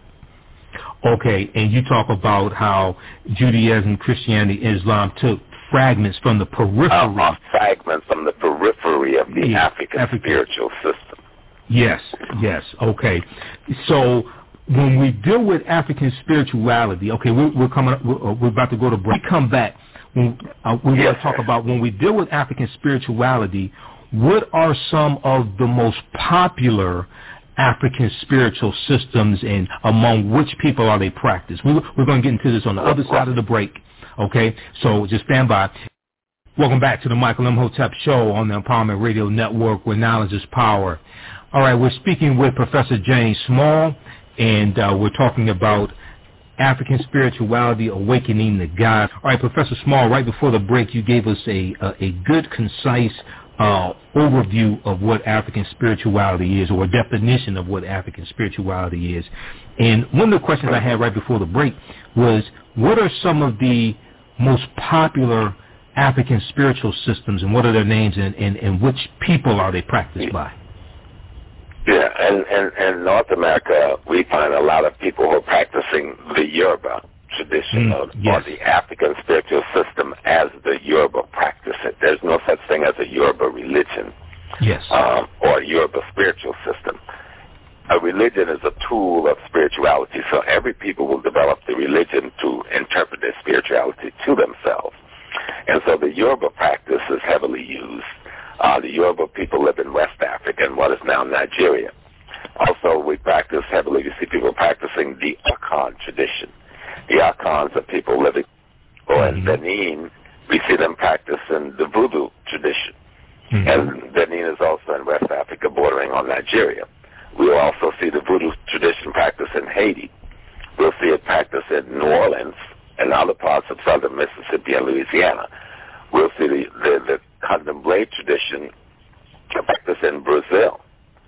Okay, and you talk about how Judaism, Christianity, Islam took fragments from the periphery. Fragments from the periphery of the African spiritual system. Yes, okay. So when we deal with African spirituality, okay, we're about to go to break. We come back. We want to talk about when we deal with African spirituality, what are some of the most popular African spiritual systems, and among which people are they practiced? We're going to get into this on the other side of the break, okay? So just stand by. Welcome back to the Michael M. Hotep Show on the Empowerment Radio Network, where knowledge is power. All right, we're speaking with Professor James Small, and we're talking about African spirituality, awakening the God. All right, Professor Small, right before the break, you gave us a good, concise overview of what African spirituality is, or a definition of what African spirituality is. And one of the questions I had right before the break was, what are some of the most popular African spiritual systems, and what are their names, and which people are they practiced by? Yeah, and in North America, we find a lot of people who are practicing the Yoruba tradition or the African spiritual system as the Yoruba practice it. There's no such thing as a Yoruba religion or a Yoruba spiritual system. A religion is a tool of spirituality, so every people will develop the religion to interpret their spirituality to themselves. And so the Yoruba practice is heavily used. The Yoruba people live in West Africa and what is now Nigeria. Also, we practice heavily, you see people practicing the Akan tradition. The Akans are people living, or in Benin, we see them practicing the Voodoo tradition. And Benin is also in West Africa, bordering on Nigeria. We'll also see the Voodoo tradition practiced in Haiti. We'll see it practiced in New Orleans and other parts of southern Mississippi and Louisiana. We'll see the Candomblé tradition practiced in Brazil.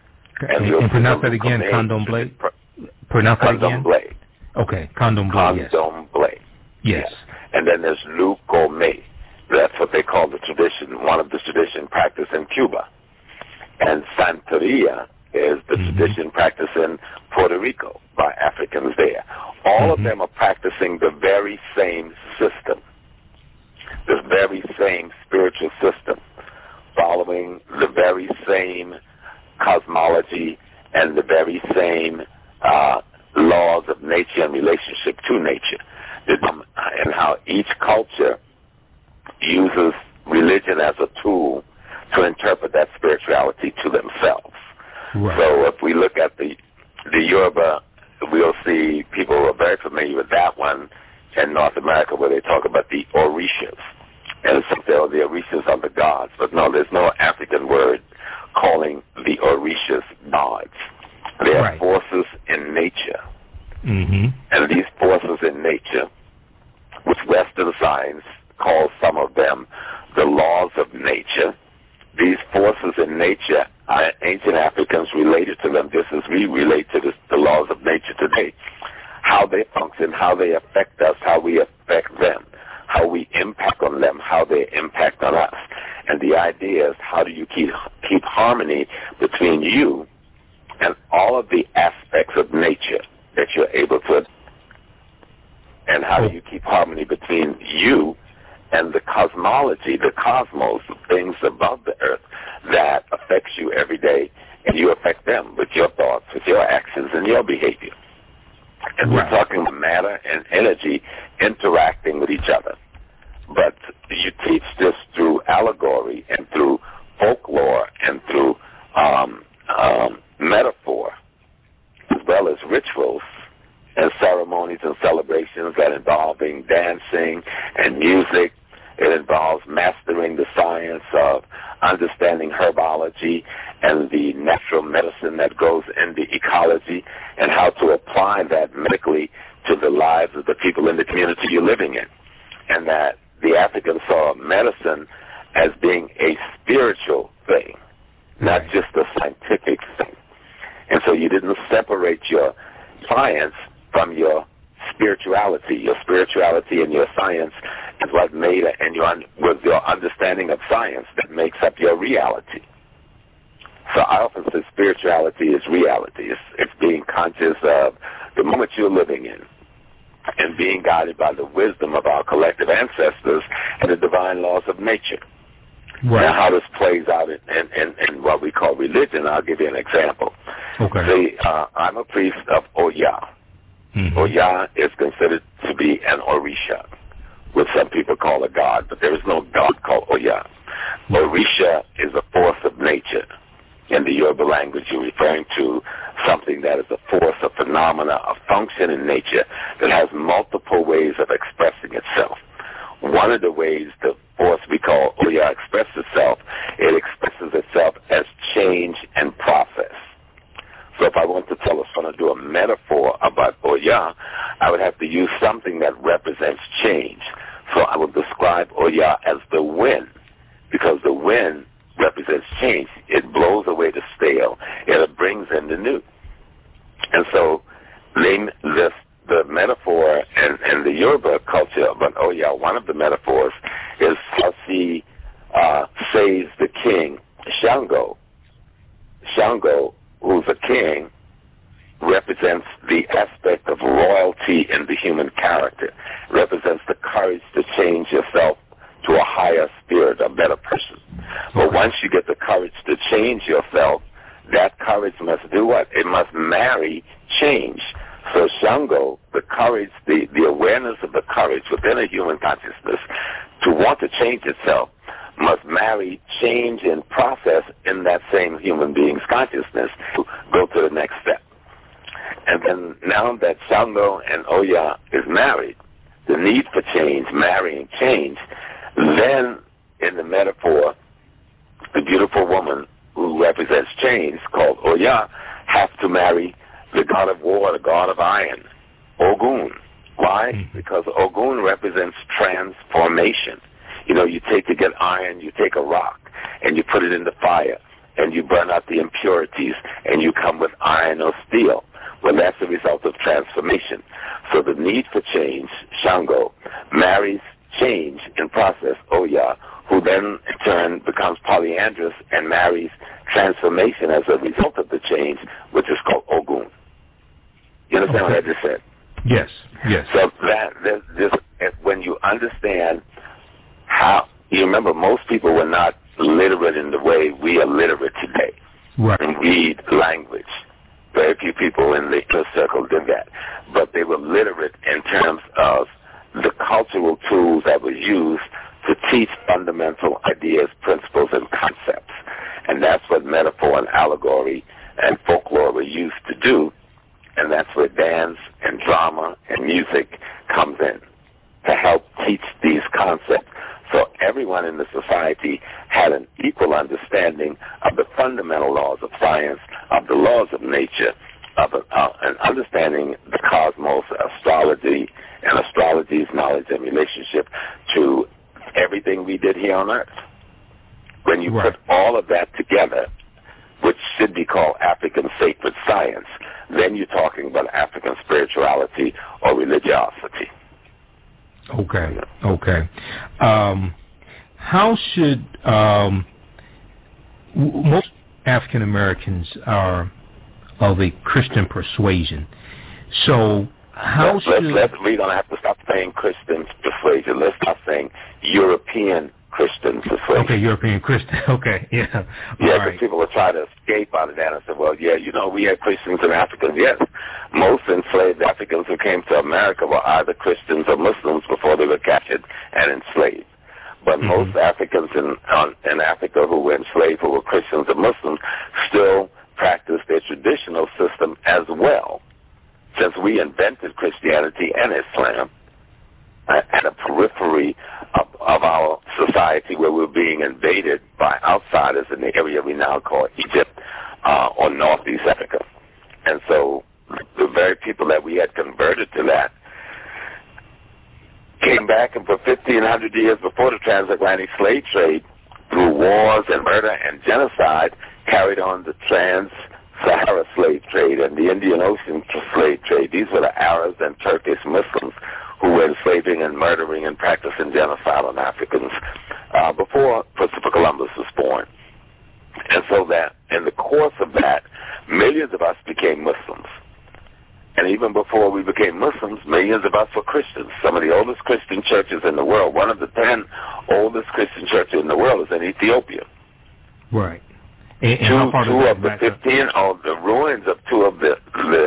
And pronounce that again, Candomblé? Pronounce that again? Candomblé. Okay, Candomblé, Candomblé. Yes. And then there's Lucomé. That's what they call the tradition, one of the tradition practiced in Cuba. And Santeria is the tradition practiced in Puerto Rico by Africans there. All of them are practicing the very same system, the very same spiritual system, following the very same cosmology and the very same laws of nature and relationship to nature, and how each culture uses religion as a tool to interpret that spirituality to themselves. Right. So if we look at the Yoruba, we'll see people who are very familiar with that one in North America, where they talk about the Orishas. And some say, the Orishas are the gods. But no, there's no African word calling the Orishas gods. They are forces in nature. And these forces in nature, which Western science nature today, how they function, how they affect us, how we affect them, how we impact on them, how they impact on us. And the idea is, how do you keep harmony between you and all of the aspects of nature that you're able to, and how do you keep harmony between you and the cosmology, the cosmos, things above the earth that affects you every day, and you affect them with your thoughts, with your actions, and your behavior. And we're talking matter and energy interacting with each other. But you teach this through allegory and through folklore and through metaphor, as well as rituals and ceremonies and celebrations that involving dancing and music. It involves mastering the science of understanding herbology and the natural medicine that goes into ecology, and how to apply that medically to the lives of the people in the community you're living in. And that the Africans saw medicine as being a spiritual thing, not just a scientific thing. And so you didn't separate your science from your spirituality. Your spirituality and your science is what made it, and with your understanding of science that makes up your reality. So I often say spirituality is reality. It's being conscious of the moment you're living in and being guided by the wisdom of our collective ancestors and the divine laws of nature. Right. Now, how this plays out in what we call religion, I'll give you an example. Okay. See, I'm a priest of Oya. Mm-hmm. Oya is considered to be an Orisha, which some people call a god, but there is no god called Oya. Orisha is a force of nature. In the Yoruba language, you're referring to something that is a force, a phenomena, a function in nature that has multiple ways of expressing itself. One of the ways the force we call Oya expresses itself, it expresses itself as change and process. So if I want to tell someone to do a metaphor about Oya, I would have to use something that represents change. So I would describe Oya as the wind, because the wind represents change. It blows away the stale, and it brings in the new. And so the metaphor and the Yoruba culture about Oya, one of the metaphors is how she saves the king, Shango. Shango, who's a king, represents the aspect of royalty in the human character, represents the courage to change yourself to a higher spirit, a better person. But once you get the courage to change yourself, that courage must do what? It must marry change. So Shango, the courage, the awareness of the courage within a human consciousness to want to change itself must marry change in process in that same human being's consciousness to go to the next step. And then now that Shango and Oya is married, the need for change, marrying change, then in the metaphor, the beautiful woman who represents change, called Oya, has to marry the god of war, the god of iron, Ogun. Why? Because Ogun represents transformation. You know, you get iron, you take a rock, and you put it in the fire, and you burn out the impurities, and you come with iron or steel. Well, that's the result of transformation. So the need for change, Shango, marries change in process, Oya, who then in turn becomes polyandrous and marries transformation as a result of the change, which is called Ogun. You understand what I just said? Yes, yes. So when you understand how, you remember most people were not literate in the way we are literate today. Right. And read language. Very few people in the inner circle did that. But they were literate in terms of the cultural tools that were used to teach fundamental ideas, principles, and concepts. And that's what metaphor and allegory and folklore were used to do. And that's where dance and drama and music comes in to help teach these concepts. So everyone in the society had an equal understanding of the fundamental laws of science, of the laws of nature, of an understanding the cosmos, astrology, and astrology's knowledge and relationship to everything we did here on Earth. When you put all of that together, which should be called African sacred science, then you're talking about African African spirituality or religiosity. Okay. How should most African Americans are of a Christian persuasion? So how we're going to have to stop saying Christian persuasion. Let's stop saying European Christian persuasion. Okay, European Christian. Okay, yeah. Yeah, because people will try to escape out of that and say, well, yeah, we had Christians and Africans. Yes, most enslaved Africans who came to America were either Christians or Muslims before they were captured and enslaved. But most Africans in Africa who were enslaved, who were Christians or Muslims, still practiced their traditional system as well. Since we invented Christianity and Islam at a periphery of our society where we're being invaded by outsiders in the area we now call Egypt or Northeast Africa. And so the very people that we had converted to that came back, and for 1,500 years before the transatlantic slave trade, through wars and murder and genocide, carried on the Trans-Sahara slave trade and the Indian Ocean slave trade. These were the Arabs and Turkish Muslims who were enslaving and murdering and practicing genocide on Africans before Christopher Columbus was born. And so that in the course of that, millions of us became Muslims. And even before we became Muslims, millions of us were Christians. Some of the oldest Christian churches in the world, one of the 10 oldest Christian churches in the world is in Ethiopia. Right. And two of the 15, the ruins of two of the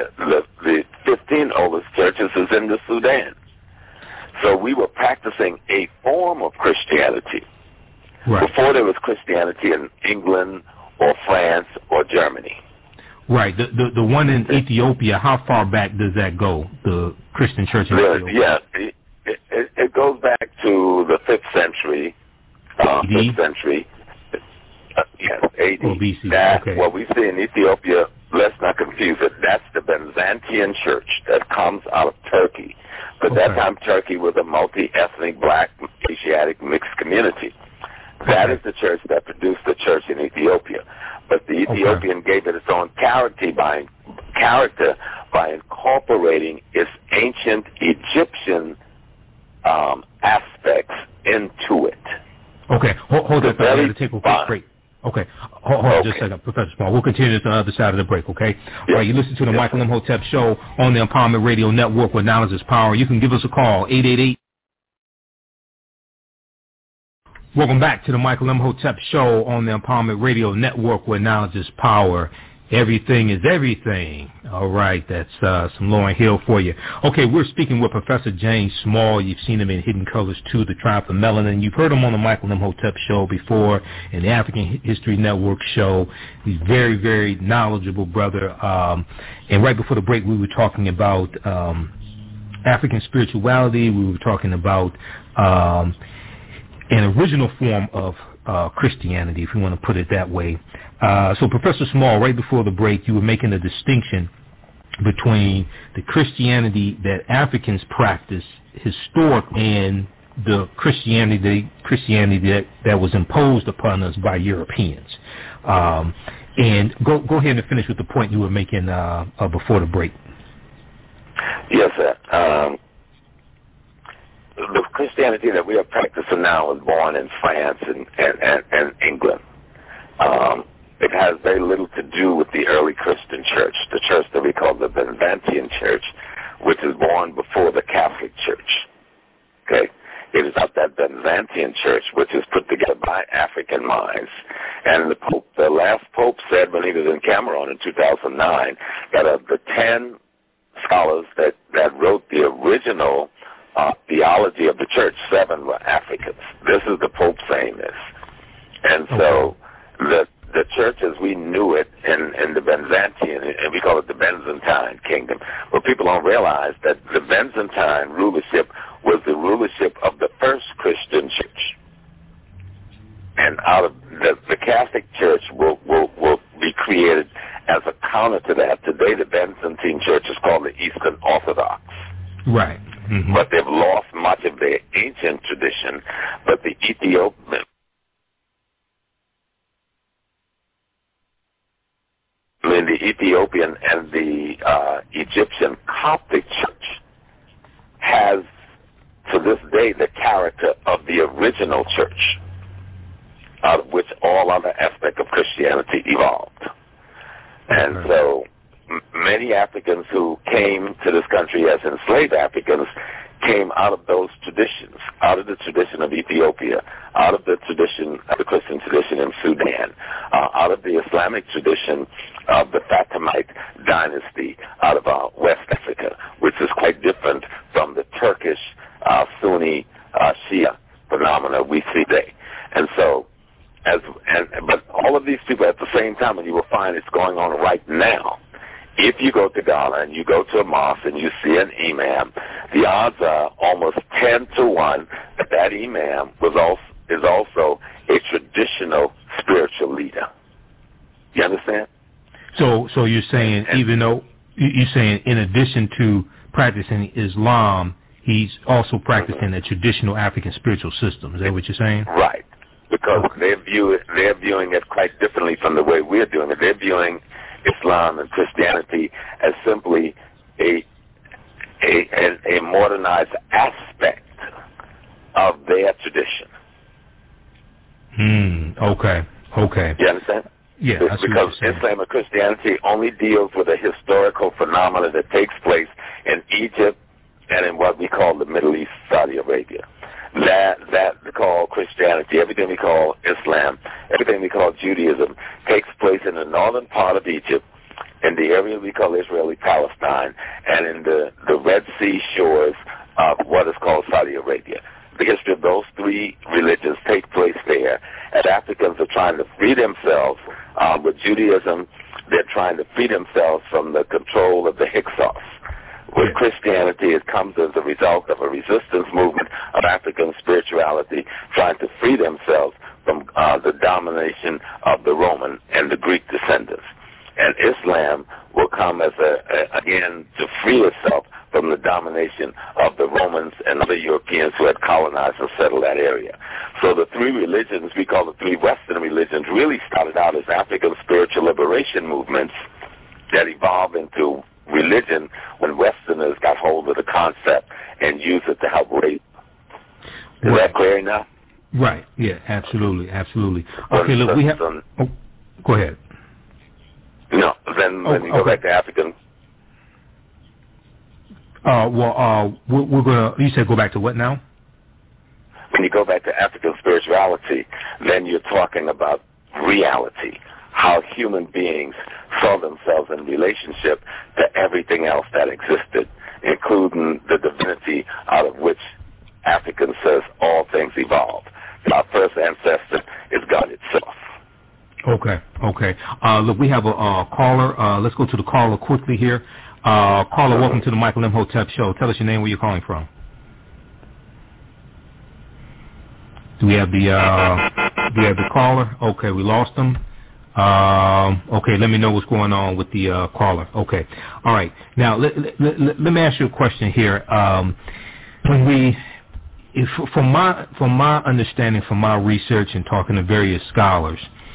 15 oldest churches is in the Sudan. So we were practicing a form of Christianity. Right. Before there was Christianity in England or France or Germany. Right. The one in Ethiopia, how far back does that go, the Christian church in Ethiopia? Yeah, it goes back to the 5th century. 5th century. Yes, AD. Oh, BC. That, okay. What we see in Ethiopia, let's not confuse it, that's the Byzantine church that comes out of Turkey. But that time Turkey was a multi-ethnic, black, Asiatic mixed community. That is the church that produced the church in Ethiopia. But the Ethiopian gave it its own character by incorporating its ancient Egyptian aspects into it. Okay, hold that thought. I'm going to take a quick break. Okay, hold on just a second, Professor Small. We'll continue this on the other side of the break, okay? All right, you listen to the Michael Imhotep Show on the Empowerment Radio Network, where knowledge is power. You can give us a call, 888. Welcome back to the Michael Imhotep Show on the Empowerment Radio Network, where knowledge is power. Everything is everything. All right, that's some Lauryn Hill for you. Okay, we're speaking with Professor James Small. You've seen him in Hidden Colors 2, The Triumph of Melanin. You've heard him on the Michael Imhotep Show before, in the African History Network show. He's very, very knowledgeable brother. And right before the break, we were talking about African spirituality. We were talking about an original form of Christianity, if you want to put it that way. So, Professor Small, right before the break, you were making a distinction between the Christianity that Africans practice historically and the Christianity that was imposed upon us by Europeans. And go ahead and finish with the point you were making before the break. Yes, sir. The Christianity that we are practicing now was born in France and England. It has very little to do with the early Christian church, the church that we call the Byzantine church, which is born before the Catholic church. Okay? It is not that Byzantine church, which is put together by African minds. And the last pope said when he was in Cameroon in 2009 that of the 10 scholars that wrote the original theology of the church, 7 were Africans. This is the Pope saying this. And so the church as we knew it in the Byzantine, and we call it the Byzantine kingdom, but people don't realize that the Byzantine rulership was the rulership of the first Christian church. And out of the Catholic Church will be created as a counter to that. Today the Byzantine church is called the Eastern Orthodox. Right. Mm-hmm. But they've lost much of their ancient tradition. But the Ethiopian the Ethiopian and the Egyptian Coptic Church has, to this day, the character of the original church, out of which all other aspects of Christianity evolved. And so many Africans who came to this country as enslaved Africans came out of those traditions, out of the tradition of Ethiopia, out of the tradition of the Christian tradition in Sudan, out of the Islamic tradition of the Fatimite dynasty out of West Africa, which is quite different from the Turkish Sunni Shia phenomena we see today. And so, but all of these people at the same time, and you will find it's going on right now. If you go to Ghana and you go to a mosque and you see an imam, the odds are almost 10 to 1 that that imam is also a traditional spiritual leader. You understand? So you're saying, even though you're saying in addition to practicing Islam, he's also practicing a traditional African spiritual system. Is that what you're saying? Right. Because they're viewing it quite differently from the way we're doing it. They're viewing Islam and Christianity as simply a modernized aspect of their tradition. Okay. You understand? Yeah. Because Islam and Christianity only deals with a historical phenomenon that takes place in Egypt and in what we call the Middle East, Saudi Arabia. That we call Christianity, everything we call Islam, everything we call Judaism takes place in the northern part of Egypt, in the area we call Israeli Palestine, and in the Red Sea shores of what is called Saudi Arabia. The history of those three religions take place there, and Africans are trying to free themselves. With Judaism, they're trying to free themselves from the control of the Hyksos. With Christianity, it comes as a result of a resistance movement of African spirituality trying to free themselves from the domination of the Roman and the Greek descendants. And Islam will come as again to free itself from the domination of the Romans and other Europeans who had colonized and settled that area. So the three religions, we call the three Western religions, really started out as African spiritual liberation movements that evolved into religion when Westerners got hold of the concept and used it to help raise. Is that clear enough? Right. Yeah, absolutely. Okay, look, we have... go ahead. No, then when you go back to African... we're going to... You said go back to what now? When you go back to African spirituality, then you're talking about reality, how human beings saw themselves in relationship to everything else that existed, including the divinity out of which African says all things evolved. Our first ancestor is God itself. Okay. Look, we have a caller. Let's go to the caller quickly here. Caller, welcome to the Michael Imhotep Show. Tell us your name, where you're calling from. Do we have the caller? Okay, we lost him. Okay, let me know what's going on with the caller. Okay, all right. Now let me ask you a question here. From my understanding, from my research and talking to various scholars,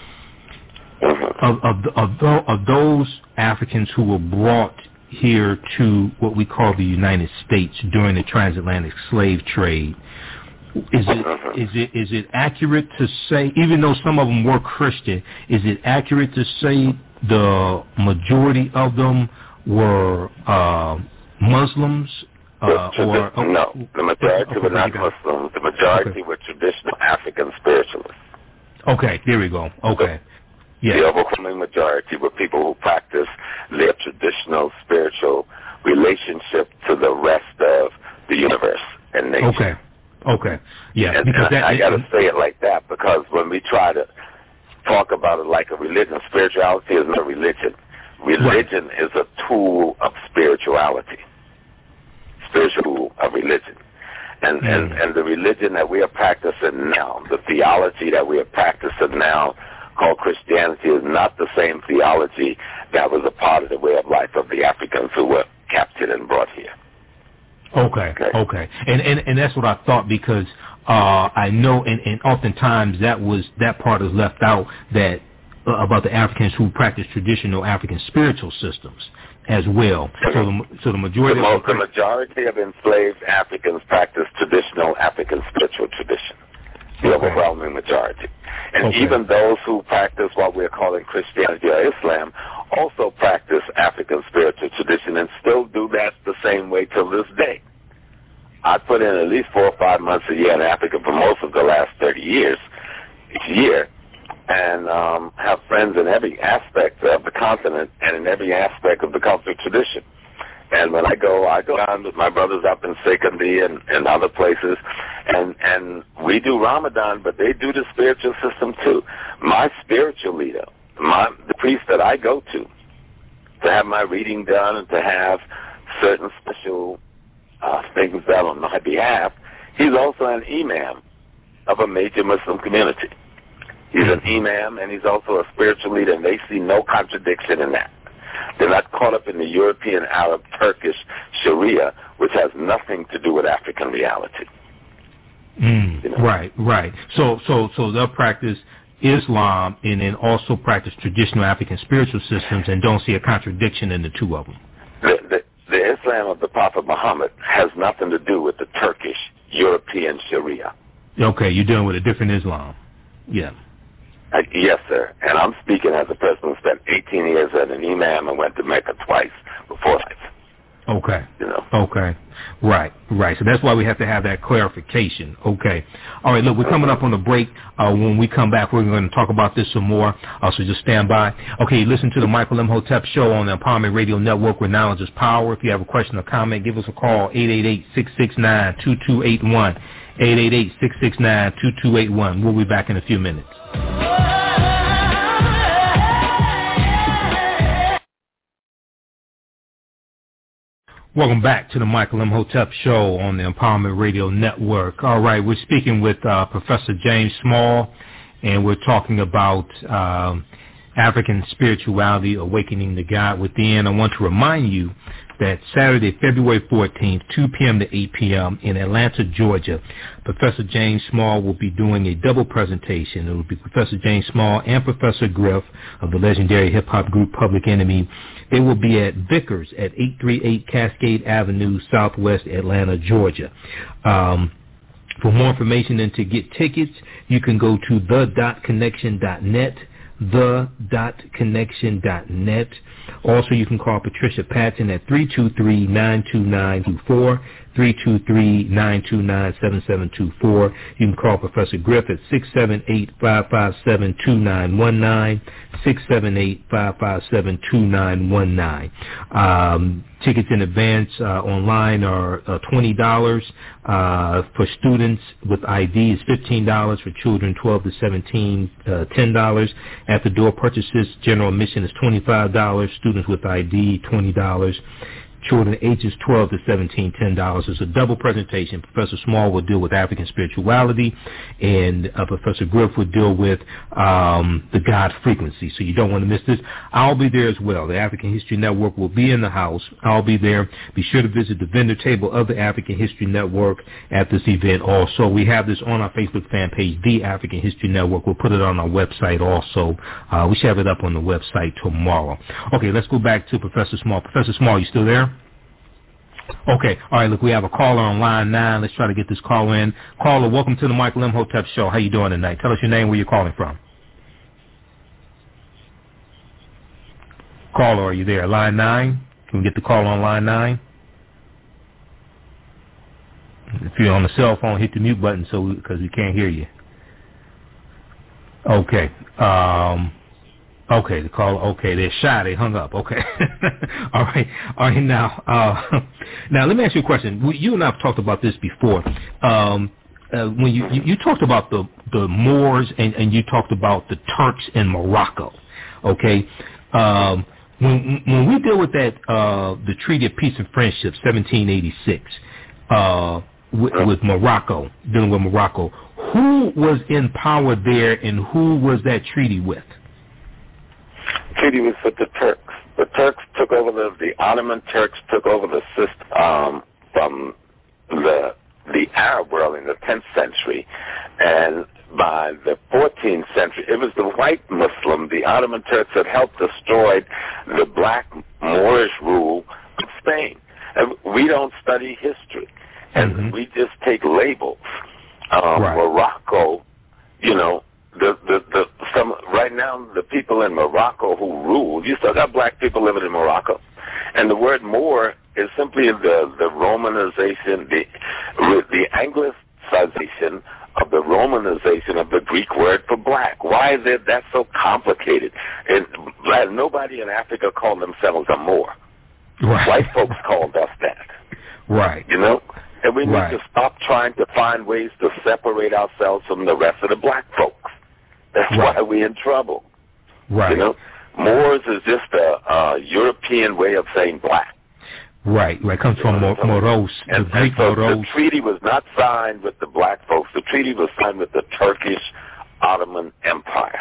of those Africans who were brought here to what we call the United States during the transatlantic slave trade, is it accurate to say, even though some of them were Christian, is it accurate to say the majority of them were Muslims? No, the majority were not Muslims. The majority were traditional African spiritualists. Okay, there we go. Okay. Yeah. The overwhelming majority were people who practice their traditional spiritual relationship to the rest of the universe and nature. Okay. Yeah. And I got to say it like that because when we try to talk about it like a religion, spirituality is not religion. Religion is a tool of spirituality. Spiritual tool of religion. And the religion that we are practicing now, the theology that we are practicing now called Christianity is not the same theology that was a part of the way of life of the Africans who were captured and brought here. Okay. And that's what I thought because I know and oftentimes that part is left out that about the Africans who practice traditional African spiritual systems as well. So the majority the majority of enslaved Africans practice traditional African spiritual tradition. The overwhelming majority. And even those who practice what we're calling Christianity or Islam also practice African spiritual tradition and still do that the same way till this day. I put in at least 4 or 5 months a year in Africa for most of the last 30 years, each year, and have friends in every aspect of the continent and in every aspect of the cultural tradition. And when I go down with my brothers up in Sekandi and other places, and we do Ramadan, but they do the spiritual system too. My spiritual leader, the priest that I go to have my reading done and to have certain special things done on my behalf, he's also an imam of a major Muslim community. He's an imam, and he's also a spiritual leader, and they see no contradiction in that. They're not caught up in the European, Arab, Turkish Sharia, which has nothing to do with African reality. Right. So they'll practice Islam and then also practice traditional African spiritual systems and don't see a contradiction in the two of them. The Islam of the Prophet Muhammad has nothing to do with the Turkish, European Sharia. Okay, you're dealing with a different Islam. Yeah. Yes, sir. And I'm speaking as a person who spent 18 years as an imam and went to Mecca twice before that. Okay. Okay. Right. So that's why we have to have that clarification. Okay. All right, look, we're coming up on the break. When we come back, we're going to talk about this some more. So just stand by. Okay, listen to the Michael M. Hotep Show on the Empowerment Radio Network, where knowledge is power. If you have a question or comment, give us a call, 888-669-2281. 888-669-2281. We'll be back in a few minutes. Welcome back to the Michael M. Hotep Show on the Empowerment Radio Network. All right, we're speaking with Professor James Small, and we're talking about African spirituality, awakening the God within. I want to remind you that Saturday, February 14th, 2 p.m. to 8 p.m. in Atlanta, Georgia, Professor James Small will be doing a double presentation. It will be Professor James Small and Professor Griff of the legendary hip-hop group Public Enemy. They will be at Vickers at 838 Cascade Avenue, Southwest Atlanta, Georgia. For more information and to get tickets, you can go to the.connection.net, the.connection.net. Also, you can call Patricia Patton at 323-929-24, 323-929-7724. You can call Professor Griff at 678-557-2919, 678-557-2919. Tickets in advance online are $20. For students with ID is $15. For children 12 to 17, $10. At the door purchases, general admission is $25. Students with ID, $20. Children ages 12 to 17, $10. It's a double presentation. Professor Small will deal with African spirituality, and Professor Griff will deal with the God frequency. So you don't want to miss this. I'll be there as well. The African History Network will be in the house. I'll be there. Be sure to visit the vendor table of the African History Network at this event also. We have this on our Facebook fan page, The African History Network. We'll put it on our website also. We should have it up on the website tomorrow. Okay, let's go back to Professor Small. Professor Small, you still there? Okay. All right, look, we have a caller on line 9. Let's try to get this call in. Caller, welcome to the Michael M. Hotep Show. How you doing tonight? Tell us your name, where you're calling from. Caller, are you there? Line 9? Can we get the call on line 9? If you're on the cell phone, hit the mute button because we can't hear you. Okay. Okay, the caller. Okay, they're shy. They hung up. Okay. All right. Now, let me ask you a question. You and I have talked about this before. When you talked about the Moors and you talked about the Turks in Morocco. Okay. When we deal with that, the Treaty of Peace and Friendship, 1786, with Morocco, dealing with Morocco, who was in power there and who was that treaty with? Treaty was with the Turks. The Turks took over the Ottoman Turks took over the system from the Arab world in the 10th century, and by the 14th century. It was the white Muslim, the Ottoman Turks, that helped destroy the black Moorish rule of Spain. And we don't study history, and we just take labels. Morocco, right now the people in Morocco who rule, you still got black people living in Morocco, and the word Moor is simply the Romanization, the Anglicization of the Romanization of the Greek word for black. Why is it that so complicated? And nobody in Africa called themselves a Moor. Right. White folks called us that. Right. And we need to stop trying to find ways to separate ourselves from the rest of the black folks. That's why we're in trouble. Right. Moors is just a European way of saying black. Right. It comes from Moros, the Greek Moros. The treaty was not signed with the black folks. The treaty was signed with the Turkish Ottoman Empire.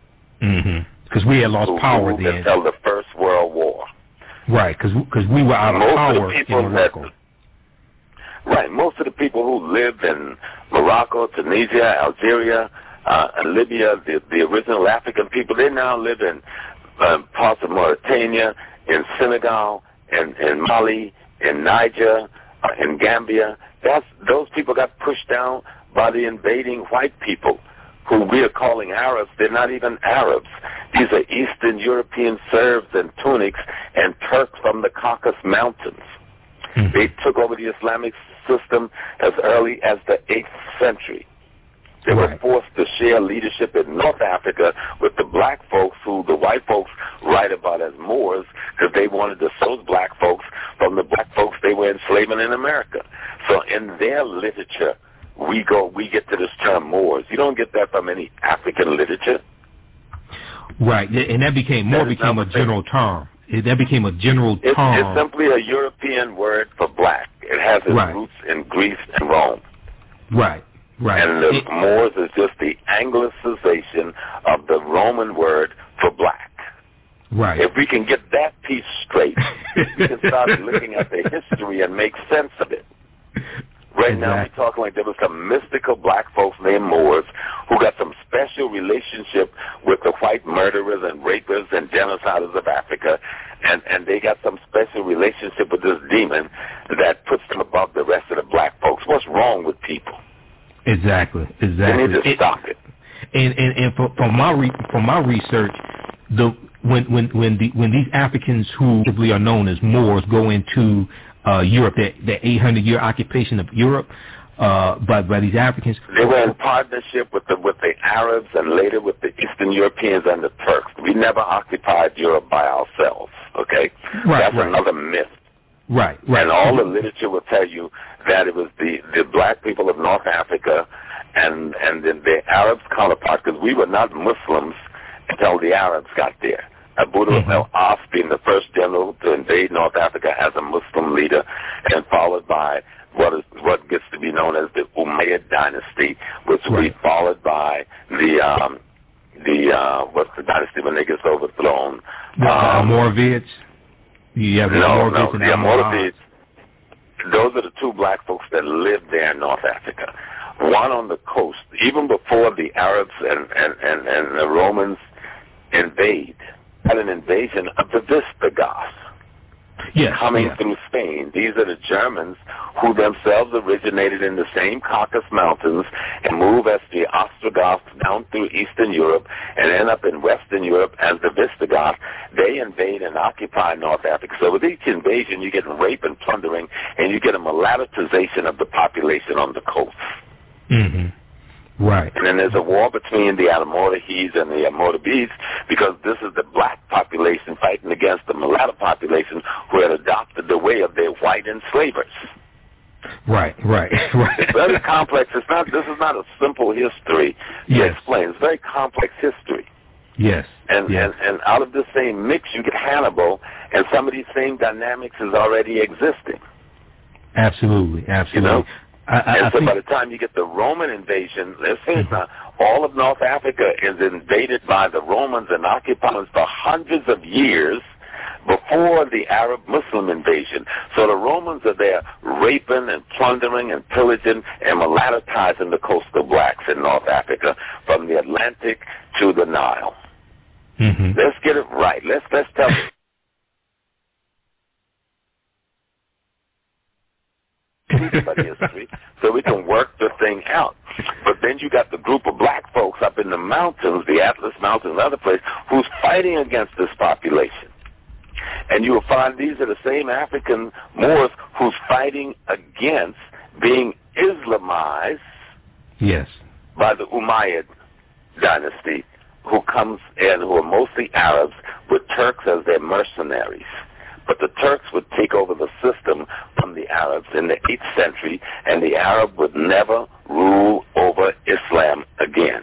Because we had lost power then. Until the First World War. Right, because we were out of power in Morocco. Most of the people who lived in Morocco, Tunisia, Algeria, and Libya, the original African people, they now live in parts of Mauritania, in Senegal, in Mali, in Niger, in Gambia. Those people got pushed down by the invading white people, who we are calling Arabs. They're not even Arabs. These are Eastern European Serbs and Tunics and Turks from the Caucasus Mountains. They took over the Islamic system as early as the 8th century. They were forced to share leadership in North Africa with the black folks, who the white folks write about as Moors, because they wanted to those black folks from the black folks they were enslaving in America. So in their literature, we get to this term Moors. You don't get that from any African literature. Right, and that became a general term. That became a general term. It's simply a European word for black. It has its roots in Greece and Rome. Right. And the Moors is just the Anglicization of the Roman word for black. Right. If we can get that piece straight, we can start looking at the history and make sense of it. Right now, we're talking like there was some mystical black folks named Moors who got some special relationship with the white murderers and rapists and genociders of Africa, and they got some special relationship with this demon that puts them above the rest of the black folks. What's wrong with people? Exactly. They need to stop it. And from my research, when these Africans who typically are known as Moors go into Europe, the 800-year occupation of Europe by these Africans, they were in partnership with the Arabs and later with the Eastern Europeans and the Turks. We never occupied Europe by ourselves. Okay, that's another myth. Right. And all the literature will tell you that it was the black people of North Africa and then the Arabs counterpart, because we were not Muslims until the Arabs got there. Abu al-As being the first general to invade North Africa as a Muslim leader, and followed by what gets to be known as the Umayyad dynasty, which will be followed by the what's the dynasty when they get overthrown? The Almoravids. The Almoravids. Those are the two black folks that lived there in North Africa. One on the coast, even before the Arabs and the Romans invade. Had an invasion of the Visigoths coming through Spain. These are the Germans who themselves originated in the same Caucasus Mountains and move as the Ostrogoths down through Eastern Europe and end up in Western Europe as the Visigoths. They invade and occupy North Africa. So with each invasion, you get rape and plundering, and you get a mulattoization of the population on the coast. Right. And then there's a war between the Almoravids and the Almoravids, because this is the black population fighting against the mulatto population who had adopted the way of their white enslavers. Right. It's very complex. This is not a simple history to explain. It's very complex history. Yes. And out of the same mix, you get Hannibal, and some of these same dynamics is already existing. Absolutely. You know? So by the time you get the Roman invasion, let's say now, all of North Africa is invaded by the Romans and occupied for hundreds of years before the Arab-Muslim invasion. So the Romans are there raping and plundering and pillaging and mulattoizing the coastal blacks in North Africa from the Atlantic to the Nile. Mm-hmm. Let's get it right. Let's tell it. History, so we can work the thing out. But then you got the group of black folks up in the mountains, the Atlas Mountains and other places, who's fighting against this population. And you will find these are the same African Moors who's fighting against being Islamized by the Umayyad dynasty, who comes in, who are mostly Arabs, with Turks as their mercenaries. But the Turks would take over the system from the Arabs in the 8th century, and the Arab would never rule over Islam again.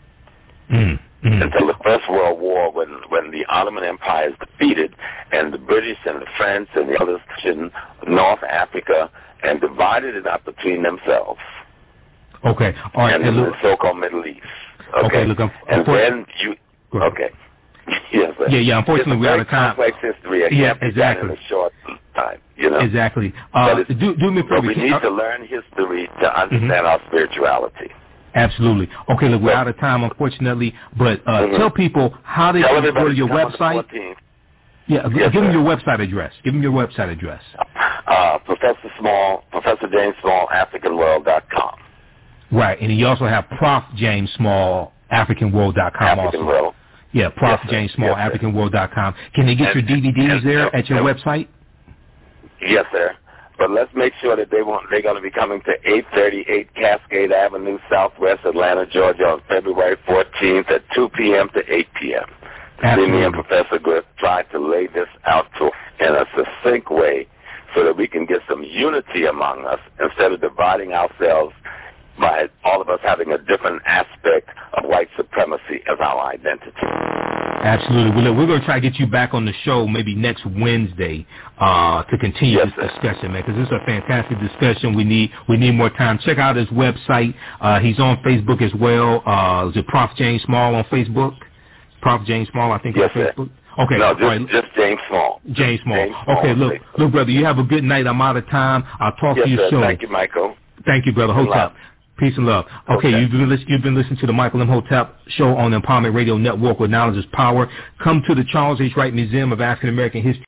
Until the First World War, when the Ottoman Empire is defeated, and the British and the French and the others in North Africa and divided it up between themselves. Okay. All right. And in the so-called Middle East. Okay. Look, and then you... Okay. Yes, yeah. Unfortunately, we're out of time. Complex history. Exactly. In a short time, you know. Exactly. Do me a favor. We need to learn history to understand our spirituality. Absolutely. Okay, look, we're out of time, unfortunately. But tell people how they can go to your website. Yeah, give them your website address. Give them your website address. Professor James Small, AfricanWorld.com. Right, and you also have Prof. James Small, AfricanWorld.com also. Yeah, Prof. James Small, AfricanWorld.com. Can they get your DVDs there at your website? Yes, sir. But let's make sure that they're going to be coming to 838 Cascade Avenue, Southwest Atlanta, Georgia, on February 14th at 2 p.m. to 8 p.m. Absolutely. Me and Professor Griff tried to lay this out in a succinct way so that we can get some unity among us instead of dividing ourselves by all of us having a different aspect of white supremacy as our identity. Absolutely. Well, look, we're going to try to get you back on the show maybe next Wednesday to continue this discussion, man, because this is a fantastic discussion. We need more time. Check out his website. He's on Facebook as well. Is it Prof. James Small on Facebook? Prof. James Small, I think, on Facebook. Okay. No, just James Small. James Small. Okay, look, brother, you have a good night. I'm out of time. I'll talk to you soon. Thank you, Michael. Thank you, brother. Hotep. Peace and love. Okay, you've been listening to the Michael M. Hotep Show on the Empowerment Radio Network, where knowledge is power. Come to the Charles H. Wright Museum of African American History